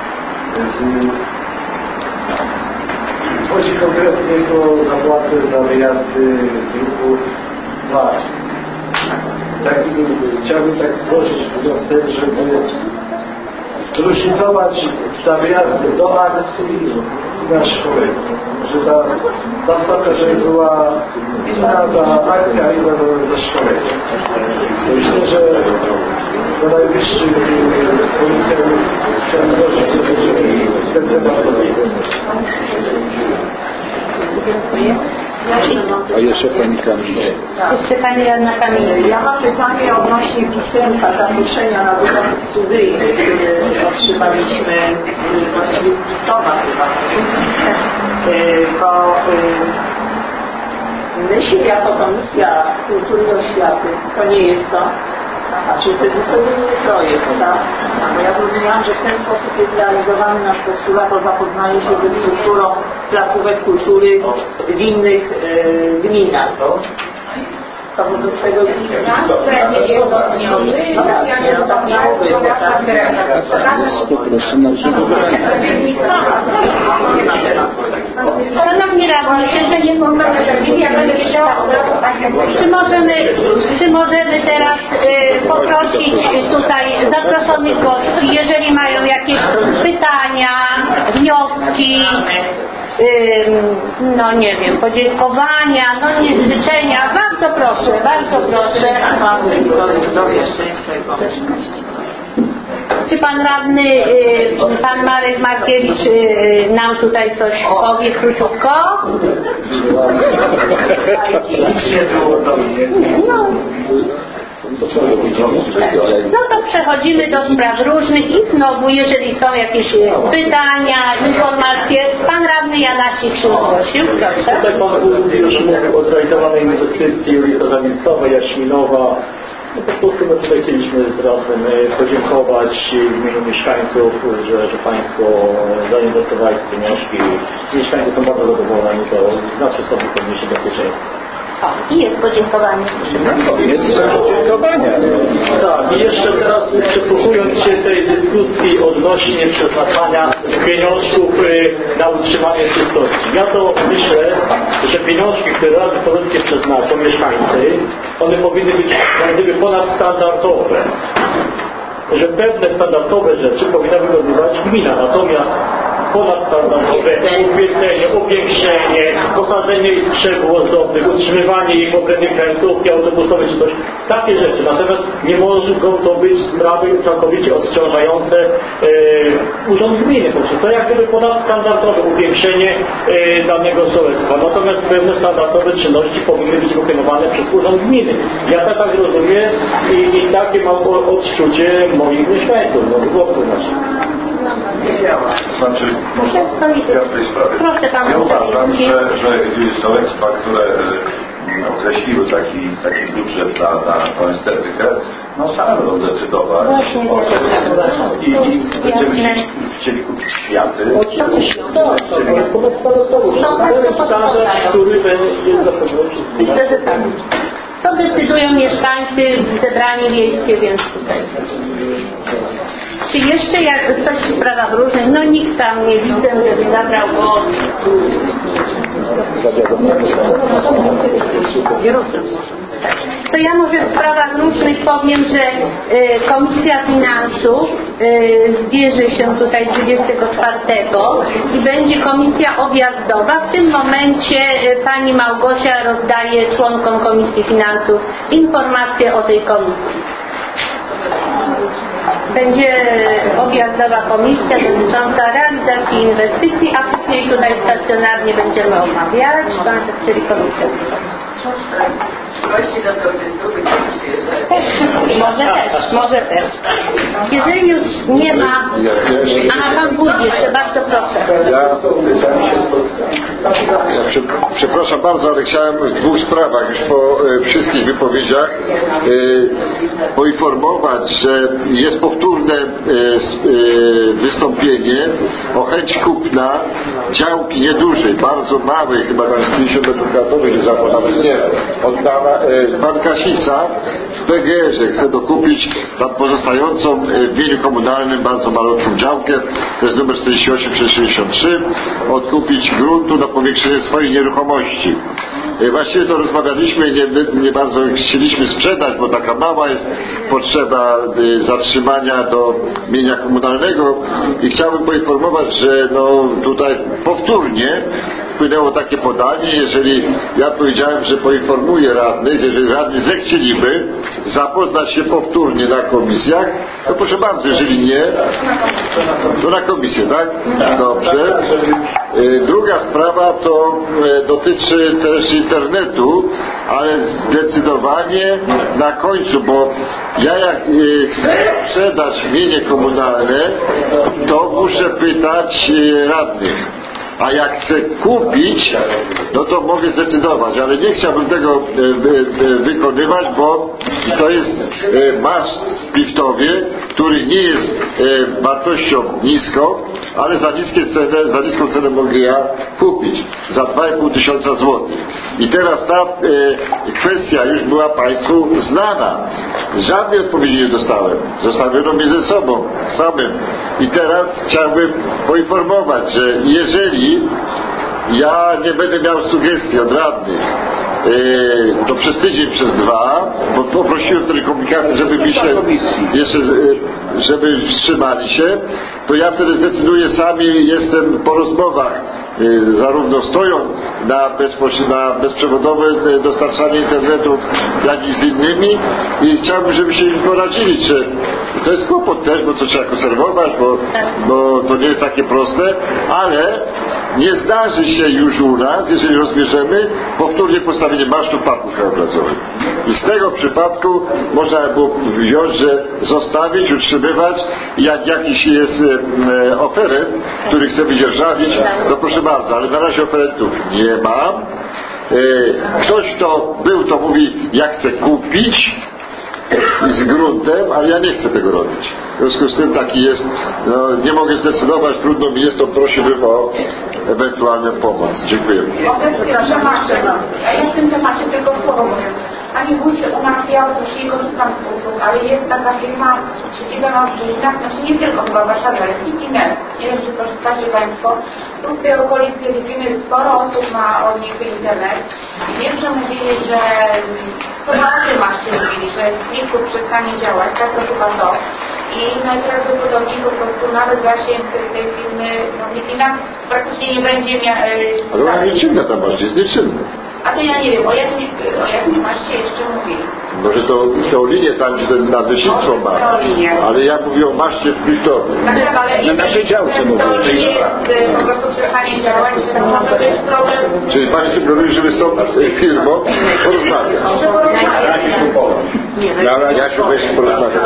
chodzi konkretnie o zapłatę za wyjazdy grupów ważnych. Chciałbym tak prosić wniosek, żeby zróżnicować za wyjazdy do akcji na szkołę. Że ta stawka, żeby była inna za akcję, a inna za szkołę. Myślę, że to najwyższy komisja chciałem prosić, żeby ten temat podjąć. Dziękuję. A jeszcze pani Kamila. Jeszcze pani Anna Kamila. Ja mam pytanie odnośnie pisemka zaproszenia na wykład studyjny, który otrzymaliśmy właściwie z listowa chyba. Bo my się jako Komisja Kultury i Oświaty, to nie jest to. Aha, czyli to jest zupełnie inny projekt, tak? Bo ja zrozumiałam, że w ten sposób jest realizowany nasz postulat o zapoznanie się ze strukturą placówek kultury w innych gminach. To wobec tego Szanowni radni, jeszcze nie czy możemy teraz poprosić tutaj zaproszonych gości, jeżeli mają jakieś pytania, wnioski, no nie wiem, podziękowania, no nie, życzenia, bardzo proszę, bardzo proszę. Czy pan radny, pan Marek Markiewicz nam tutaj coś powie króciutko? No to przechodzimy do spraw różnych i znowu, jeżeli są jakieś pytania, informacje, pan radny Janasik się zgłosił, proszę. Tutaj pan już mówił o zrealizowanej inwestycji ulica Zamilcowa, Jaśminowa. No po prostu my tutaj chcieliśmy z radnym podziękować w imieniu mieszkańców, że Państwo zainwestowali w pieniążki. Mieszkańcy są bardzo zadowoleni, to znaczy sobie pewnie się bezpieczeństwo. O, i jest podziękowanie. Jest podziękowania. Tak, i jeszcze teraz przysłuchując się tej dyskusji odnośnie przeznaczania pieniążków na utrzymanie czystości. Ja to myślę, że pieniążki, które Rady Sołeckie przeznaczą mieszkańcy, one powinny być jak gdyby ponadstandardowe. Że pewne standardowe rzeczy powinna wykonywać gmina, natomiast ponadstandardowe uświecenie, upiększenie, posadzenie sprzęgów ozdobnych, utrzymywanie ich w obrębie krańcówki autobusowej czy coś, takie rzeczy. Natomiast nie mogą to być sprawy całkowicie odciążające urząd gminy. To jak gdyby ponadstandardowe upiększenie danego sołectwa. Natomiast pewne standardowe czynności powinny być wykonywane przez urząd gminy. Ja tak rozumiem i takie mam odczucie moich mieszkańców, wyborców naszych. Znaczy, ja w tej sprawie. Proszę pan. Ja uważam, że sołectwa, które określiły taki budżet na tą estetykę, no same będą decydować o tym i będziemy chcieli kupić kwiaty. Myślę, że tak. To decydują mieszkańcy, zebrani wiejskie, więc tutaj. Czy jeszcze jak coś w sprawach różnych? No nikt tam nie widzę, żeby zabrał głos. To ja może w sprawach różnych powiem, że Komisja Finansów zbierze się tutaj 24 i będzie komisja objazdowa. W tym momencie pani Małgosia rozdaje członkom Komisji Finansów informacje o tej komisji. Będzie objazdowa komisja dotycząca realizacji inwestycji, a później tutaj stacjonarnie będziemy omawiać. Pan czyli komisja. Może też. Jeżeli już nie ma... A pan Wójt jeszcze, bardzo proszę. Przepraszam bardzo, ale chciałem w dwóch sprawach już po wszystkich wypowiedziach poinformować, że jest powtórne wystąpienie o chęć kupna działki niedużej, bardzo małej, chyba tam 50 metrów kwadratowych, nawet nie, od pan Kasica w PGR-ze chce dokupić tam pozostającą w mieniu komunalnym bardzo malutką działkę, to jest numer 48/63, odkupić gruntu na powiększenie swojej nieruchomości. Właściwie to rozmawialiśmy, nie bardzo chcieliśmy sprzedać, bo taka mała jest potrzeba zatrzymania do mienia komunalnego i chciałbym poinformować, że no tutaj powtórnie wpłynęło takie podanie, jeżeli ja powiedziałem, że poinformuję radnych, jeżeli radni zechcieliby zapoznać się powtórnie na komisjach, to proszę bardzo, jeżeli nie, to na komisję, tak? Dobrze. Druga sprawa to dotyczy też internetu, ale zdecydowanie na końcu, bo ja jak chcę sprzedać mienie komunalne, to muszę pytać radnych. A jak chcę kupić, no to mogę zdecydować, ale nie chciałbym tego wykonywać, bo to jest maszt w Piftowie, który nie jest wartością niską, ale za niską cenę mogę ja kupić, za 2,5 tysiąca złotych. I teraz ta kwestia już była Państwu znana. Żadnej odpowiedzi nie dostałem. Zostawiono mnie ze sobą samym. I teraz chciałbym poinformować, że jeżeli ja nie będę miał sugestii od radnych, to przez tydzień, przez 2, bo poprosiłem telekomunikacji, żeby mi się jeszcze, żeby wstrzymali się, to ja wtedy zdecyduję sami, jestem po rozmowach, zarówno stoją na bezprzewodowe dostarczanie internetu, jak i z innymi, i chciałbym, żeby się im poradzili, czy to jest kłopot też, bo to trzeba konserwować, bo to nie jest takie proste, ale nie zdarzy się już u nas, jeżeli rozbierzemy, powtórnie postawienie masztu parków krajobrazowych. I z tego przypadku można było wziąć, że zostawić, utrzymywać, jak jakiś jest oferent, który chce wydzierżawić, to proszę bardzo, ale na razie oferentów nie mam. Ktoś, kto był, to mówi, jak chce kupić z gruntem, ale ja nie chcę tego robić. W związku z tym taki jest, no, nie mogę zdecydować, trudno mi jest, to prosiłbym o ewentualną pomoc. Dziękuję. Ja w tym temacie tylko słowo powiem. Panie wójcie, u nas ja oczywiście korzystam z usług, ale jest taka firma, siedzibę mam w Brzezinach, znaczy nie tylko chyba w Warszawie, ale Citinet. Nie wiem, czy korzystacie Państwo. Tu z tej okolicy widzimy, sporo osób ma od nich internet. I wiem, że mówili, że chyba o tym maście mówili, że Wisku przestanie działać, tak to chyba to. I najprawdopodobniej po prostu nawet zasięg tej firmy, no Wisina praktycznie nie będzie miał... Ale ona nieczynna tam masz, jest nieczynna. A to ja nie wiem, o jakim maście jeszcze mówili. Może tą linię tam, gdzie ten nazwy Silczą ma. Ale ja mówię o maszcie w Piftowie. Na naszej działce mówię. To nie jest po prostu przestanie działać, że może być problem. Czyli Pani sugeruje, żeby z tą firmą porozmawiać. Ja się weź porozmawiać.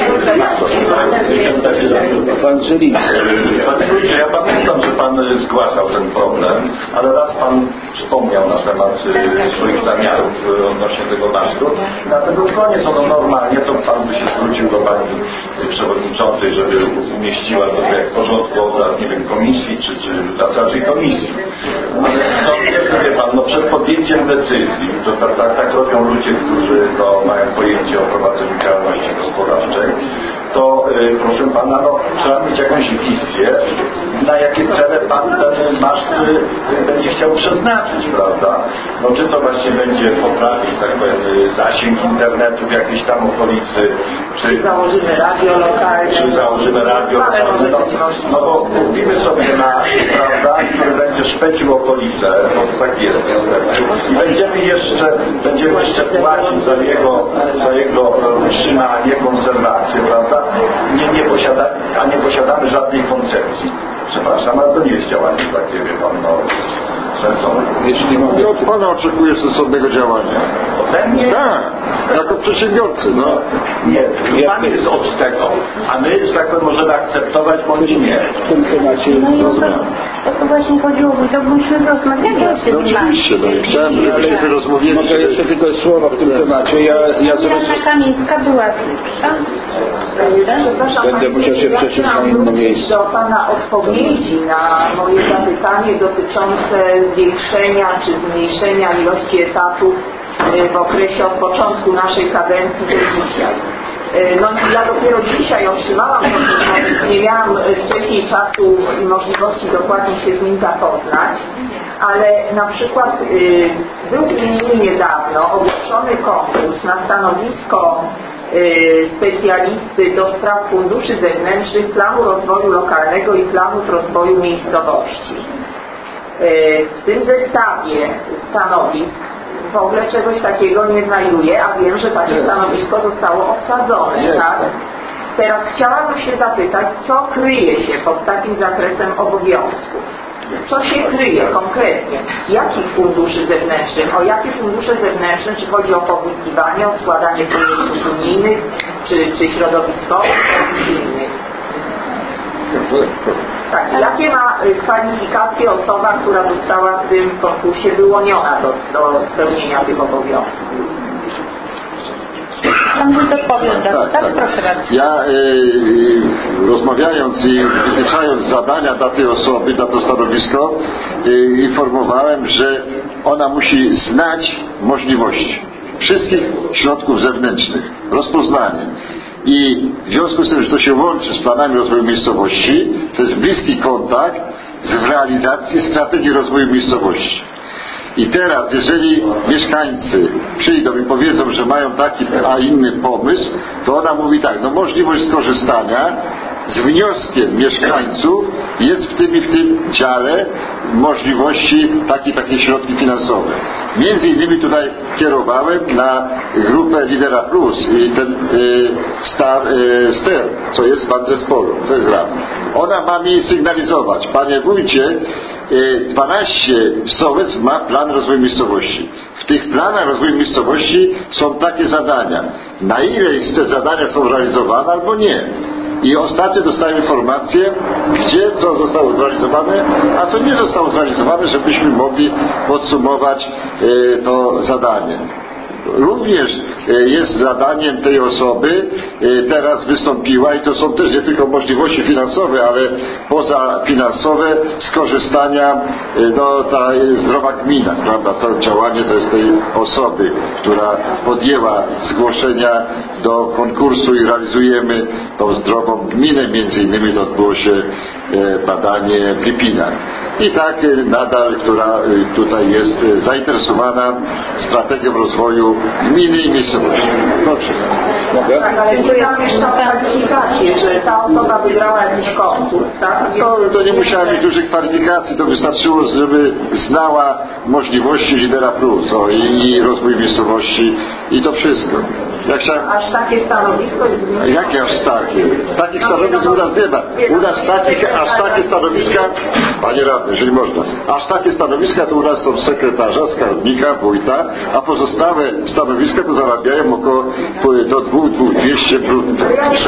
Pan Żeliński. Panie wójcie, ja pamiętam, że Pan zgłaszał ten problem, ale raz Pan przypomniał na temat swoich zamiarów odnośnie tego masztu. Dlatego koniec, ono normalnie, to Pan by się zwrócił do Pani Przewodniczącej, żeby umieściła to jak w porządku obrad, nie wiem, komisji, czy raczej komisji. Ale sądzę, wie Pan, przed podjęciem decyzji, to tak robią ludzie, którzy mają pojęcie o prowadzeniu działalności gospodarczej, to proszę Pana, trzeba mieć jakąś wizję, na jakie cele Pan ten maszt będzie chciał przeznaczyć, prawda? No czy to właśnie będzie poprawić, tak powiem, zasięg internetu w jakiejś tam okolicy, czy założymy radio lokalne. Czy założymy radio lokalne. No bo mówimy sobie na, prawda, który będzie szpecił okolice, bo tak jest niestety. I będziemy jeszcze płacić za jego utrzymanie, konserwację, prawda? Nie posiadamy żadnej koncepcji. Przepraszam, ale to nie jest działanie takie, wie Pan, sensowne. Jeśli nie od Pana oczekuję sensownego działania. Ode mnie? Tak, jako przedsiębiorcy, no. Nie, Pan jest od tego, a my, że tak powiem, możemy akceptować bądź nie. W tym temacie o to właśnie chodziło, to myśmy rozmawiali o tym. No oczywiście, chciałem, żebyśmy rozmawiali. Mogę jeszcze tylko słowa w tym temacie. Ja Joanna Kamińska była będę musiał się przesiąść na inne miejsce. Do Pana odpowiedzi na moje zapytanie dotyczące zwiększenia czy zmniejszenia ilości etatów w okresie od początku naszej kadencji do dzisiaj. No ja dopiero dzisiaj otrzymałam to, nie miałam wcześniej czasu i możliwości dokładnie się z nim zapoznać, ale na przykład był w gminie niedawno ogłoszony konkurs na stanowisko specjalisty do spraw funduszy zewnętrznych, planu rozwoju lokalnego i planów rozwoju miejscowości. W tym zestawie stanowisk w ogóle czegoś takiego nie znajduję, a wiem, że takie stanowisko zostało obsadzone, tak? Teraz chciałabym się zapytać, co kryje się pod takim zakresem obowiązków? Co się kryje konkretnie? Jakich funduszy zewnętrznych? O jakie fundusze zewnętrzne? Czy chodzi o pozyskiwanie, o składanie projektów unijnych, czy środowiskowych, czy innych? Tak, jakie ma kwalifikacje osoba, która została w tym konkursie wyłoniona do spełnienia tych obowiązków? Ja rozmawiając i wyliczając zadania dla tej osoby, dla to stanowisko, informowałem, że ona musi znać możliwości wszystkich środków zewnętrznych, rozpoznanie. I w związku z tym, że to się łączy z planami rozwoju miejscowości, to jest bliski kontakt z realizacji strategii rozwoju miejscowości. I teraz, jeżeli mieszkańcy przyjdą i powiedzą, że mają taki, a inny pomysł, to ona mówi tak, no możliwość skorzystania z wnioskiem mieszkańców jest w tym i w tym dziale możliwości takie środki finansowe. Między innymi tutaj kierowałem na grupę Lidera Plus i ten STER, co jest pan zespołu, to jest rada. Ona ma mi sygnalizować, panie wójcie, 12 sołectw ma plan rozwoju miejscowości. W tych planach rozwoju miejscowości są takie zadania. Na ile te zadania są realizowane albo nie. I ostatnio dostałem informację, gdzie co zostało zrealizowane, a co nie zostało zrealizowane, żebyśmy mogli podsumować to zadanie. Również jest zadaniem tej osoby, teraz wystąpiła i to są też nie tylko możliwości finansowe, ale poza finansowe skorzystania, no ta zdrowa gmina, prawda, to działanie to jest tej osoby, która podjęła zgłoszenia do konkursu i realizujemy tą zdrową gminę, między innymi to odbyło się badanie w Lipinach. I tak nadal, która tutaj jest zainteresowana strategią rozwoju gminy i miejscowości. Proszę. Mogę? Tak, ale tu ja jeszcze kwalifikacje, że ta osoba wygrała jakiś konkurs, tak? To nie musiała mieć dużych kwalifikacji, to wystarczyło, żeby znała możliwości Lidera Plus i rozwój miejscowości i to wszystko. Aż takie stanowisko jest... Jakie aż takie? Takich stanowisk u nas nie ma. U nas aż takie stanowiska, panie radny, jeżeli można, aż takie stanowiska to u nas są sekretarza, skarbnika, wójta, a pozostałe stanowiska to zarabiają około do 200 brutto.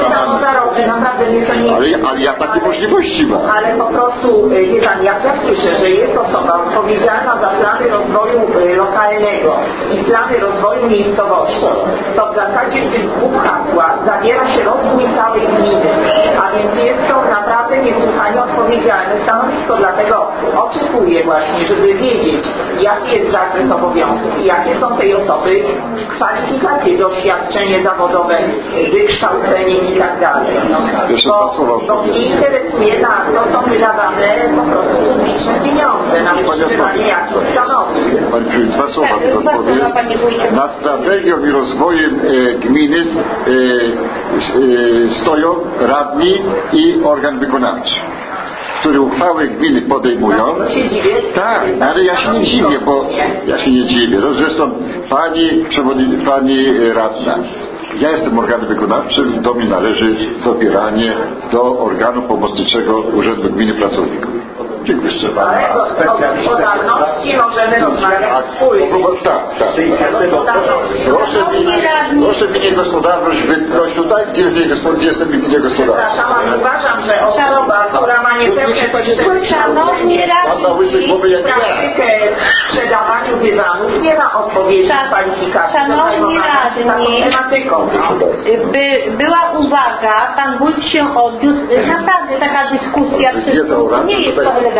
Ale ja takie możliwości mam. Ale po prostu, wie pan, jak ja słyszę, że jest osoba odpowiedzialna za plany rozwoju lokalnego i plany rozwoju miejscowości, to w zasadzie w tych dwóch hasłach zawiera się rozwój całej gminy, a więc jest to naprawdę niesłychanie odpowiedzialne stanowisko, dlatego oczekuję właśnie, żeby wiedzieć, jaki jest zakres obowiązków i jakie są tej osoby kwalifikacje, doświadczenie zawodowe, wykształcenie i tak dalej. Bo mnie interesuje, na co są wydawane po prostu publiczne pieniądze, na utrzymywanie jakich stanowisk. Dwa słowa tylko powiem. Nad strategią i rozwojem gminy stoją radni i organ wykonawczy, które uchwały gminy podejmują. Tak, ale ja się nie dziwię, No, zresztą pani radna, ja jestem organem wykonawczym, do mnie należy dobieranie do organu pomocniczego Urzędu Gminy Pracowników. Dziękuję bardzo. Ale o gospodarności możemy rozmawiać wspólnie. Tak. Proszę mi nie gospodarność wytknąć tutaj, gdzie jestem gminie gospodarczy. Uważam, że osoba, która ma niepełne praktykę w sprzedawaniu dywanów, nie ma odpowiedzi kwalifikacji. Szanowni radni, była uwaga, pan wójt się odniósł, naprawdę taka dyskusja nie jest to eleganckie.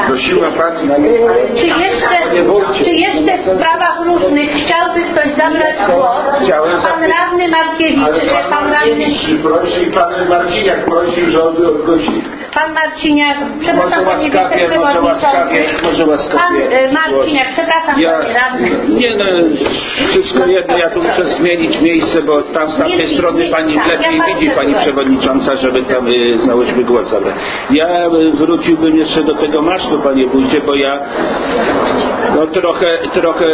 Czy jeszcze w sprawach różnych chciałby ktoś zabrać głos? Pan radny Markiewicz, czy pan radny... Pan Marciniak prosił, że odgosi. Pan Marciniak, przepraszam panie wiceprzewodniczący. Pan Marciniak, przepraszam panie radny. Nie no, wszystko jedno, ja tu muszę zmienić miejsce, bo tam z tamtej strony pani lepiej widzi, pani przewodnicząca, żeby tam załóżmy głos zabrać. Ja wróciłbym jeszcze do tego masztu, panie wójcie, bo ja no, trochę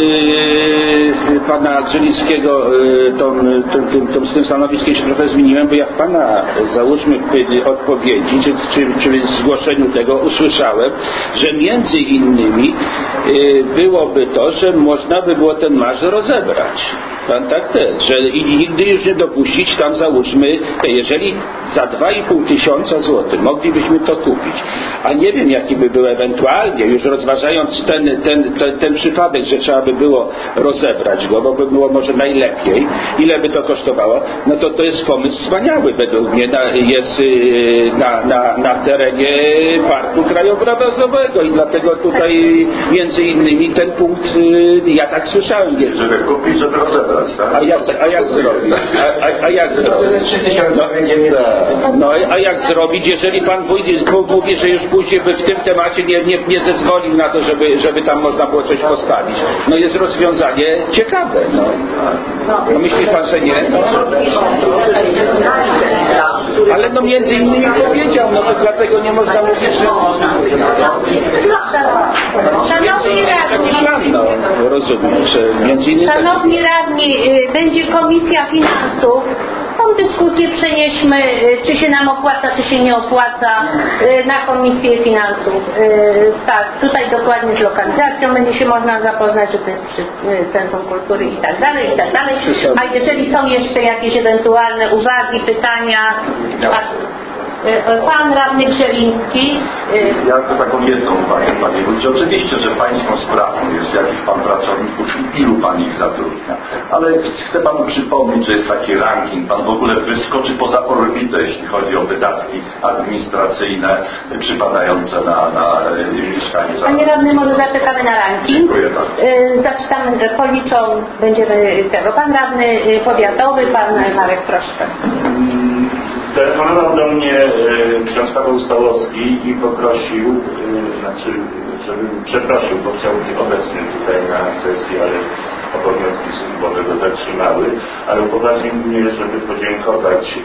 pana Grzelińskiego z tym stanowiskiem się trochę zmieniłem, bo ja w pana, załóżmy, odpowiedzi czy zgłoszeniu tego usłyszałem, że między innymi byłoby to, że można by było ten marsz rozebrać. Pan tak też, że i nigdy już nie dopuścić tam, załóżmy, jeżeli za 2,5 tysiąca złotych moglibyśmy to kupić, a nie wiem jaki by był ewentualnie, już rozważając ten przypadek, że trzeba by było rozebrać go, bo by było może najlepiej, ile by to kosztowało, no to jest pomysł wspaniały według mnie, jest na terenie Parku Krajobrazowego i dlatego tutaj między innymi ten punkt, ja tak słyszałem. Żeby kupić, żeby rozebrać. Tak? A jak zrobić? A jak zrobić? A jak zrobić, jeżeli pan wójt mówi, że już później by w tym temacie nie zezwolił na to, żeby tam można było coś postawić. No jest rozwiązanie ciekawe. No myśli pan, że nie? Ale no między innymi powiedział, no to dlatego nie można mówić, że... Szanowni radni, rozumiem, że między innymi... Szanowni radni, będzie komisja finansów. Tą dyskusję przenieśmy, czy się nam opłaca, czy się nie opłaca, na komisję finansów. Tak, tutaj dokładnie z lokalizacją będzie się można zapoznać, że to jest przy Centrum Kultury i tak dalej, i tak dalej. A jeżeli są jeszcze jakieś ewentualne uwagi, pytania... Pan radny Grzeliński. Ja mam taką jedną uwagę, panie wójcie. Oczywiście, że pańską sprawą jest jakiś pan pracowników i ilu pan ich zatrudnia. Ale chcę panu przypomnieć, że jest taki ranking. Pan w ogóle wyskoczy poza orbitę, jeśli chodzi o wydatki administracyjne przypadające na mieszkańca. Panie radny, może zaczekamy na ranking. Dziękuję bardzo. Zaczynamy, policzą, będziemy tego. Pan radny powiatowy, pan Marek, proszę. Telefonował do mnie ksiądz Paweł Stałowski i poprosił, żebym przeprosił, bo chciał być obecny tutaj na sesji, ale obowiązki służbowe go zatrzymały, ale upoważnił mnie, żeby podziękować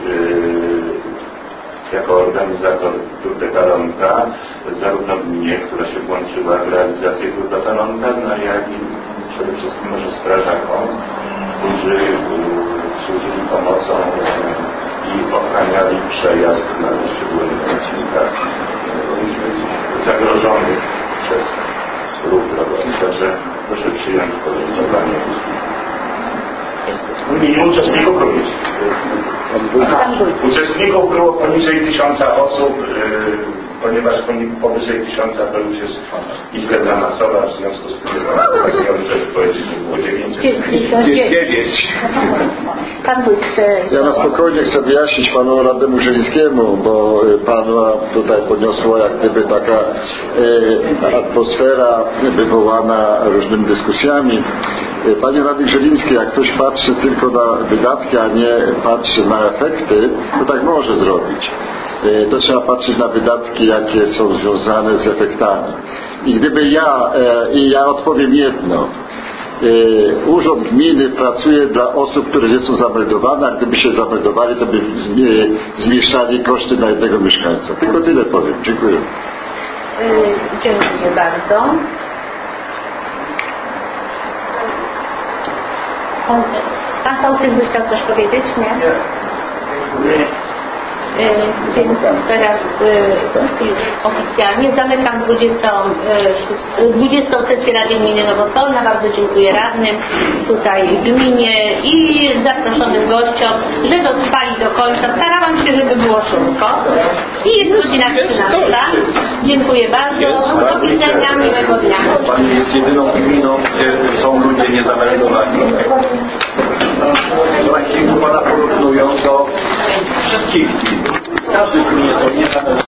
jako organizator Tour de Talonka zarówno gminie, która się włączyła w realizację Tour de Talonka, jak i przede wszystkim może strażakom, którzy służyli pomocą i ochraniali przejazd na poszczególnych odcinkach zagrożonych przez ruch drogowy. Także proszę przyjąć podziękowanie. Minimum uczestników również. Uczestników było poniżej 1000 osób, ponieważ powyżej 1000 to już jest impreza masowa, w związku z tym jest taki, żeby powiedzieć, że było 909. Pan wójt chce... Ja na spokojnie chcę wyjaśnić panu radnemu Grzelińskiemu, bo pana tutaj podniosła jak gdyby taka atmosfera wywołana różnymi dyskusjami. Panie radny Grzeliński, jak ktoś patrzy tylko na wydatki, a nie patrzy na efekty, to tak może zrobić. To trzeba patrzeć na wydatki, jakie są związane z efektami. I gdyby ja odpowiem jedno. Urząd Gminy pracuje dla osób, które nie są zameldowane, a gdyby się zameldowali, to by zmniejszali koszty na jednego mieszkańca. Tylko tyle powiem. Dziękuję. Dziękuję bardzo. Pan Sołtys by chciał coś powiedzieć, nie? Więc teraz oficjalnie zamykam 20. sesję Rady Gminy Nowosolna. Bardzo dziękuję radnym tutaj w gminie i zaproszonym gościom, że dotrwali do końca. Starałam się, żeby było szybko. I jest godzina 13. Dziękuję bardzo. Do widzenia, miłego dnia. Pani jest jedyną gminą, gdzie są ludzie niezameldowani. Właśnie pana porównują do wszystkich gmin. Każdy gminie są niezameldowani.